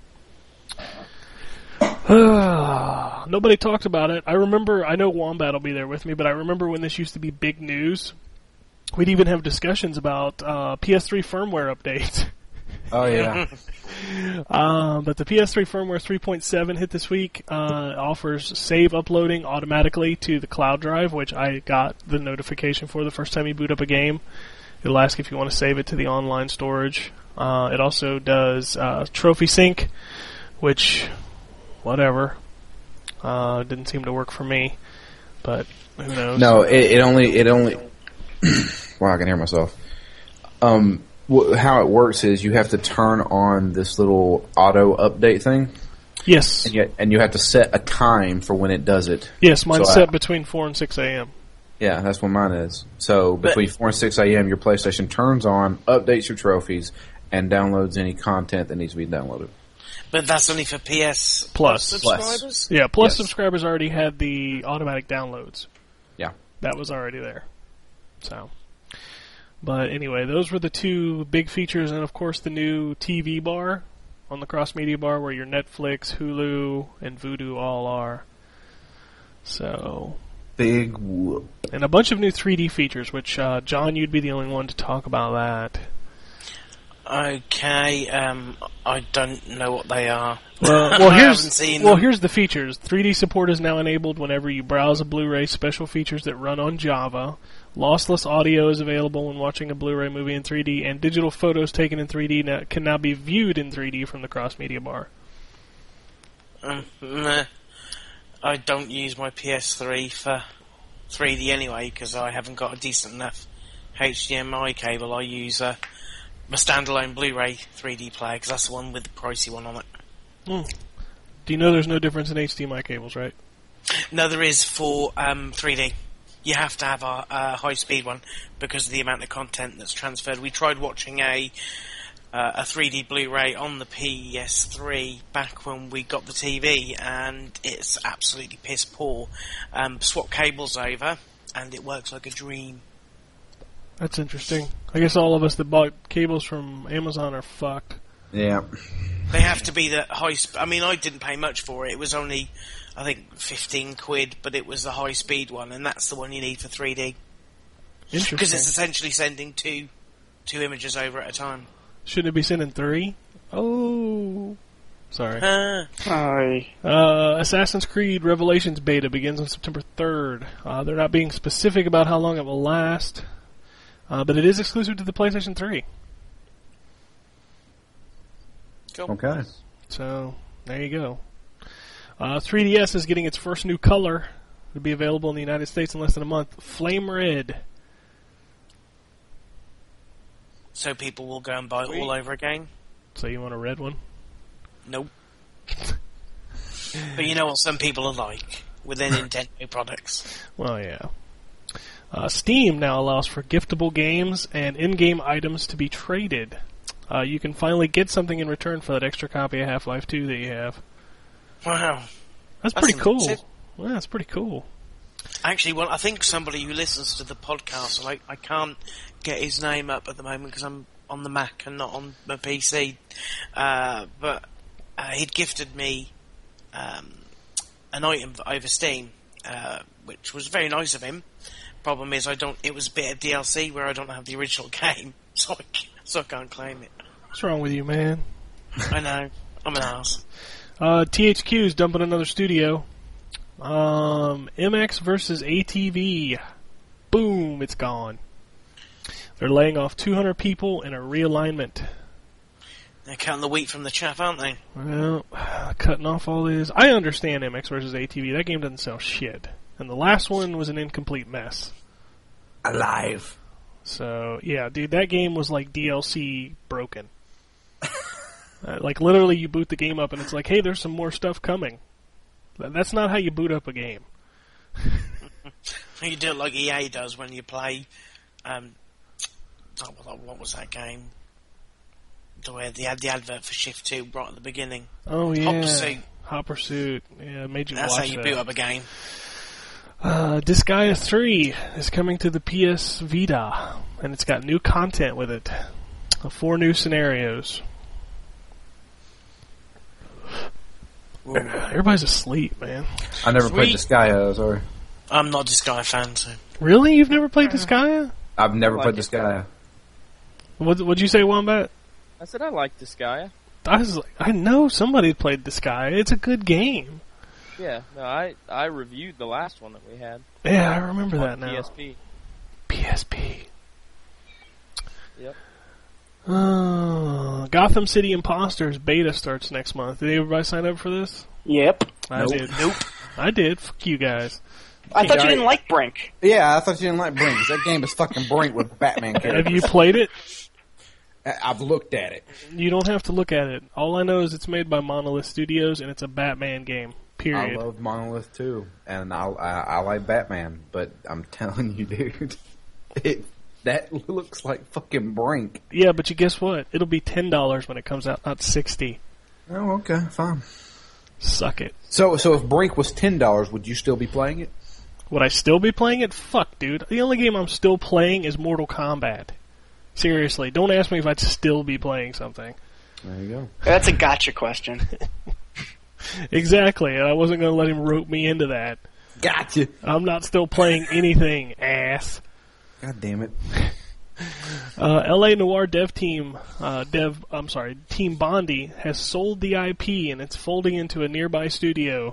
Nobody talked about it. I remember, I know Wombat will be there with me, but I remember when this used to be big news. We'd even have discussions about uh, P S three firmware updates. Oh yeah. Uh, but the P S three firmware three point seven hit this week. Uh, offers save uploading automatically to the cloud drive, which I got the notification for the first time you boot up a game. It'll ask if you want to save it to the online storage. Uh, it also does uh, trophy sync, which, whatever, uh, didn't seem to work for me. But who knows? No, it, it only it only. Wow, I can hear myself. Um, wh- how it works is you have to turn on this little auto update thing, Yes, and you, and you have to set a time for when it does it. yes, mine's So I- set between four and six a.m. Yeah, that's what mine is. So But- between four and six a.m., your PlayStation turns on, updates your trophies, and downloads any content that needs to be downloaded. But that's only for P S Plus. subscribers? Yeah, Plus Yes. subscribers already had the automatic downloads. Yeah. That was already there. So, but anyway, those were the two big features, and of course the new T V bar on the cross media bar, where your Netflix, Hulu, and Vudu all are. So, Big whoop. and a bunch of new three D features, which uh, John, you'd be the only one to talk about that. Okay, um, I don't know what they are. Well, well, I here's haven't seen well, them. here's the features. three D support is now enabled whenever you browse a Blu-ray. Special features that run on Java. Lossless audio is available when watching a Blu-ray movie in three D, and digital photos taken in three D now, can now be viewed in three D from the cross media bar. Um, meh. I don't use my P S three for three D anyway because I haven't got a decent enough H D M I cable. I use uh, my standalone Blu-ray three D player because that's the one with the pricey one on it. Hmm. Do you know there's no difference in H D M I cables, right? No, there is for um, three D. You have to have a, a high-speed one because of the amount of content that's transferred. We tried watching a uh, a three D Blu-ray on the P S three back when we got the T V, and it's absolutely piss poor. Um, swap cables over, and it works like a dream. That's interesting. I guess all of us that bought cables from Amazon are fucked. Yeah. They have to be the high. Sp- I mean, I didn't pay much for it. It was only, I think, fifteen quid, but it was the high-speed one, and that's the one you need for three D because it's Interesting. essentially sending two two images over at a time. Shouldn't it be sending three? Oh, sorry. Uh, Hi. Uh, Assassin's Creed Revelations beta begins on September third. Uh, they're not being specific about how long it will last, uh, but it is exclusive to the PlayStation three. cool. Okay. So, there you go. Uh, three D S is getting its first new color. It'll be available in the United States in less than a month. Flame Red. So people will go and buy it all over again. So you want a red one? Nope. But you know what some people are like with their Nintendo products. Well, yeah. Uh, Steam now allows for giftable games and in-game items to be traded. Uh, you can finally get something in return for that extra copy of Half-Life two that you have. Wow. That's, That's pretty cool. impressive. Well, that's pretty cool. Actually, well, I think somebody who listens to the podcast, I, I can't get his name up at the moment because I'm on the Mac and not on my P C, uh, but uh, he'd gifted me um, an item over Steam, uh, which was very nice of him. Problem is, I don't. It was a bit of D L C where I don't have the original game, so I, c- so I can't claim it. What's wrong with you, man? I know, I'm an ass. Uh, T H Q is dumping another studio. Um, M X versus A T V. Boom, it's gone. They're laying off two hundred people in a realignment. They're cutting the wheat from the chaff, aren't they? Well, cutting off all these. I understand M X versus A T V. That game doesn't sell shit. and the last one was an incomplete mess. Alive. So, yeah, dude, that game was like D L C broken. uh, like, literally, you boot the game up and it's like, hey, there's some more stuff coming. Th- That's not how you boot up a game. You do it like E A does when you play. Um, oh, what what was that game? The way they had the advert for Shift Two right at the beginning. Oh, yeah. Hot Pursuit. Hot Pursuit. Yeah, made you That's watch how you that. boot up a game. Uh, Disgaea three is coming to the P S Vita, and it's got new content with it. Uh, Four new scenarios. Everybody's asleep, man. I never played Sweet. Disgaea, sorry. I'm not a Disgaea fan, so. Really? You've never played Disgaea? I've never I played like it. Disgaea. What, what'd you say, Wombat? I said I like Disgaea. I was like, I know somebody played Disgaea. It's a good game. Yeah, no, I I reviewed the last one that we had. Yeah, I remember that on now. P S P. P S P. Yep. Uh, Gotham City Imposters beta starts next month. Did everybody sign up for this? Yep. I Nope. did. Nope. I did. Fuck you guys. I thought you Yeah, didn't like Brink. Yeah, I thought you didn't like Brink. 'Cause that game is fucking Brink with Batman characters. Have you played it? I- I've looked at it. You don't have to look at it. All I know is it's made by Monolith Studios and it's a Batman game. Period. I love Monolith too, and I, I I like Batman, but I'm telling you, dude, it that looks like fucking Brink. Yeah, but you guess what? It'll be ten dollars when it comes out, not sixty. Oh, okay, fine. Suck it. So, so if Brink was ten dollars, would you still be playing it? Would I still be playing it? Fuck, dude. The only game I'm still playing is Mortal Kombat. Seriously, don't ask me if I'd still be playing something. There you go. That's a gotcha question. Exactly, and I wasn't going to let him rope me into that. Gotcha. I'm not still playing anything, ass. God damn it. Uh, L A Noir dev team, uh, dev, I'm sorry, Team Bondi has sold the I P and it's folding into a nearby studio.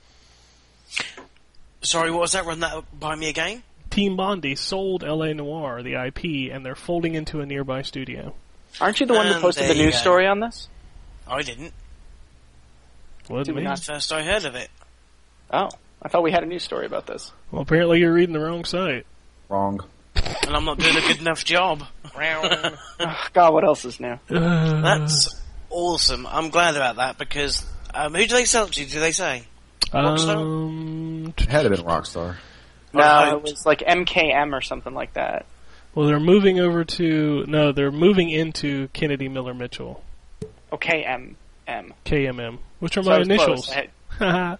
Sorry, what was that? Run that by me again? Team Bondi sold L A Noir, the I P, and they're folding into a nearby studio. Aren't you the one that Um, posted there the you news go. story on this? I didn't. Wasn't Did we me. not? That's the first I heard of it. Oh, I thought we had a news story about this. Well, apparently you're reading the wrong site. Wrong. And I'm not doing a good enough job. Oh, God, what else is new? Uh, That's awesome. I'm glad about that because um, who do they sell it to? Do they say? Rockstar? um, It had to been Rockstar. No, I- it was like M K M or something like that. well, they're moving over to no, they're moving into Kennedy Miller Mitchell, Oh, K M M. K M M, which are So I my was initials. close. I had-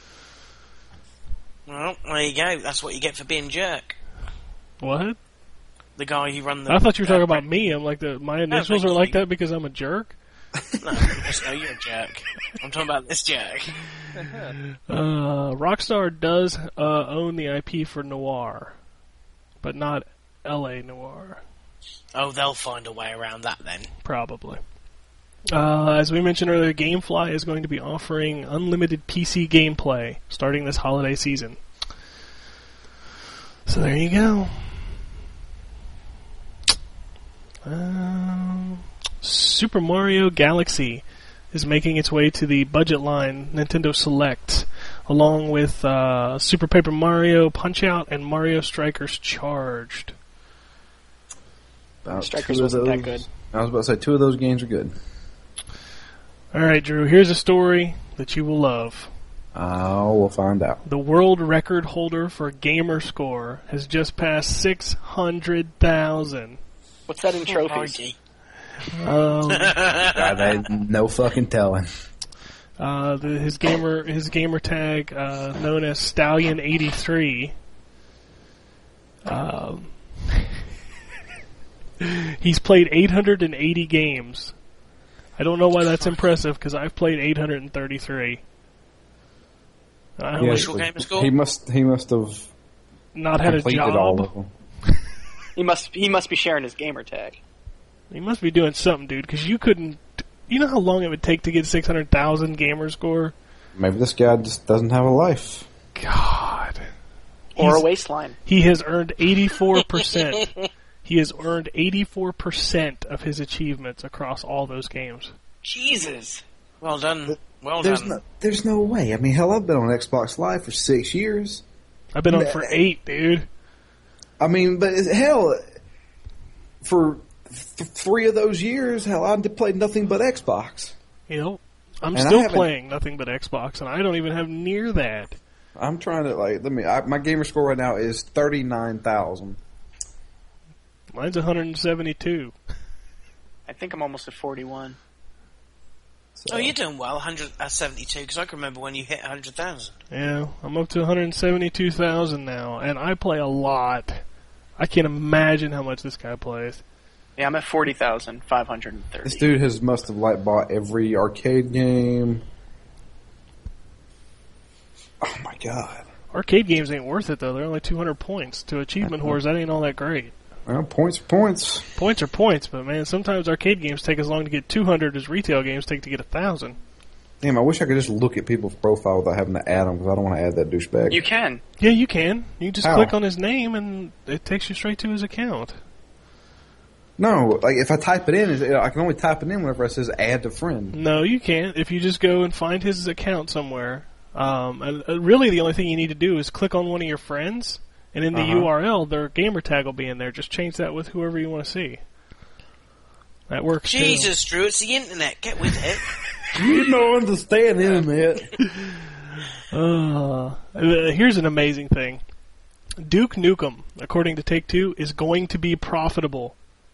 Well, there you go. That's what you get for being jerk. What? The guy who run the. I thought you were uh, talking about me. I'm like the my initials thank are like you. that because I'm a jerk. No, just know you're a jerk. I'm talking about this jerk. Uh, Rockstar does uh, own the I P for Noir, but not L A Noir, Oh, they'll find a way around that then. probably. Uh, as we mentioned earlier, GameFly is going to be offering unlimited P C gameplay starting this holiday season. So there you go. Um, Super Mario Galaxy is making its way to the budget line Nintendo Select, along with uh, Super Paper Mario Punch-Out and Mario Strikers Charged. About Strikers two of wasn't that those- good. I was about to say two of those games are good. Alright, Drew, here's a story that you will love. Oh, we'll find out. The world record holder for gamer score has just passed six hundred thousand. What's that in trophies? Crikey. Um, Uh, they, no fucking telling. uh, the, his gamer his gamer tag, uh, known as Stallion eighty-three. Um, he's played eight hundred eighty games. I don't know why that's impressive because I've played eight hundred thirty-three. I He, only Yes. Actual gamer score? he must. He must have not had a completed job. all of them. He must he must be sharing his gamer tag. He must be doing something, dude, because you couldn't. You know how long it would take to get six hundred thousand gamer score? Maybe this guy just doesn't have a life. God. Or He's- a waistline. He has earned eighty-four percent. He has earned eighty-four percent of his achievements across all those games. Jesus. Well done. Well There's done. no. There's no way. I mean, hell, I've been on Xbox Live for six years. I've been on for eight, dude. I mean, but it's- hell, for th- three of those years, hell, I played nothing but Xbox. You know, I'm And I still haven't- playing nothing but Xbox, and I don't even have near that. I'm trying to like let me. I, my gamer score right now is thirty nine thousand. Mine's one hundred seventy-two. I think I'm almost at forty-one. So. Oh, you're doing well, one hundred seventy-two, because I can remember when you hit one hundred thousand. Yeah, I'm up to one hundred seventy-two thousand now, and I play a lot. I can't imagine how much this guy plays. Yeah, I'm at forty thousand five hundred thirty. This dude has must have like bought every arcade game. Oh my god! Arcade games ain't worth it, though. They're only two hundred points. To achievement whores, that ain't all that great. Well, points are points. Points are points, but man, sometimes arcade games take as long to get two hundred as retail games take to get one thousand. Damn, I wish I could just look at people's profile without having to add them because I don't want to add that douchebag. You can. Yeah, you can. You just How? click on his name, and it takes you straight to his account. No, like if I type it in, is- I can only type it in whenever it says add to friend. No, you can't. If you just go and find his account somewhere, um, and uh, really the only thing you need to do is click on one of your friends, and in the Uh-huh. U R L, their gamer tag will be in there. Just change that with whoever you want to see. That works too. Jesus, Drew, it's the internet. Get with it. You don't understand internet. Uh, uh, here's an amazing thing. Duke Nukem, according to Take-Two, is going to be profitable.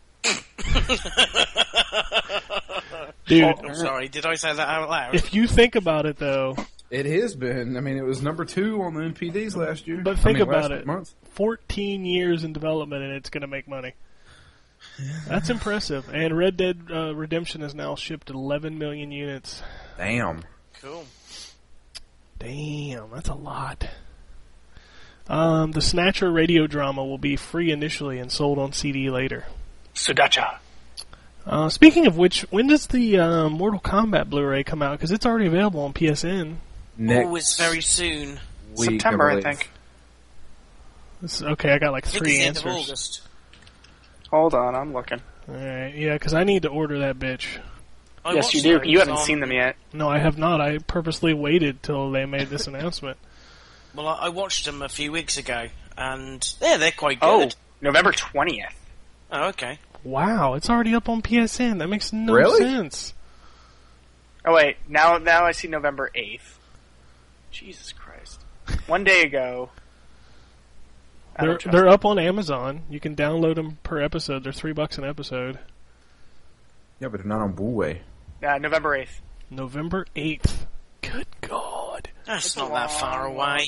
Dude, Oh, I'm sorry, did I say that out loud? if you think about it, though, It has been. I mean, it was number two on the N P Ds last year. but I think mean, about last it. Month. fourteen years in development, and it's going to make money. That's impressive. And Red Dead uh, Redemption has now shipped eleven million units. Damn. Cool. Damn, that's a lot. Um, the Snatcher radio drama will be free initially and sold on C D later. Sudacha. Uh, speaking of which, when does the uh, Mortal Kombat Blu-ray come out? Because it's already available on P S N. Next Oh, it's very soon. week, September, I believe. think. It's, okay, I got like I think three it's the end of answers. August. Hold on, I'm looking. Alright, yeah, because I need to order that bitch. I yes, you watched do. those You haven't on- seen them yet. No, I have not. I purposely waited till they made this announcement. Well, I I watched them a few weeks ago, and yeah, they're quite Oh, good. November twentieth. Oh, okay. Wow, it's already up on P S N. That makes no Really? sense. Oh wait, now now I see November eighth. Jesus Christ! One day ago. I They're don't trust they're them. up on Amazon. You can download them per episode. They're three bucks an episode. Yeah, but they're not on Blu-ray. Uh, November eighth. November eighth. Good God. That's not that far away.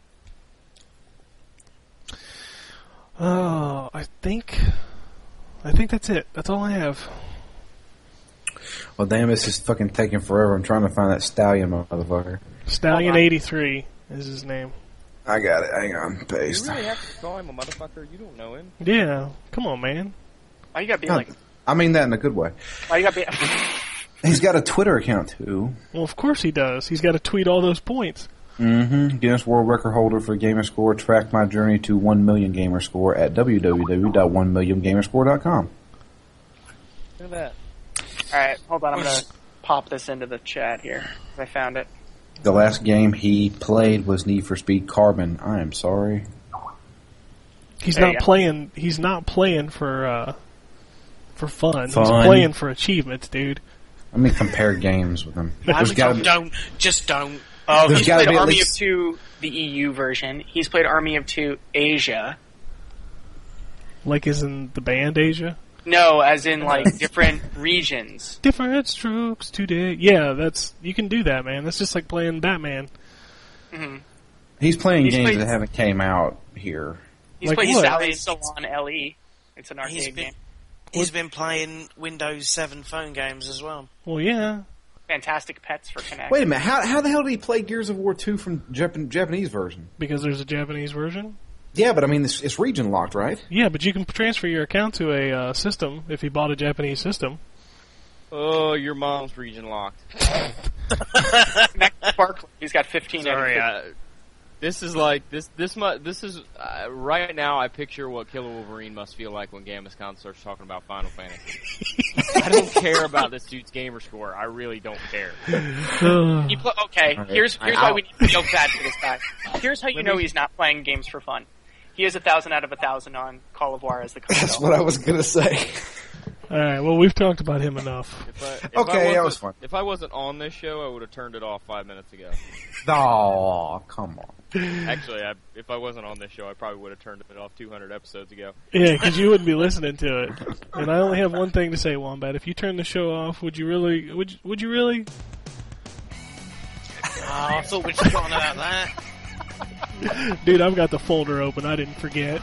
Oh, I think, I think that's it. That's all I have. Well, damn, this is fucking taking forever. I'm trying to find that stallion motherfucker. Stallion eighty-three is his name. I got it. Hang on. You Paste. really have to call him a motherfucker? You don't know him. Yeah, come on, man. Why you gotta be No, like? I mean that in a good way. Why you gotta be? He's got a Twitter account, too. Well, of course he does. He's got to tweet all those points. Mm-hmm. Guinness World Record holder for Gamer Score. Track my journey to one million Gamer Score at w w w dot one million gamer score dot com. Look at that. All right, hold on. I'm gonna pop this into the chat here. I found it. The last game he played was Need for Speed Carbon. I am sorry. He's There you not go. playing. He's not playing for uh, for fun. He's Fun. playing for achievements, dude. Let me compare games with him. I'm There's gotta don't, be, don't, just don't. Oh, There's he's gotta played be at Army least- of Two, the E U version. He's played Army of Two Asia. Like is in the band Asia. No, as in like different regions. Different strokes today. Yeah, that's you can do that, man. That's just like playing Batman. hmm he's playing He's games played- that haven't came out here. He's Like played what? Sally Salon L E. It's an He's arcade been, game. he's been playing Windows seven phone games as well. Well, yeah. Fantastic Pets for Connect. Wait a minute. How how the hell did he play Gears of War two from Jap- Japanese version? Because there's a Japanese version. Yeah, but I mean, it's, it's region locked, right? Yeah, but you can transfer your account to a uh, system if you bought a Japanese system. Oh, your mom's region locked. Next Barkley. He's got fifteen. Sorry, out of uh, This is like this. This mu- This is uh, right now. I picture what Killer Wolverine must feel like when Gamescom starts talking about Final Fantasy. I don't care about this dude's gamer score. I really don't care. He pl- okay, Okay. here's here's why we need to feel bad for this guy. Here's how you Let know me- he's not playing games for fun. He has a thousand out of a thousand on Call of War as the That's console. what I was gonna say. All right. Well, we've talked about him enough. If I, if Okay, I that wasn't- was fun. If I wasn't on this show, I would have turned it off five minutes ago. Oh, come on. Actually, I, if I wasn't on this show, I probably would have turned it off two hundred episodes ago. Yeah, because you wouldn't be listening to it. And I only have one thing to say, Wombat. If you turn the show off, would you really? Would you, Would you really? Oh, I thought we'd forgotten about that. Dude, I've got the folder open. I didn't forget.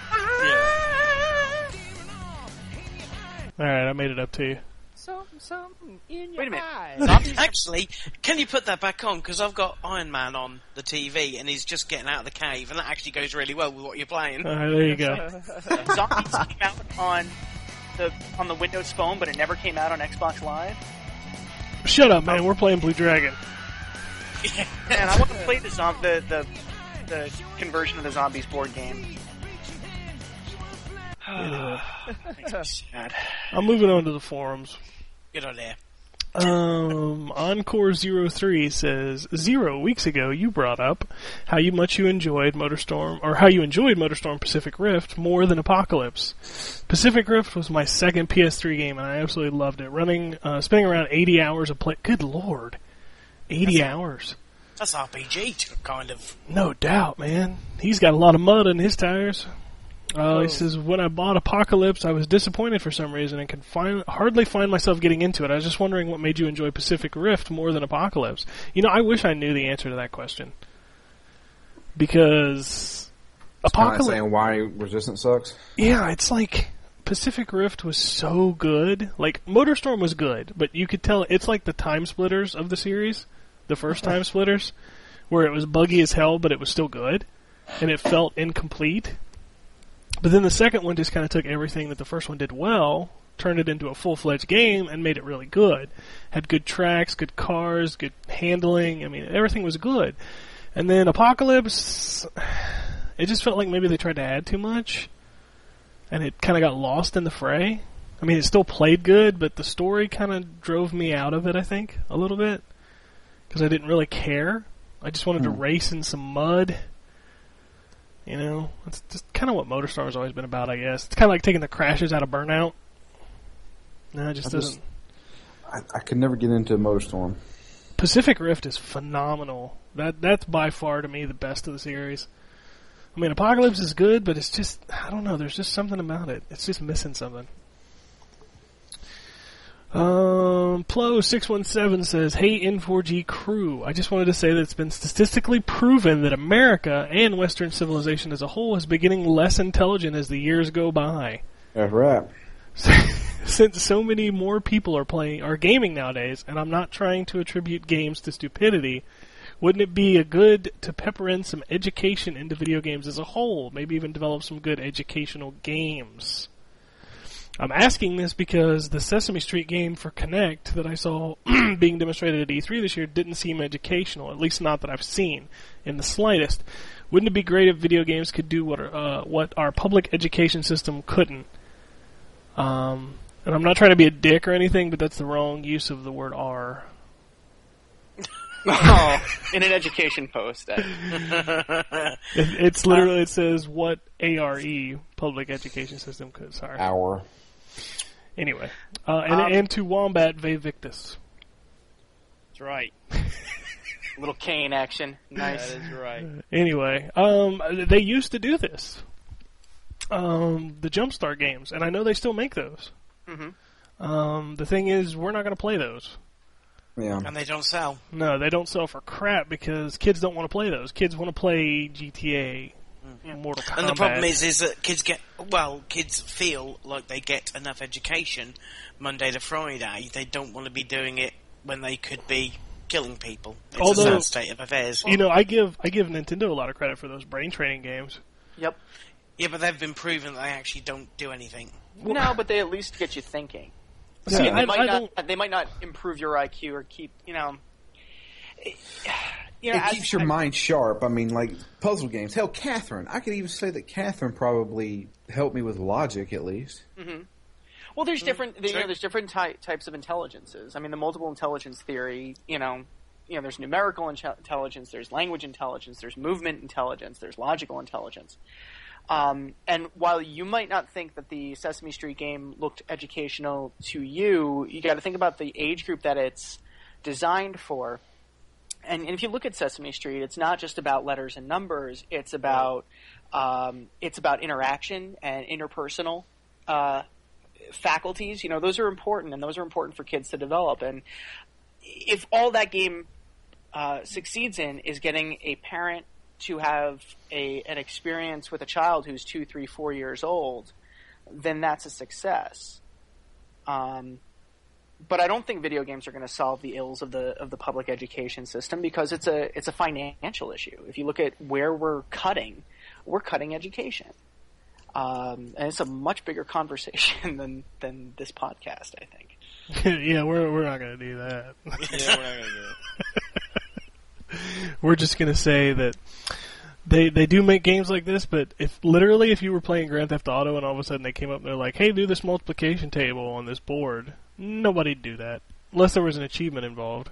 All right, I made it up to you. Something, something in your Wait a minute. eyes. Zombies? Actually, can you put that back on? Because I've got Iron Man on the T V, and he's just getting out of the cave, and that actually goes really well with what you're playing. All right, there you go. Zombies came out on the on the Windows Phone, but it never came out on Xbox Live. Shut up, man. We're playing Blue Dragon. And I want to play the zom- the, the the conversion of the Zombies board game. Anyway, Makes me sad. I'm moving on to the forums. Good idea. Um, Encore zero three says, Zero weeks ago you brought up how you much you enjoyed MotorStorm, or how you enjoyed MotorStorm Pacific Rift more than Apocalypse. Pacific Rift was my second P S three game and I absolutely loved it. Running, uh, spending around eighty hours of play, good lord. eighty hours. That's R P G, to kind of. No doubt, man. He's got a lot of mud on his tires. Uh, he says, when I bought Apocalypse, I was disappointed for some reason and could find, hardly find myself getting into it. I was just wondering what made you enjoy Pacific Rift more than Apocalypse. You know, I wish I knew the answer to that question. Because Kinda Apocalypse... saying why Resistance sucks. Yeah, it's like Pacific Rift was so good. Like, MotorStorm was good, but you could tell it's like the Time Splitters of the series. The first Time Splitters. Where it was buggy as hell, but it was still good. And it felt incomplete. But then the second one just kind of took everything that the first one did well, turned it into a full-fledged game, and made it really good. Had good tracks, good cars, good handling. I mean, everything was good. And then Apocalypse, it just felt like maybe they tried to add too much, and it kind of got lost in the fray. I mean, it still played good, but the story kind of drove me out of it, I think, a little bit. Because I didn't really care. I just wanted to race in some mud. You know, it's just kind of what MotorStorm's always been about, I guess. It's kind of like taking the crashes out of Burnout. No, it just I doesn't. just- I, I could never get into MotorStorm. Pacific Rift is phenomenal. That that's by far to me the best of the series. I mean, Apocalypse is good, but it's just I don't know. There's just something about it. It's just missing something. Um, Plo six one seven says, "Hey N four G crew, I just wanted to say that it's been statistically proven that America and Western civilization as a whole is beginning less intelligent as the years go by. That's right. Since so many more people are playing are gaming nowadays, and I'm not trying to attribute games to stupidity, wouldn't it be a good to pepper in some education into video games as a whole? Maybe even develop some good educational games." I'm asking this because the Sesame Street game for Kinect that I saw being demonstrated at E three this year didn't seem educational, at least not that I've seen in the slightest. Wouldn't it be great if video games could do what uh, what our public education system couldn't? Um, and I'm not trying to be a dick or anything, but that's the wrong use of the word "R." Oh, in an education post. Uh, It, it's literally it says what A R E public education system could. Sorry. Hour. Anyway, uh, and Um, and to Wombat Ve Victus. That's right. Little cane action. Nice. That is right. Anyway, um, they used to do this. Um, the Jumpstart games, and I know they still make those. Mm-hmm. Um, the thing is, we're not going to play those. Yeah. And they don't sell. No, they don't sell for crap because kids don't want to play those. Kids want to play G T A, Mortal Kombat. And the problem is, is that kids get, well, kids feel like they get enough education Monday to Friday. They don't want to be doing it when they could be killing people. It's Although- a sad state of affairs. you know, I give I give Nintendo a lot of credit for those brain training games. Yep. Yeah, but they've been proven that they actually don't do anything. No, but they at least get you thinking. See, I mean, they I- might I not. don't- They might not improve your I Q or keep. You know. You you know, it as- keeps your I- mind sharp. I mean, like puzzle games. Hell, Catherine. I could even say that Catherine probably helped me with logic, at least. Mm-hmm. Well, there's different. You sure. know, there's different ty- types of intelligences. I mean, the multiple intelligence theory. You know, you know, there's numerical inte- intelligence, there's language intelligence, there's movement intelligence, there's logical intelligence. Um, and while you might not think that the Sesame Street game looked educational to you, you got to think about the age group that it's designed for. And, and if you look at Sesame Street, it's not just about letters and numbers. It's about um, it's about interaction and interpersonal uh, faculties. You know, those are important, and those are important for kids to develop. And if all that game uh, succeeds in is getting a parent to have a an experience with a child who's two, three, four years old, then that's a success. Um, but I don't think video games are going to solve the ills of the of the public education system because it's a it's a financial issue. If you look at where we're cutting, we're cutting education, um, and it's a much bigger conversation than than this podcast, I think. Yeah, we're we're not going to do that. Yeah, we're not gonna do it. We're just going to say that they they do make games like this, but if literally if you were playing Grand Theft Auto and all of a sudden they came up and they're like, "Hey, do this multiplication table on this board," nobody'd do that unless there was an achievement involved.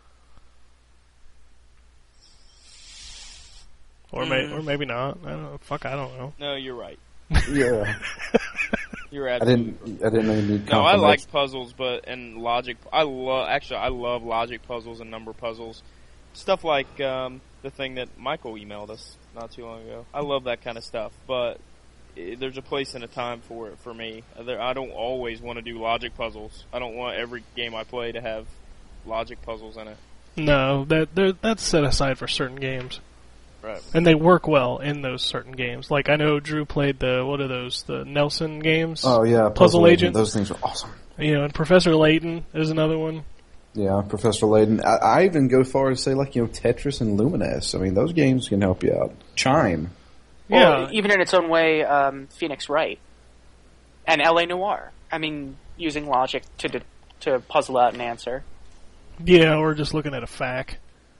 Or may Mm. or maybe not. I don't know. Fuck, I don't know. No, you're right. Yeah. You're I absolutely didn't. I didn't know you need. No, I confirmation. like puzzles, but and logic. I love actually. I love logic puzzles and number puzzles, stuff like um, the thing that Michael emailed us not too long ago. I love that kind of stuff, but eh, there's a place and a time for it for me. There, I don't always want to do logic puzzles. I don't want every game I play to have logic puzzles in it. No, that they're- that's set aside for certain games. Right. And they work well in those certain games. Like, I know Drew played the, what are those, the Nelson games? Oh yeah, Puzzle Agent. Those things are awesome. You know, and Professor Layton is another one. Yeah, Professor Layton. I, I even go far as to say, like, you know, Tetris and Lumines. I mean, those games can help you out. Chime. Yeah. Well, even in its own way, um, Phoenix Wright and L A Noire. I mean, using logic to de- to puzzle out an answer. Yeah, or just looking at a fact.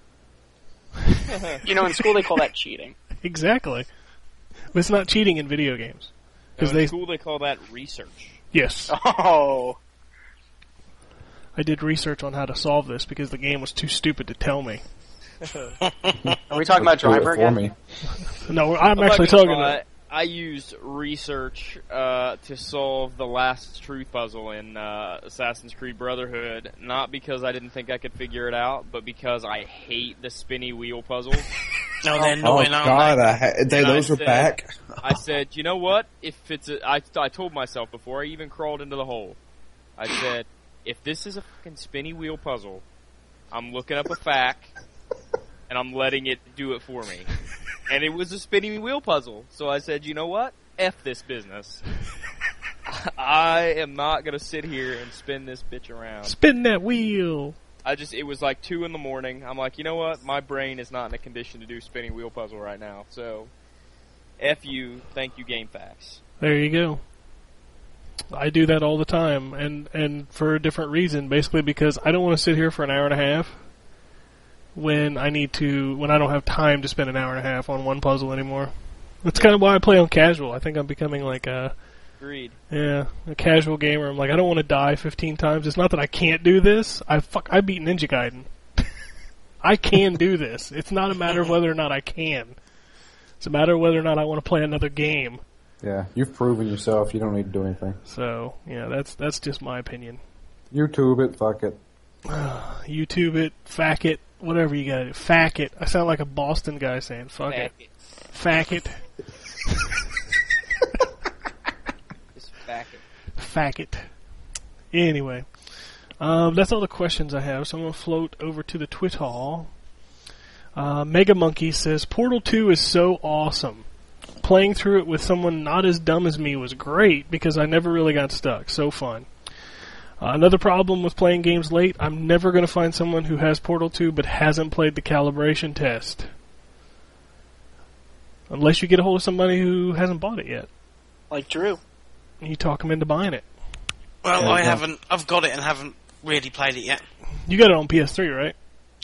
You know, in school they call that cheating. Exactly. But it's not cheating in video games. No, Because in they, school they call that research. yes, Oh, I did research on how to solve this because the game was too stupid to tell me. are we talking about Do it Driver for again? me. No, I'm, I'm actually not gonna talking lie, about. I used research uh, to solve the last truth puzzle in uh, Assassin's Creed Brotherhood, not because I didn't think I could figure it out, but because I hate the spinny wheel puzzles. No, they're Oh annoying, aren't God, they? I ha- they, And I those are said- back. I said, you know what? If it's a, I, I told myself before I even crawled into the hole, I said, if this is a fucking spinny wheel puzzle, I'm looking up a fact, and I'm letting it do it for me. And it was a spinning wheel puzzle. So I said, you know what? F this business. I am not going to sit here and spin this bitch around. Spin that wheel! I just, it was like two in the morning. I'm like, you know what? My brain is not in a condition to do spinning wheel puzzle right now. So, F you, thank you, GameFAQs. There you go. I do that all the time, and, and for a different reason, basically because I don't want to sit here for an hour and a half when I need to, when I don't have time to spend an hour and a half on one puzzle anymore. That's kind of why I play on casual. I think I'm becoming like a, Agreed. yeah, a casual gamer. I'm like, I don't want to die fifteen times. It's not that I can't do this. I fuck, I beat Ninja Gaiden. I can do this. It's not a matter of whether or not I can. It's a matter of whether or not I want to play another game. Yeah, you've proven yourself. You don't need to do anything. So, yeah, that's that's just my opinion. YouTube it, fuck it. YouTube it, fack it, whatever you gotta do. Fack it. I sound like a Boston guy saying fuck it. Fack it. Just fact it. Fack it. Anyway, um, that's all the questions I have, so I'm going to float over to the Twitter. Uh, Mega Monkey says, Portal two is so awesome. Playing through it with someone not as dumb as me was great because I never really got stuck. So fun. Uh, another problem with playing games late, I'm never going to find someone who has Portal two but hasn't played the calibration test. Unless you get a hold of somebody who hasn't bought it yet. Like Drew. And you talk them into buying it. Well, Yeah, I yeah. haven't. I've got it and haven't really played it yet. You got it on P S three, right?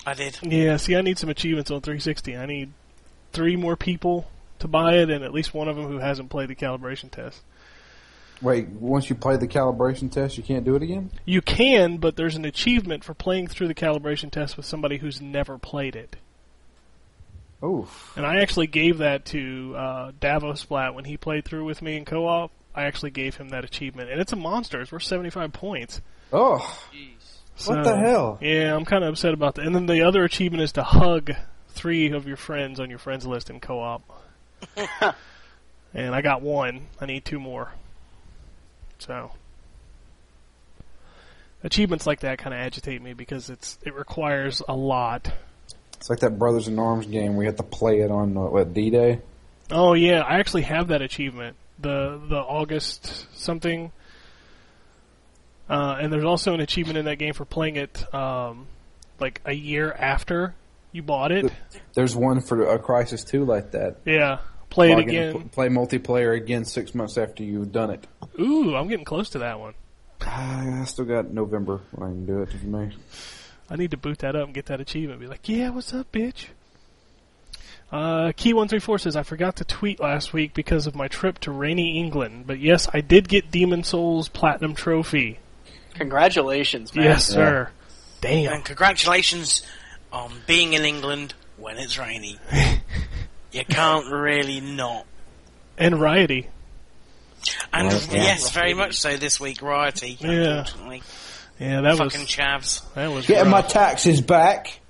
I did. Yeah, see, I need some achievements on three sixty. I need three more people to buy it, and at least one of them who hasn't played the calibration test. Wait, once you play the calibration test, you can't do it again? You can, but there's an achievement for playing through the calibration test with somebody who's never played it. Oof. And I actually gave that to uh, Davos Splat when he played through with me in co-op. I actually gave him that achievement, and it's a monster. It's worth seventy-five points. Oh. Jeez. So, What the hell? Yeah, I'm kind of upset about that. And then the other achievement is to hug three of your friends on your friends list in co-op. And I got one. I need two more. So achievements like that kind of agitate me because it's it requires a lot. It's like that Brothers in Arms game where you have to play it on, uh, what, D-Day? Oh yeah, I actually have that achievement. The the August something. Uh, and there's also an achievement in that game for playing it um, like a year after you bought it. There's one for a Crisis two like that. Yeah, play it Log in and again. pl- play multiplayer again six months after you've done it. Ooh, I'm getting close to that one. I still got November when I can do it, if you may. I need to boot that up and get that achievement. Be like, yeah, what's up, bitch? Uh, Key one three four says, I forgot to tweet last week because of my trip to rainy England. But yes, I did get Demon Souls Platinum Trophy. Congratulations, man. Yes, sir. Damn. And congratulations on being in England when it's rainy. You can't really not. And Riety. And Right, yeah. yes, very much so this week, Riety, Yeah. unfortunately. Yeah, that Fucking was chavs. that was Getting my rough. taxes back.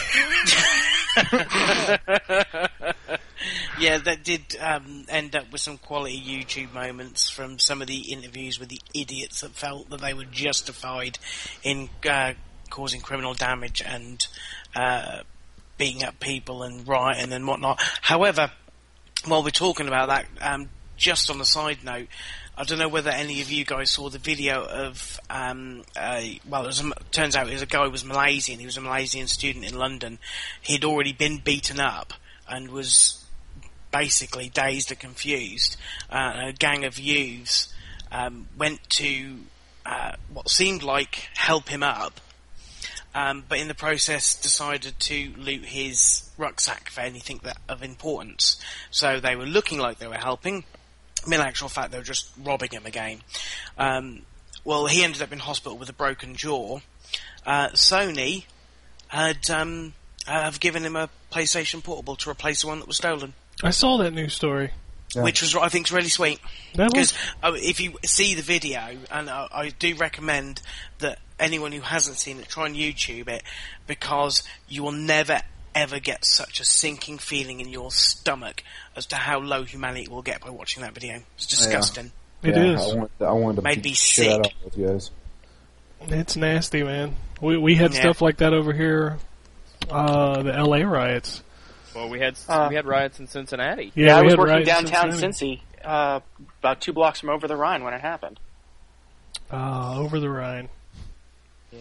Yeah, that did um, end up with some quality YouTube moments from some of the interviews with the idiots that felt that they were justified in uh, causing criminal damage and uh, beating up people and rioting and whatnot. However, while we're talking about that, um, just on a side note, I don't know whether any of you guys saw the video of, um, uh, well, it was a, turns out it was a guy who was Malaysian. He was a Malaysian student in London. He'd already been beaten up and was basically dazed and confused. Uh, and a gang of youths um, went to uh, what seemed like help him up, um, but in the process decided to loot his rucksack for anything that of importance. So they were looking like they were helping. In actual fact, they were just robbing him again. Um, well, he ended up in hospital with a broken jaw. Uh, Sony had um, have given him a PlayStation Portable to replace the one that was stolen, I saw that news story. Yeah. which was I think is really sweet. That Because was uh, if you see the video, and I, I do recommend that anyone who hasn't seen it try and YouTube it, because you will never ever get such a sinking feeling in your stomach as to how low humanity will get by watching that video. It's disgusting. it yeah, is. I wanted, I wanted to Made beat me the shit out sick. of those guys. It's nasty, man. We we had Yeah. stuff like that over here. Uh, the L A riots. Well, we had Uh, we had riots in Cincinnati. Yeah, Yeah, I we was had working riots in downtown Cincinnati. Cincy, uh, about two blocks from over the Rhine when it happened. Uh, over the Rhine. Yeah.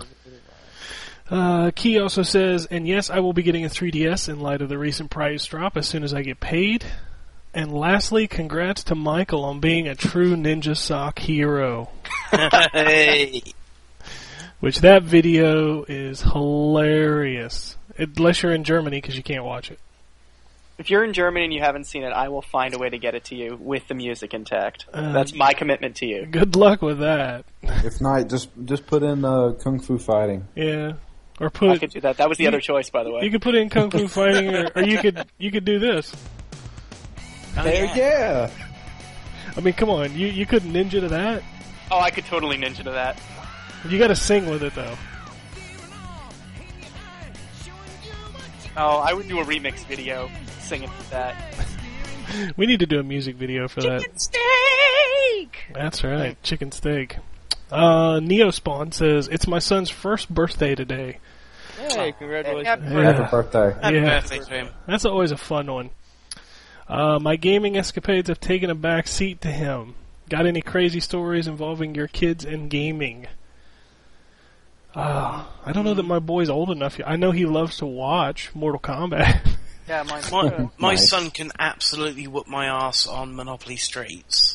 Uh, Key also says, and yes, I will be getting a three D S in light of the recent price drop as soon as I get paid. And lastly, congrats to Michael on being a true Ninja Sock hero. Hey. Which that video is hilarious. Unless you're in Germany, because you can't watch it. If you're in Germany and you haven't seen it, I will find a way to get it to you with the music intact. Uh, That's my commitment to you. Good luck with that. If not, just just put in uh, Kung Fu Fighting. Yeah. Or I put could do that. That was the You- other choice, by the way. you could put in Kung Fu Fighting, or, or you could you could do this. Oh, There, yeah. yeah. I mean, come on, you you could ninja to that. Oh, I could totally ninja to that. You got to sing with it though. Oh, I would do a remix video singing to that. We need to do a music video for that. Steak! That's right, chicken steak. Uh, Neospawn says it's my son's first birthday today. Hey, congratulations. Happy Yeah. Happy birthday. Happy Yeah. birthday to him. That's always a fun one. Uh, my gaming escapades have taken a back seat to him. Got any crazy stories involving your kids and gaming? Uh, I don't know that my boy's old enough yet. I know he loves to watch Mortal Kombat. Yeah, mine. My, my Nice. son can absolutely whoop my ass on Monopoly Streets.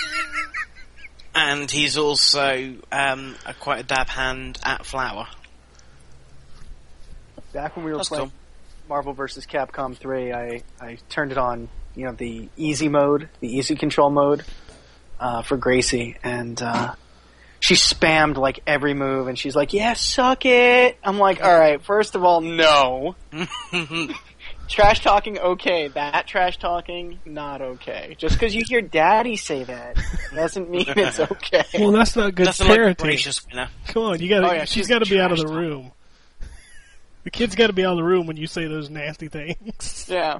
And he's also um, a quite a dab hand at Flower. back when we were That's playing cool. Marvel versus. Capcom three, I, I turned it on, you know, the easy mode, the easy control mode, uh, for Gracie, and, uh, she spammed, like, every move, and she's like, yeah, suck it! I'm like, alright, first of all, no. Trash talking, okay. That trash talking, not okay. Just because you hear daddy say that doesn't mean it's okay. Well, that's not good Nothing like parenting. gracious winner. Come on, you gotta. Oh, yeah, she's she's got to be out of the trash room. The kid's got to be out of the room when you say those nasty things. Yeah.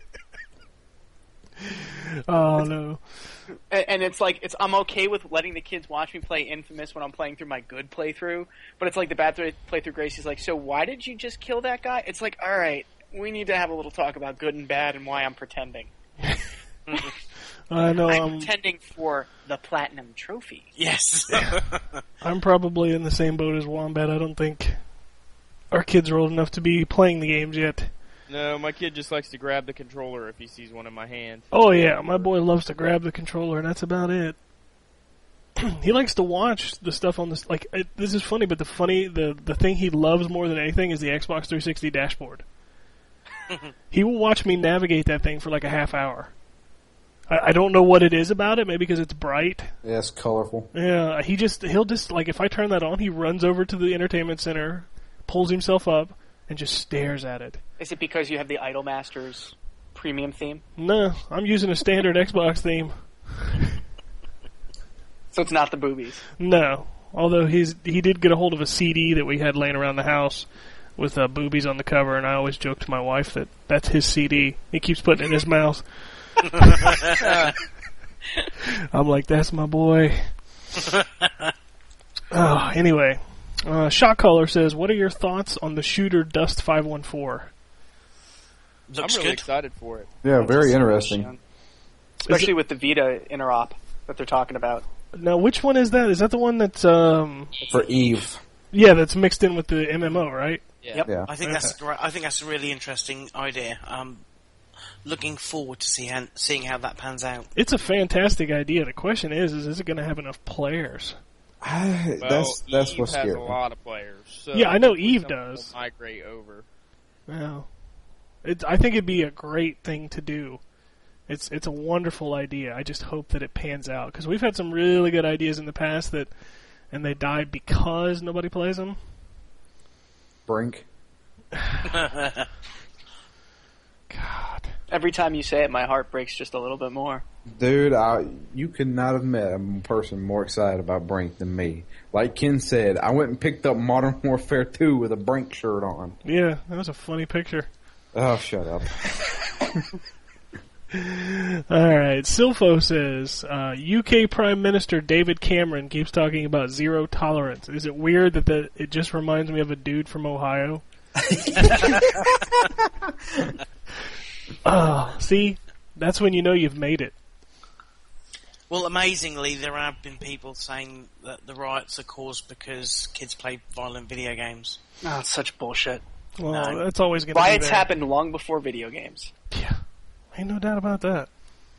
Oh no. And, and it's like, it's I'm okay with letting the kids watch me play Infamous when I'm playing through my good playthrough, but it's like the bad th- playthrough Gracie's like, so why did you just kill that guy? It's like, alright, we need to have a little talk about good and bad and why I'm pretending. I know. I'm I'm. pretending for the Platinum Trophy. Yes. I'm probably in the same boat as Wombat. I don't think our kids are old enough to be playing the games yet. No, my kid just likes to grab the controller if he sees one in my hand. Oh yeah, my boy loves to grab the controller, and that's about it. He likes to watch the stuff on this. Like it, this is funny, but the funny the the thing he loves more than anything is the Xbox three sixty dashboard. He will watch me navigate that thing for like a half hour. I, I don't know what it is about it. Maybe because it's bright. Yeah, it's colorful. Yeah, he just he'll just like if I turn that on, he runs over to the entertainment center, pulls himself up, and just stares at it. Is it because you have the Idolmasters premium theme? No, I'm using a standard Xbox theme. So it's not the boobies. No, although he's he did get a hold of a C D that we had laying around the house with uh, boobies on the cover, and I always joke to my wife that that's his C D. He keeps putting it in his mouth. I'm like, that's my boy. Oh, anyway, uh, Shot Caller says, "What are your thoughts on the shooter Dust five one four?" Looks I'm really good. excited for it. Yeah, very interesting. Especially with the Vita interop that they're talking about. Now, which one is that? Is that the one that's um? For Eve. Yeah, that's mixed in with the M M O, right? Yeah. Yep. Yeah. I think that's gr- I think that's a really interesting idea. Um, looking forward to see how, seeing how that pans out. It's a fantastic idea. The question is, is, is it going to have enough players? I, Well, that's that's Eve what's has scary. a lot of players. So Yeah, I know hopefully Eve someone does. will migrate over. Well, it, I think it'd be a great thing to do. It's it's a wonderful idea. I just hope that it pans out because we've had some really good ideas in the past that, and they died because nobody plays them. Brink. God, Every time you say it, my heart breaks just a little bit more. Dude, I, you could not have met a person more excited about Brink than me. Like Ken said, I went and picked up Modern Warfare two with a Brink shirt on. yeah, that was a funny picture. Oh, shut up. All right, Silfo says uh, U K Prime Minister David Cameron keeps talking about zero tolerance. Is it weird that the, it just reminds me of a dude from Ohio? Oh, see, that's when you know you've made it. Well, amazingly, there have been people saying that the riots are caused because kids play violent video games. Oh, it's such bullshit. Well, No. that's always going to be Riots there. happened long before video games. Yeah, ain't no doubt about that.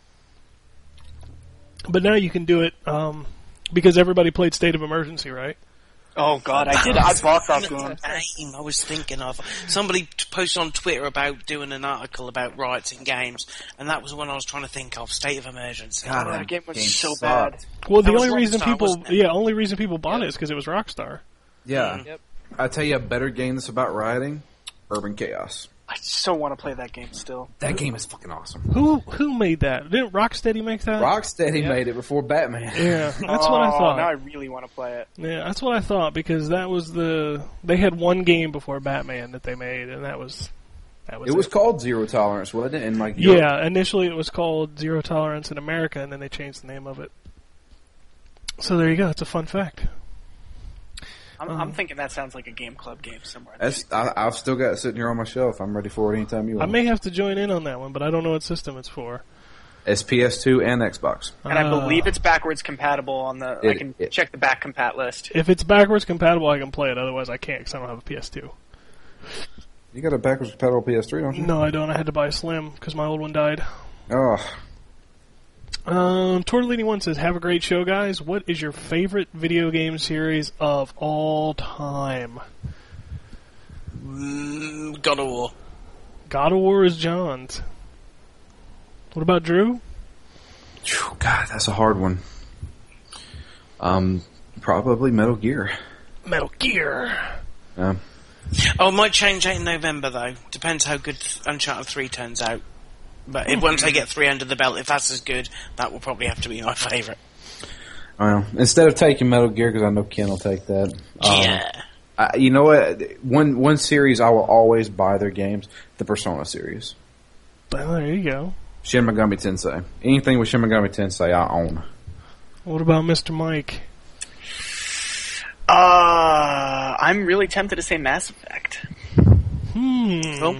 But now you can do it um, because everybody played State of Emergency, right? Oh god, I did. I bought that That's game. the game I was thinking of. Somebody t- posted on Twitter about doing an article about riots in games, and that was the one I was trying to think of. State of Emergency. God, that game was Game so sucked. bad. Well, the That was only reason Rockstar, people, wasn't it? yeah, only reason people bought it is because it was Rockstar. Yeah. Yep. I tell you a better game that's about rioting, Urban Chaos. I so want to play that game still. That game is fucking awesome. Who who made that? Didn't Rocksteady make that? Rocksteady Yep. made it before Batman. Yeah, that's what I Oh, thought. Now I really want to play it. Yeah, that's what I thought because that was the they had one game before Batman that they made, and that was that was It was called Zero Tolerance, wasn't it? And like yeah. Initially, it was called Zero Tolerance in America, and then they changed the name of it. So there you go. It's a fun fact. I'm, Um, I'm thinking that sounds like a Game Club game somewhere. That's, I, I've still got it sitting here on my shelf. I'm ready for it anytime you I want. may have to join in on that one, but I don't know what system it's for. It's P S two and Xbox. and I Uh, believe it's backwards compatible on the. I It- can it- check the back compat list. If it's backwards compatible, I can play it. Otherwise, I can't because I don't have a P S two. You got a backwards compatible P S three, don't you? No, I don't. I had to buy a Slim because my old one died. Oh, Um, Tortellini one says, "Have a great show, guys. What is your favorite video game series of all time?" Mm, God of War. God of War is John's. What about Drew? Phew, God, that's a hard one. Um, probably Metal Gear. Metal Gear. Yeah. Oh, it might change that in November, though. Depends how good Uncharted three turns out. But if, once I get three under the belt, if that's as good, that will probably have to be my favourite. Well, instead of taking Metal Gear, because I know Ken will take that. Um, Yeah. I, you know what? One one series I will always buy their games, the Persona series. Well, there you go. Shin Megami Tensei. Anything with Shin Megami Tensei, I own. What about Mister Mike? Uh, I'm really tempted to say Mass Effect. Hmm. Oh.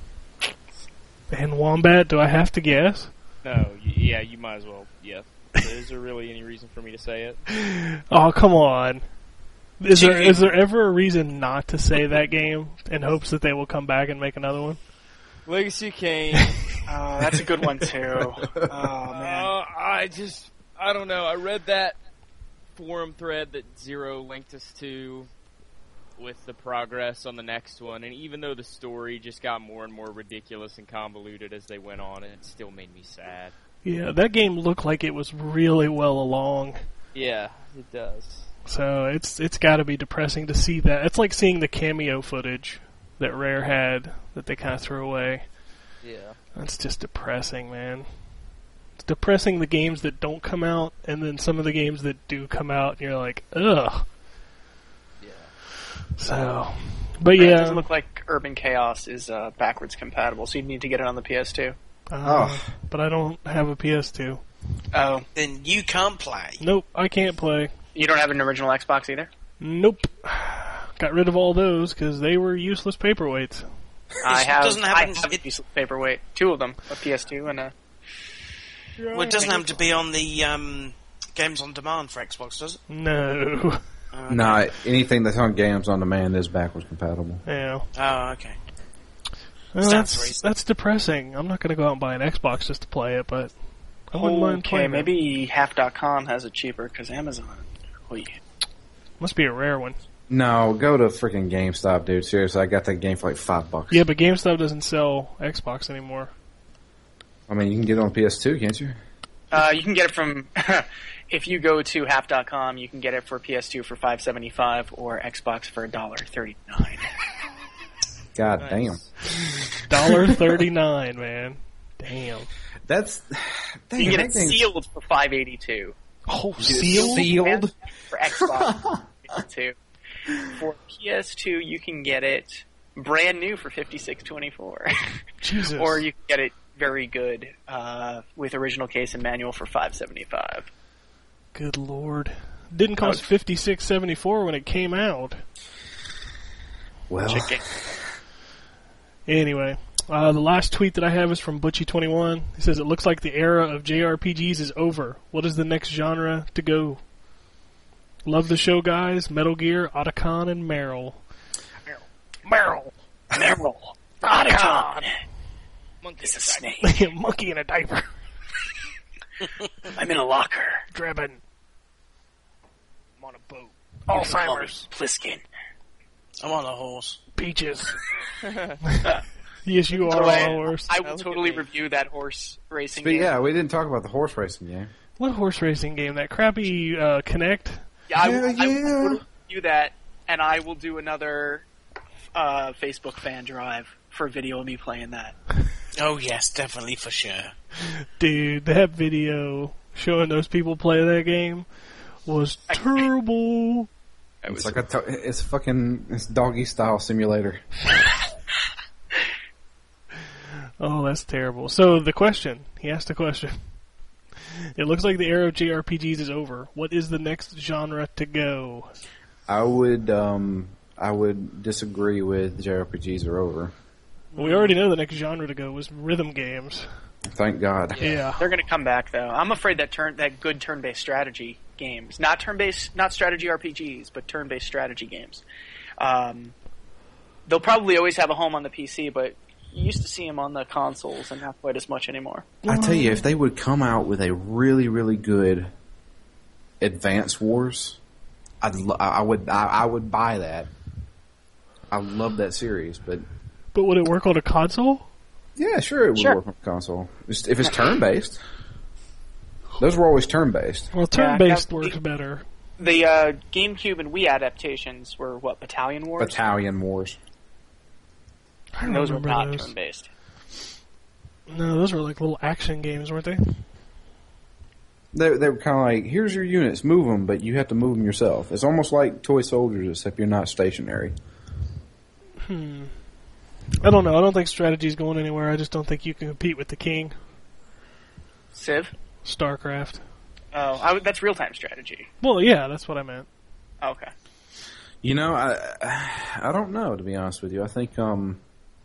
And Wombat, do I have to guess? No, y- yeah, you might as well. Yeah. Is there really any reason for me to say it? Oh, come on. Is there is there ever a reason not to say that game in hopes that they will come back and make another one? Legacy of Kain. Oh, that's a good one too. Oh man. Uh, I just, I don't know. I read that forum thread that Zero linked us to with the progress on the next one, and even though the story just got more and more ridiculous and convoluted as they went on, it still made me sad. Yeah, that game looked like it was really well along. Yeah, it does. So it's it's got to be depressing to see that. It's like seeing the cameo footage that Rare had that they kind of threw away. Yeah. That's just depressing, man. It's depressing the games that don't come out, and then some of the games that do come out, and you're like, ugh. Yeah. So, but It yeah. doesn't look like Urban Chaos is uh, backwards compatible, so you need to get it on the P S two. Uh, Oh. But I don't have a P S two. Oh, Then you can't play. Nope, I can't play. you don't have an original Xbox either? Nope. Got rid of all those because they were useless paperweights. I It have, doesn't have I an- have a it- piece of paperweight. Two of them, a P S two and a... Well, it doesn't have to be on the um, Games on Demand for Xbox, does it? No. Okay. No, anything that's on Games on Demand is backwards compatible. Yeah. Oh, okay. Well, Sounds that's reasonable. that's depressing. I'm not going to go out and buy an Xbox just to play it, but I wouldn't mind Okay, playing it. maybe half dot com has it cheaper, because Amazon... Oh, yeah. Must be a rare one. No, go to freaking GameStop, dude. Seriously, I got that game for like five bucks. Yeah, but GameStop doesn't sell Xbox anymore. I mean, you can get it on P S two, can't you? Uh, you can get it from... if you go to half dot com, you can get it for P S two for five seventy-five or Xbox for one dollar thirty-nine. God Nice. damn. Dollar thirty nine, man. Damn. That's... Dang, You can that get it thing's sealed for five eighty-two. Oh, sealed? sealed? Sealed? For Xbox, fifty-two. For P S two, you can get it brand new for fifty-six twenty-four. Jesus. Or you can get it very good uh, with original case and manual for five seventy-five. Good lord. Didn't cost fifty six seventy four when it came out. Well, Chicken. Anyway, uh, the last tweet that I have is from Butchie twenty-one. He says, it looks like the era of J R P Gs is over. What is the next genre to go? Love the show, guys. Metal Gear, Otacon, and Meryl. Meryl. Meryl. Otacon. It's a snake. Monkey in a diaper. I'm in a locker. Drabbing. I'm on a boat. Alzheimer's. Pliskin. I'm on a horse. Peaches. Yes, you By are the way, on a horse. I Now will look at totally me. review that horse racing but game. yeah, we didn't talk about the horse racing game. What horse racing game? That crappy uh, Connect? Yeah, I, will- Hell I will yeah. totally review that, and I will do another uh, Facebook fan drive for a video of me playing that. Oh, yes, definitely for sure. Dude, that video showing those people play that game was terrible. It's like a to- it's fucking it's doggy style simulator. Oh, that's terrible. So the question, he asked a question. It looks like the era of J R P Gs is over. What is the next genre to go? I would um I would disagree with J R P Gs are over. Well, we already know the next genre to go was rhythm games. Thank God. Yeah. They're going to come back though. I'm afraid that turn that good turn-based strategy games, not turn-based, not strategy R P Gs, but turn-based strategy games. Um, they'll probably always have a home on the P C, but you used to see them on the consoles and not quite as much anymore. I tell you, if they would come out with a really, really good Advance Wars, I'd lo- I would I, I would buy that. I love that series, but But would it work on a console? yeah, sure, it would Sure. work on console. It's- If it's turn based, those were always turn based. Well, turn-based Yeah, works better. The uh, GameCube and Wii adaptations were what, Battalion Wars? Battalion Wars. I And those were remember not those. turn-based. No, those were like little action games, weren't they? They they were kind of like, here's your units, move them, but you have to move them yourself. It's almost like toy soldiers, except you're not stationary. Hmm. I don't know. I don't think strategy's going anywhere. I just don't think you can compete with the king. Civ? StarCraft. Oh, I would- that's real-time strategy. Well, yeah, that's what I meant. Okay. You know, I I don't know, to be honest with you. I think um,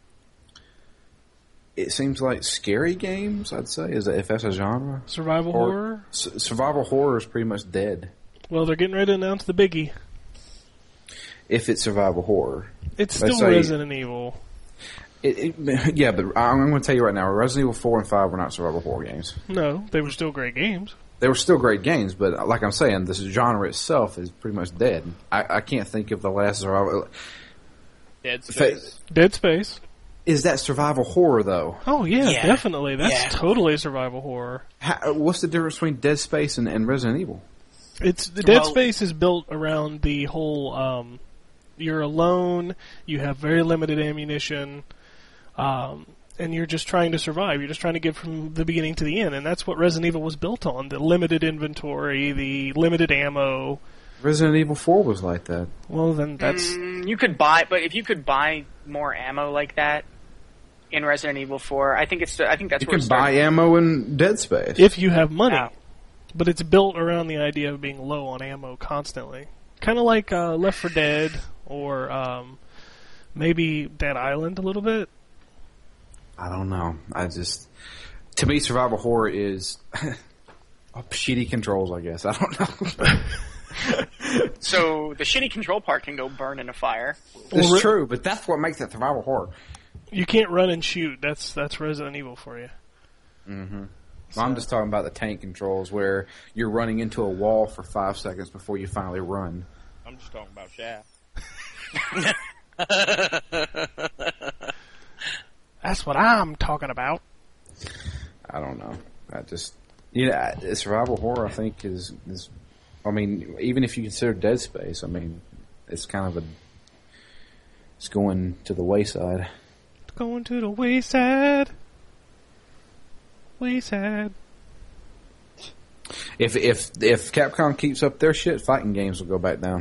it seems like scary games, I'd say, is that if that's a genre. Survival Or- horror? S- survival horror is pretty much dead. Well, they're getting ready to announce the biggie. If it's survival horror. It's Let's still say- Resident Evil. It, it, yeah, but I'm going to tell you right now, Resident Evil four and five were not survival horror games. No, they were still great games. They were still great games, but like I'm saying, this genre itself is pretty much dead. I, I can't think of the last survival. Dead Space. Dead Space. Is that survival horror though? Oh, yeah, Yeah. definitely. That's Yeah. totally survival horror. How, what's the difference between Dead Space and, and Resident Evil? It's the Dead Well- Space is built around the whole um, you're alone, you have very limited ammunition, um, and you're just trying to survive. You're just trying to get from the beginning to the end, and that's what Resident Evil was built on: the limited inventory, the limited ammo. Resident Evil four was like that. Well, then that's Mm, you could buy, but if you could buy more ammo like that in Resident Evil four, I think it's. I think that's You where can it buy started. ammo in Dead Space. if you have money. Yeah. But it's built around the idea of being low on ammo constantly. Kind of like uh, Left four Dead or um, maybe Dead Island a little bit. I don't know. I just, to me, survival horror is oh, shitty controls. I guess I don't know. So the shitty control part can go burn in a fire. Well, It's re- true, but that's what makes it survival horror. You can't run and shoot. That's that's Resident Evil for you. Mm-hmm. Well, I'm just talking about the tank controls where you're running into a wall for five seconds before you finally run. I'm just talking about Shaft. That's what I'm talking about. I don't know. I just, you know, I- survival horror. I think is is. I mean, even if you consider Dead Space, I mean, it's kind of a. It's going to the wayside. Going to the wayside. Wayside. If if if Capcom keeps up their shit, fighting games will go back down.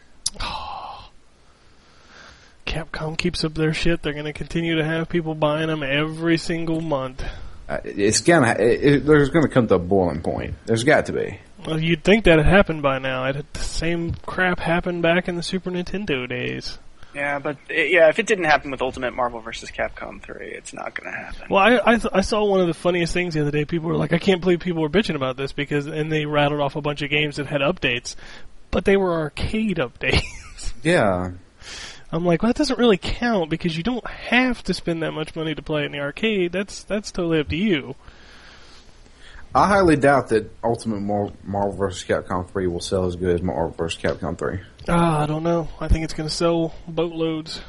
Capcom keeps up their shit. They're going to continue to have people buying them every single month. Uh, it's gonna. It, it, there's gonna come to a boiling point. There's got to be. Well, you'd think that had happened by now. It had the same crap happened back in the Super Nintendo days. Yeah, but it, yeah, if it didn't happen with Ultimate Marvel versus Capcom three, it's not going to happen. Well, I I, th- I saw one of the funniest things the other day. People were like, "I can't believe people were bitching about this," because and they rattled off a bunch of games that had updates, but they were arcade updates. Yeah. I'm like, well, that doesn't really count because you don't have to spend that much money to play it in the arcade. That's that's totally up to you. I highly doubt that Ultimate Mar- Marvel vs. Capcom three will sell as good as Marvel vs. Capcom three. Ah, I don't know. I think it's going to sell boatloads.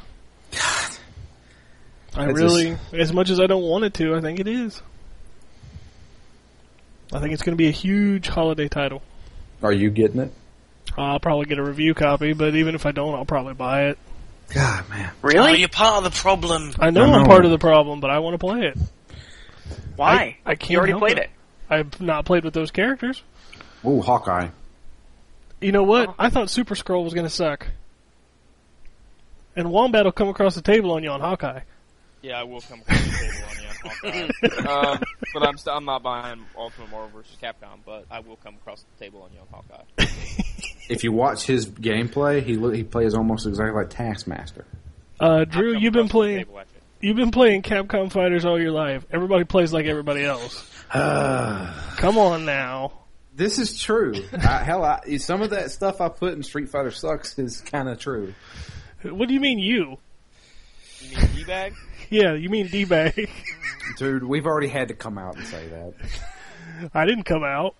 I It's really, as much as I don't want it to, I think it is. I think it's going to be a huge holiday title. Are you getting it? I'll probably get a review copy, but even if I don't, I'll probably buy it. God, man. Oh, Really? you're part of the problem. I know, I I'm know. part of the problem, but I want to play it. Why? I, I can't You already help played it. it. I've not played with those characters. Ooh, Hawkeye. You know what? I thought Super Scroll was going to suck. And Wombat will come across the table on you on Hawkeye. Yeah, I will come across the table on you on Hawkeye. um, but I'm st- I'm not buying Ultimate Marvel versus. Capcom, but I will come across the table on you on Hawkeye. If you watch his gameplay, he lo- he plays almost exactly like Taskmaster. Uh, Drew, I'll come you've been across the playing. table at you. You've been playing Capcom Fighters all your life. Everybody plays like everybody else. Come on now. This is true. I, hell, I, some of that stuff I put in Street Fighter Sucks is kind of true. What do you mean you? You mean D-bag? Yeah, you mean D-bag. Dude, we've already had to come out and say that. I didn't come out.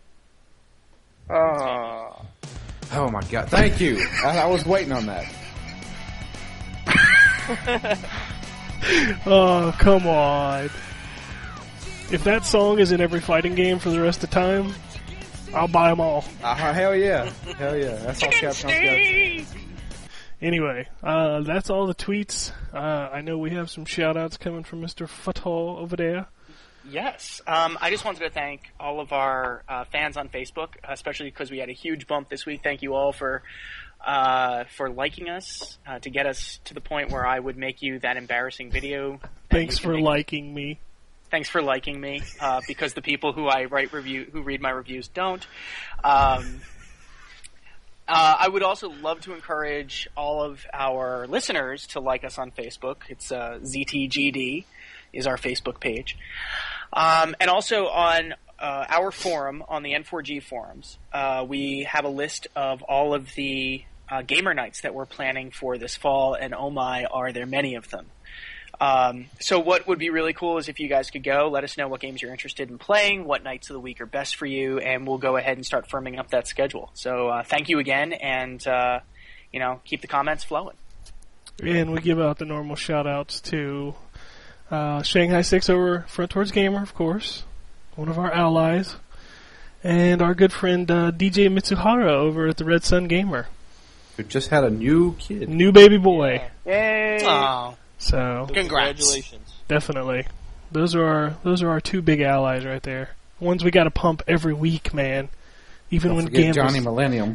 Uh, Oh my god, thank you. I, I was waiting on that. Oh, come on. If that song is in every fighting game for the rest of the time, I'll buy them all. Uh, hell yeah. Hell yeah. That's all Capcom's got. Anyway, uh, that's all the tweets. Uh, I know we have some shout-outs coming from Mister Fatal over there. Yes. Um, I just wanted to thank all of our uh, fans on Facebook, especially because we had a huge bump this week. Thank you all for uh, for liking us uh, to get us to the point where I would make you that embarrassing video. Thanks You can for make- liking me. Thanks for liking me, uh, because the people who I write review, who read my reviews don't. Um, uh, I would also love to encourage all of our listeners to like us on Facebook. It's uh, Z T G D is our Facebook page. Um, and also on uh, our forum, on the N four G forums, uh, we have a list of all of the uh, gamer nights that we're planning for this fall, and oh my, are there many of them. Um, so what would be really cool is if you guys could go, let us know what games you're interested in playing, what nights of the week are best for you, and we'll go ahead and start firming up that schedule. So uh, thank you again, and uh, you know, keep the comments flowing. And we give out the normal shout-outs to uh, Shanghai Six over Front Towards Gamer, of course, one of our allies, and our good friend uh, D J Mitsuhara over at the Red Sun Gamer. Who just had a new kid. New baby boy. Yay! Oh, So congrats. Congratulations. definitely, those are our those are our two big allies right there. Ones we got to pump every week, man. Even Don't when forget Gambas. Johnny Millennium.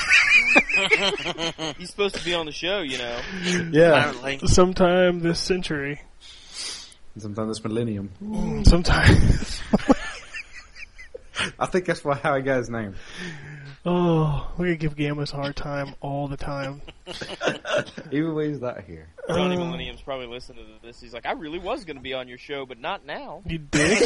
He's supposed to be on the show, you know. Yeah. Apparently. Sometime this century. Sometime this millennium. Mm, Sometime. I think that's why how he got his name. Oh, we give Gambas a hard time all the time. Even when he's not here. Johnny Uh, Millennium's probably listening to this. He's like, I really was going to be on your show, but not now. You dick.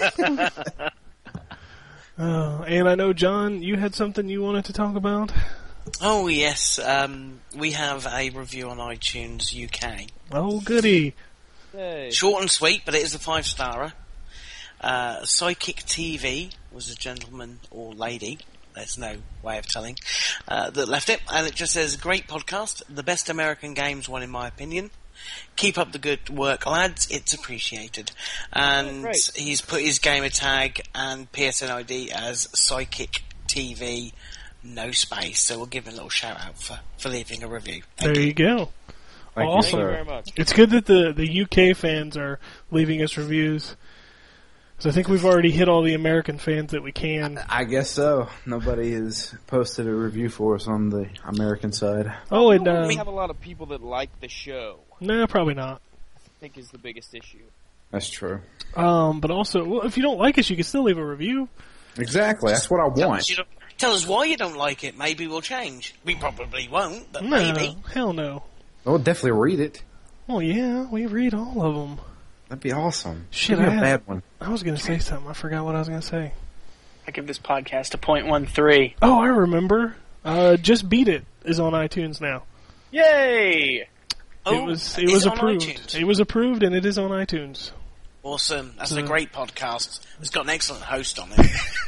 Uh, and I know, John, you had something you wanted to talk about? Oh yes, um, we have a review on iTunes U K. Oh, goody. Yay. Short and sweet, but it is a five-starer. Uh, Psychic T V was a gentleman or lady, there's no way of telling, uh, that left it, and it just says, great podcast, the best American games one in my opinion. Keep up the good work, lads, it's appreciated. And Oh, great. he's put his gamer tag and P S N I D as Psychic T V, no space, so we'll give him a little shout out for, for leaving a review. Thank There you. you go. Thank Awesome. Thank you you, very sir. much. It's good that the, the U K fans are leaving us reviews. So I think we've already hit all the American fans that we can. I guess so. Nobody has posted a review for us on the American side. Oh, and, We uh, have a lot of people that like the show, no, probably not. I think is the biggest issue. That's true. Um, but also, well, if you don't like us, you can still leave a review. Exactly. That's what I Tell want. us, you don't- tell us why you don't like it, maybe we'll change. We probably won't, but No, maybe. hell no. I'll definitely read it. Well, yeah, we read all of them. That'd be awesome. Shit, Give me I a had- bad one. I was going to say something. I forgot what I was going to say. I give this podcast a point one three. Oh, I remember. Uh, Just Beat It is on iTunes now. Yay! Oh, it was it is was on approved. iTunes? It was approved, and it is on iTunes. Awesome. That's So- a great podcast. It's got an excellent host on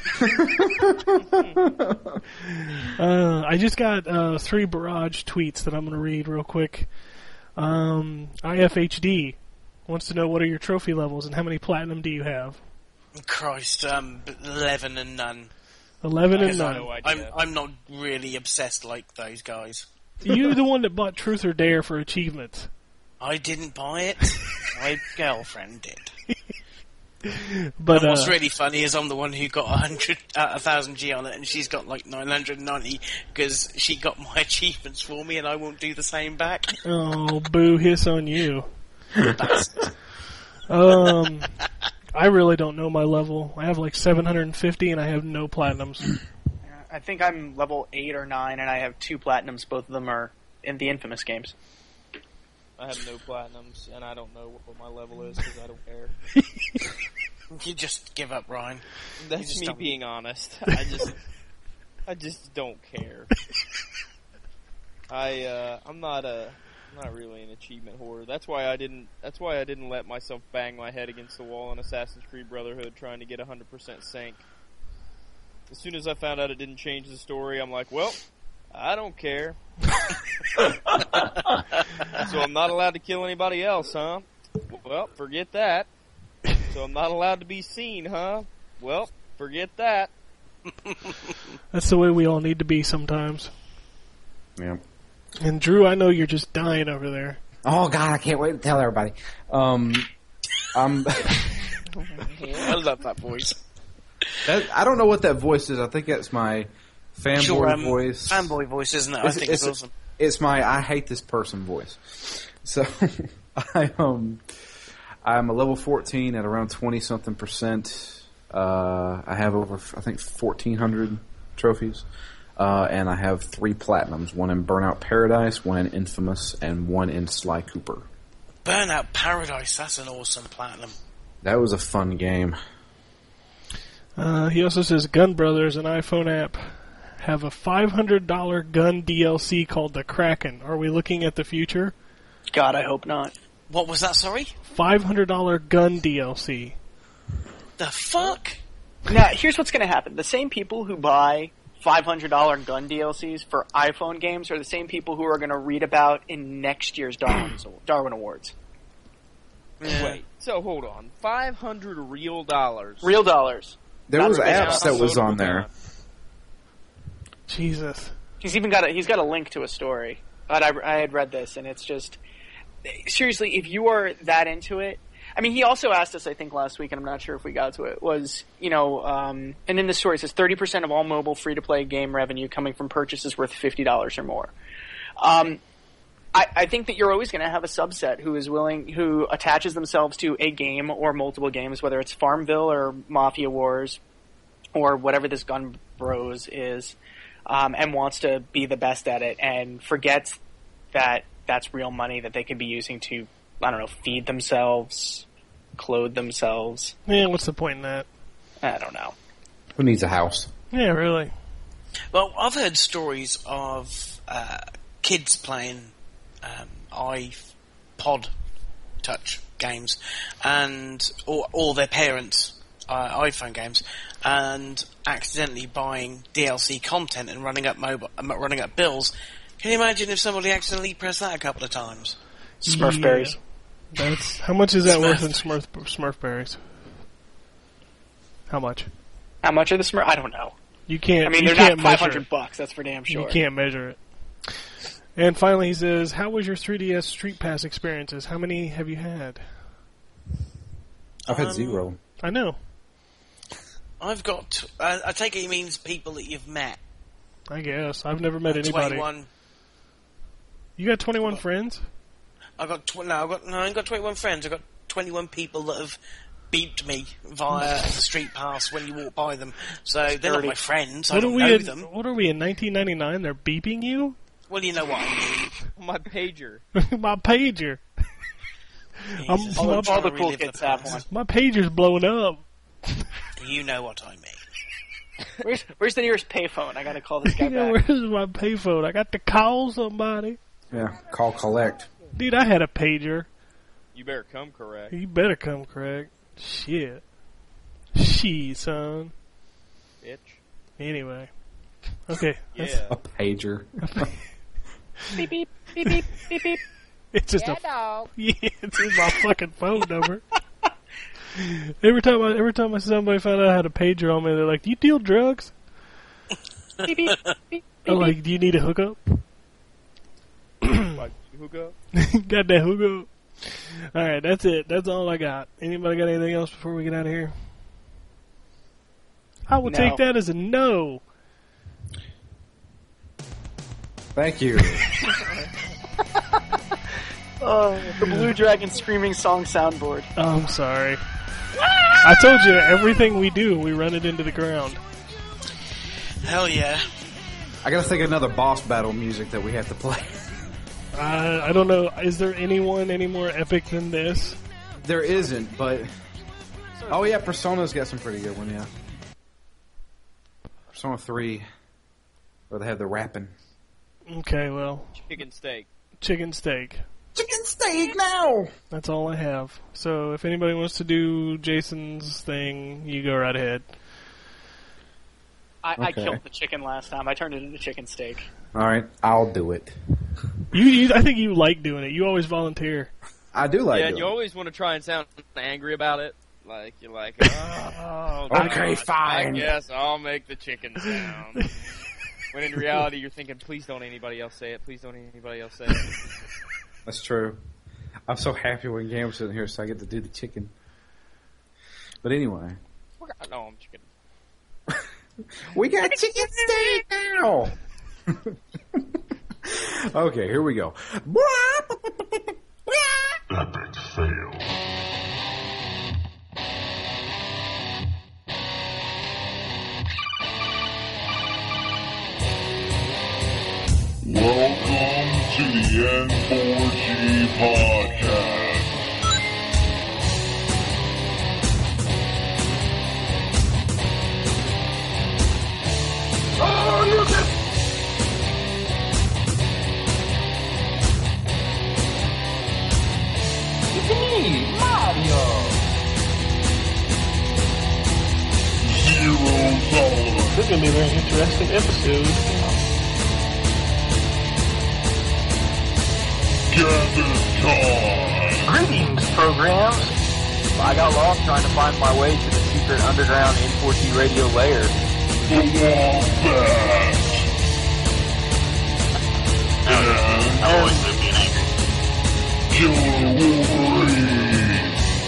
it. Uh, I just got uh, three barrage tweets that I'm going to read real quick. Um, I F H D wants to know what are your trophy levels and how many platinum do you have? Christ, um, eleven and none. Eleven and Because I'm, nine. no idea. I'm, I'm not really obsessed like those guys. You're the one that bought Truth or Dare for achievements. I didn't buy it. My girlfriend did. But And what's uh, really funny is I'm the one who got a hundred, uh, a thousand G on it, and she's got like nine hundred ninety because she got my achievements for me, and I won't do the same back. oh, boo, hiss on you. Bastard. Um, I really don't know my level. I have like seven hundred fifty, and I have no platinums. I think I'm level eight or nine, and I have two platinums. Both of them are in the Infamous games. I have no platinums, and I don't know what my level is because I don't care. You just give up, Ryan. That's just me don't- being honest. I just, I just don't care. I, uh, I'm not a, I'm not really an achievement hoarder. That's why I didn't. That's why I didn't let myself bang my head against the wall in Assassin's Creed Brotherhood trying to get one hundred percent sync. As soon as I found out it didn't change the story, I'm like, well, I don't care. So I'm not allowed to kill anybody else, huh? Well, forget that. So I'm not allowed to be seen, huh? Well, forget that. That's the way we all need to be sometimes. Yeah. And Drew, I know you're just dying over there. Oh God, I can't wait to tell everybody. Um, I'm. I love that voice. That, I don't know what that voice is. I think that's my fanboy Sure, um, voice. Fanboy voice, isn't it? I It's, think it's, it's awesome. it's my I hate this person voice. So I um I'm a level fourteen at around twenty something percent. Uh, I have over I think fourteen hundred trophies, uh, and I have three platinums: one in Burnout Paradise, one in Infamous, and one in Sly Cooper. Burnout Paradise, that's an awesome platinum. That was a fun game. Uh, he also says Gun Brothers, an iPhone app, have a five hundred dollars gun D L C called the Kraken. Are we looking at the future? God, I hope not. What was that, sorry? five hundred dollars gun D L C. The fuck? Now, here's what's going to happen. The same people who buy five hundred dollars gun D L Cs for iPhone games are the same people who are going to read about in next year's Darwin, Darwin Awards. Yeah. Wait, so hold on. five hundred real dollars. Real dollars. There Not was the apps best. that was on there. Jesus. He's even got a, he's got a link to a story. But I, I had read this, and it's just... Seriously, if you are that into it... I mean, he also asked us, I think, last week, and I'm not sure if we got to it, was, you know, um, and in the story it says thirty percent of all mobile free-to-play game revenue coming from purchases worth fifty dollars or more. Um, I, I think that you're always going to have a subset who is willing, who attaches themselves to a game or multiple games, whether it's Farmville or Mafia Wars or whatever this Gun Bros is, um, and wants to be the best at it and forgets that that's real money that they could be using to, I don't know, feed themselves, clothe themselves. Yeah, what's the point in that? I don't know. Who needs a house? Yeah, really. Well, I've heard stories of uh, kids playing um, iPod Touch games, and or, or their parents' uh, iPhone games, and accidentally buying D L C content and running up mobile, um, running up bills. Can you imagine if somebody accidentally pressed that a couple of times? Smurfberries. Yeah. That's how much is that Smurf. worth in Smurf Smurfberries? How much? How much are the Smurf? I don't know. You can't. I mean, you they're can't not measure five hundred it. bucks. That's for damn sure. You can't measure it. And finally, he says, "How was your three D S Street Pass experiences? How many have you had?" I've had Um, zero. I know. I've got. Uh, I take it he means people that you've met. I guess I've never met anybody. Twenty-one. You got twenty-one friends? I got tw- no. I got no. I ain't got twenty-one friends. I got twenty-one people that have beeped me via the street pass when you walk by them. So they're not Dirty. my friends. I What are don't we? know In, them. what are we in nineteen ninety-nine? They're beeping you? Well, you know what I mean. My pager. My pager. I'm- Jesus, all- I'm all trying the to cool relive kids the have past. one. My pager's blowing up. You know what I mean. Where's, where's the nearest payphone? I gotta call this guy You know, back. where's my payphone? I got to call somebody. Yeah, call collect. Dude, I had a pager. You better come correct. You better come, Craig. Shit. Shit, son. Bitch. Anyway. Okay. that's- Yeah. A pager. Beep, beep, beep, beep, beep, beep. It's just a yeah, it's in my fucking phone number. every time I every time somebody found out I had a pager on me, they're like, "Do you deal drugs?" Beep, beep, beep, I'm beep, like, "Do you need a hookup?" Like, hook up. Got that hookup. All right, that's it. That's all I got. Anybody got anything else before we get out of here? I will No. take that as a no. Thank you. Oh, the Blue Dragon screaming song soundboard. Oh, I'm sorry. I told you, everything we do, we run it into the ground. Hell yeah. I gotta think of another boss battle music that we have to play. Uh, I don't know. Is there anyone any more epic than this? There isn't, but... Oh yeah, Persona's got some pretty good one, yeah. Persona three, where they have the rapping. Okay, well, Chicken steak. chicken steak. Chicken steak now! That's all I have. So if anybody wants to do Jason's thing, you go right ahead. I, I Okay. killed the chicken last time. I turned it into chicken steak. All right, I'll do it. You, you, I think you like doing it. You always volunteer. I do like yeah, doing and you it. always want to try and sound angry about it. Like, you're like, oh, Okay, God, fine. I guess I'll make the chicken sound. When in reality, you're thinking, please don't anybody else say it. Please don't anybody else say it. That's true. I'm so happy when Game's sitting here, so I get to do the chicken. But anyway, No, I'm chicken. we got chicken steak now. Okay, here we go. Epic fail. Welcome to the N four G podcast. Oh, you can... It's me, Mario. Zero tolerance. This is going to be a very interesting episode. Gather time. Greetings, programs. I got lost trying to find my way to the secret underground N four G radio lair. The Wombat. And I always live being angry. Killer Wolverine.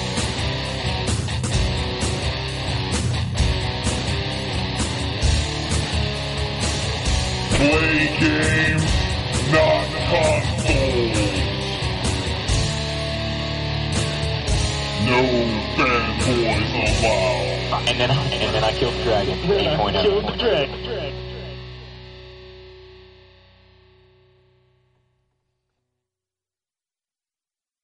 Play games, not consoles. No fanboys allowed. And then, and then I killed the dragon. Then I eight point oh. killed the dragon.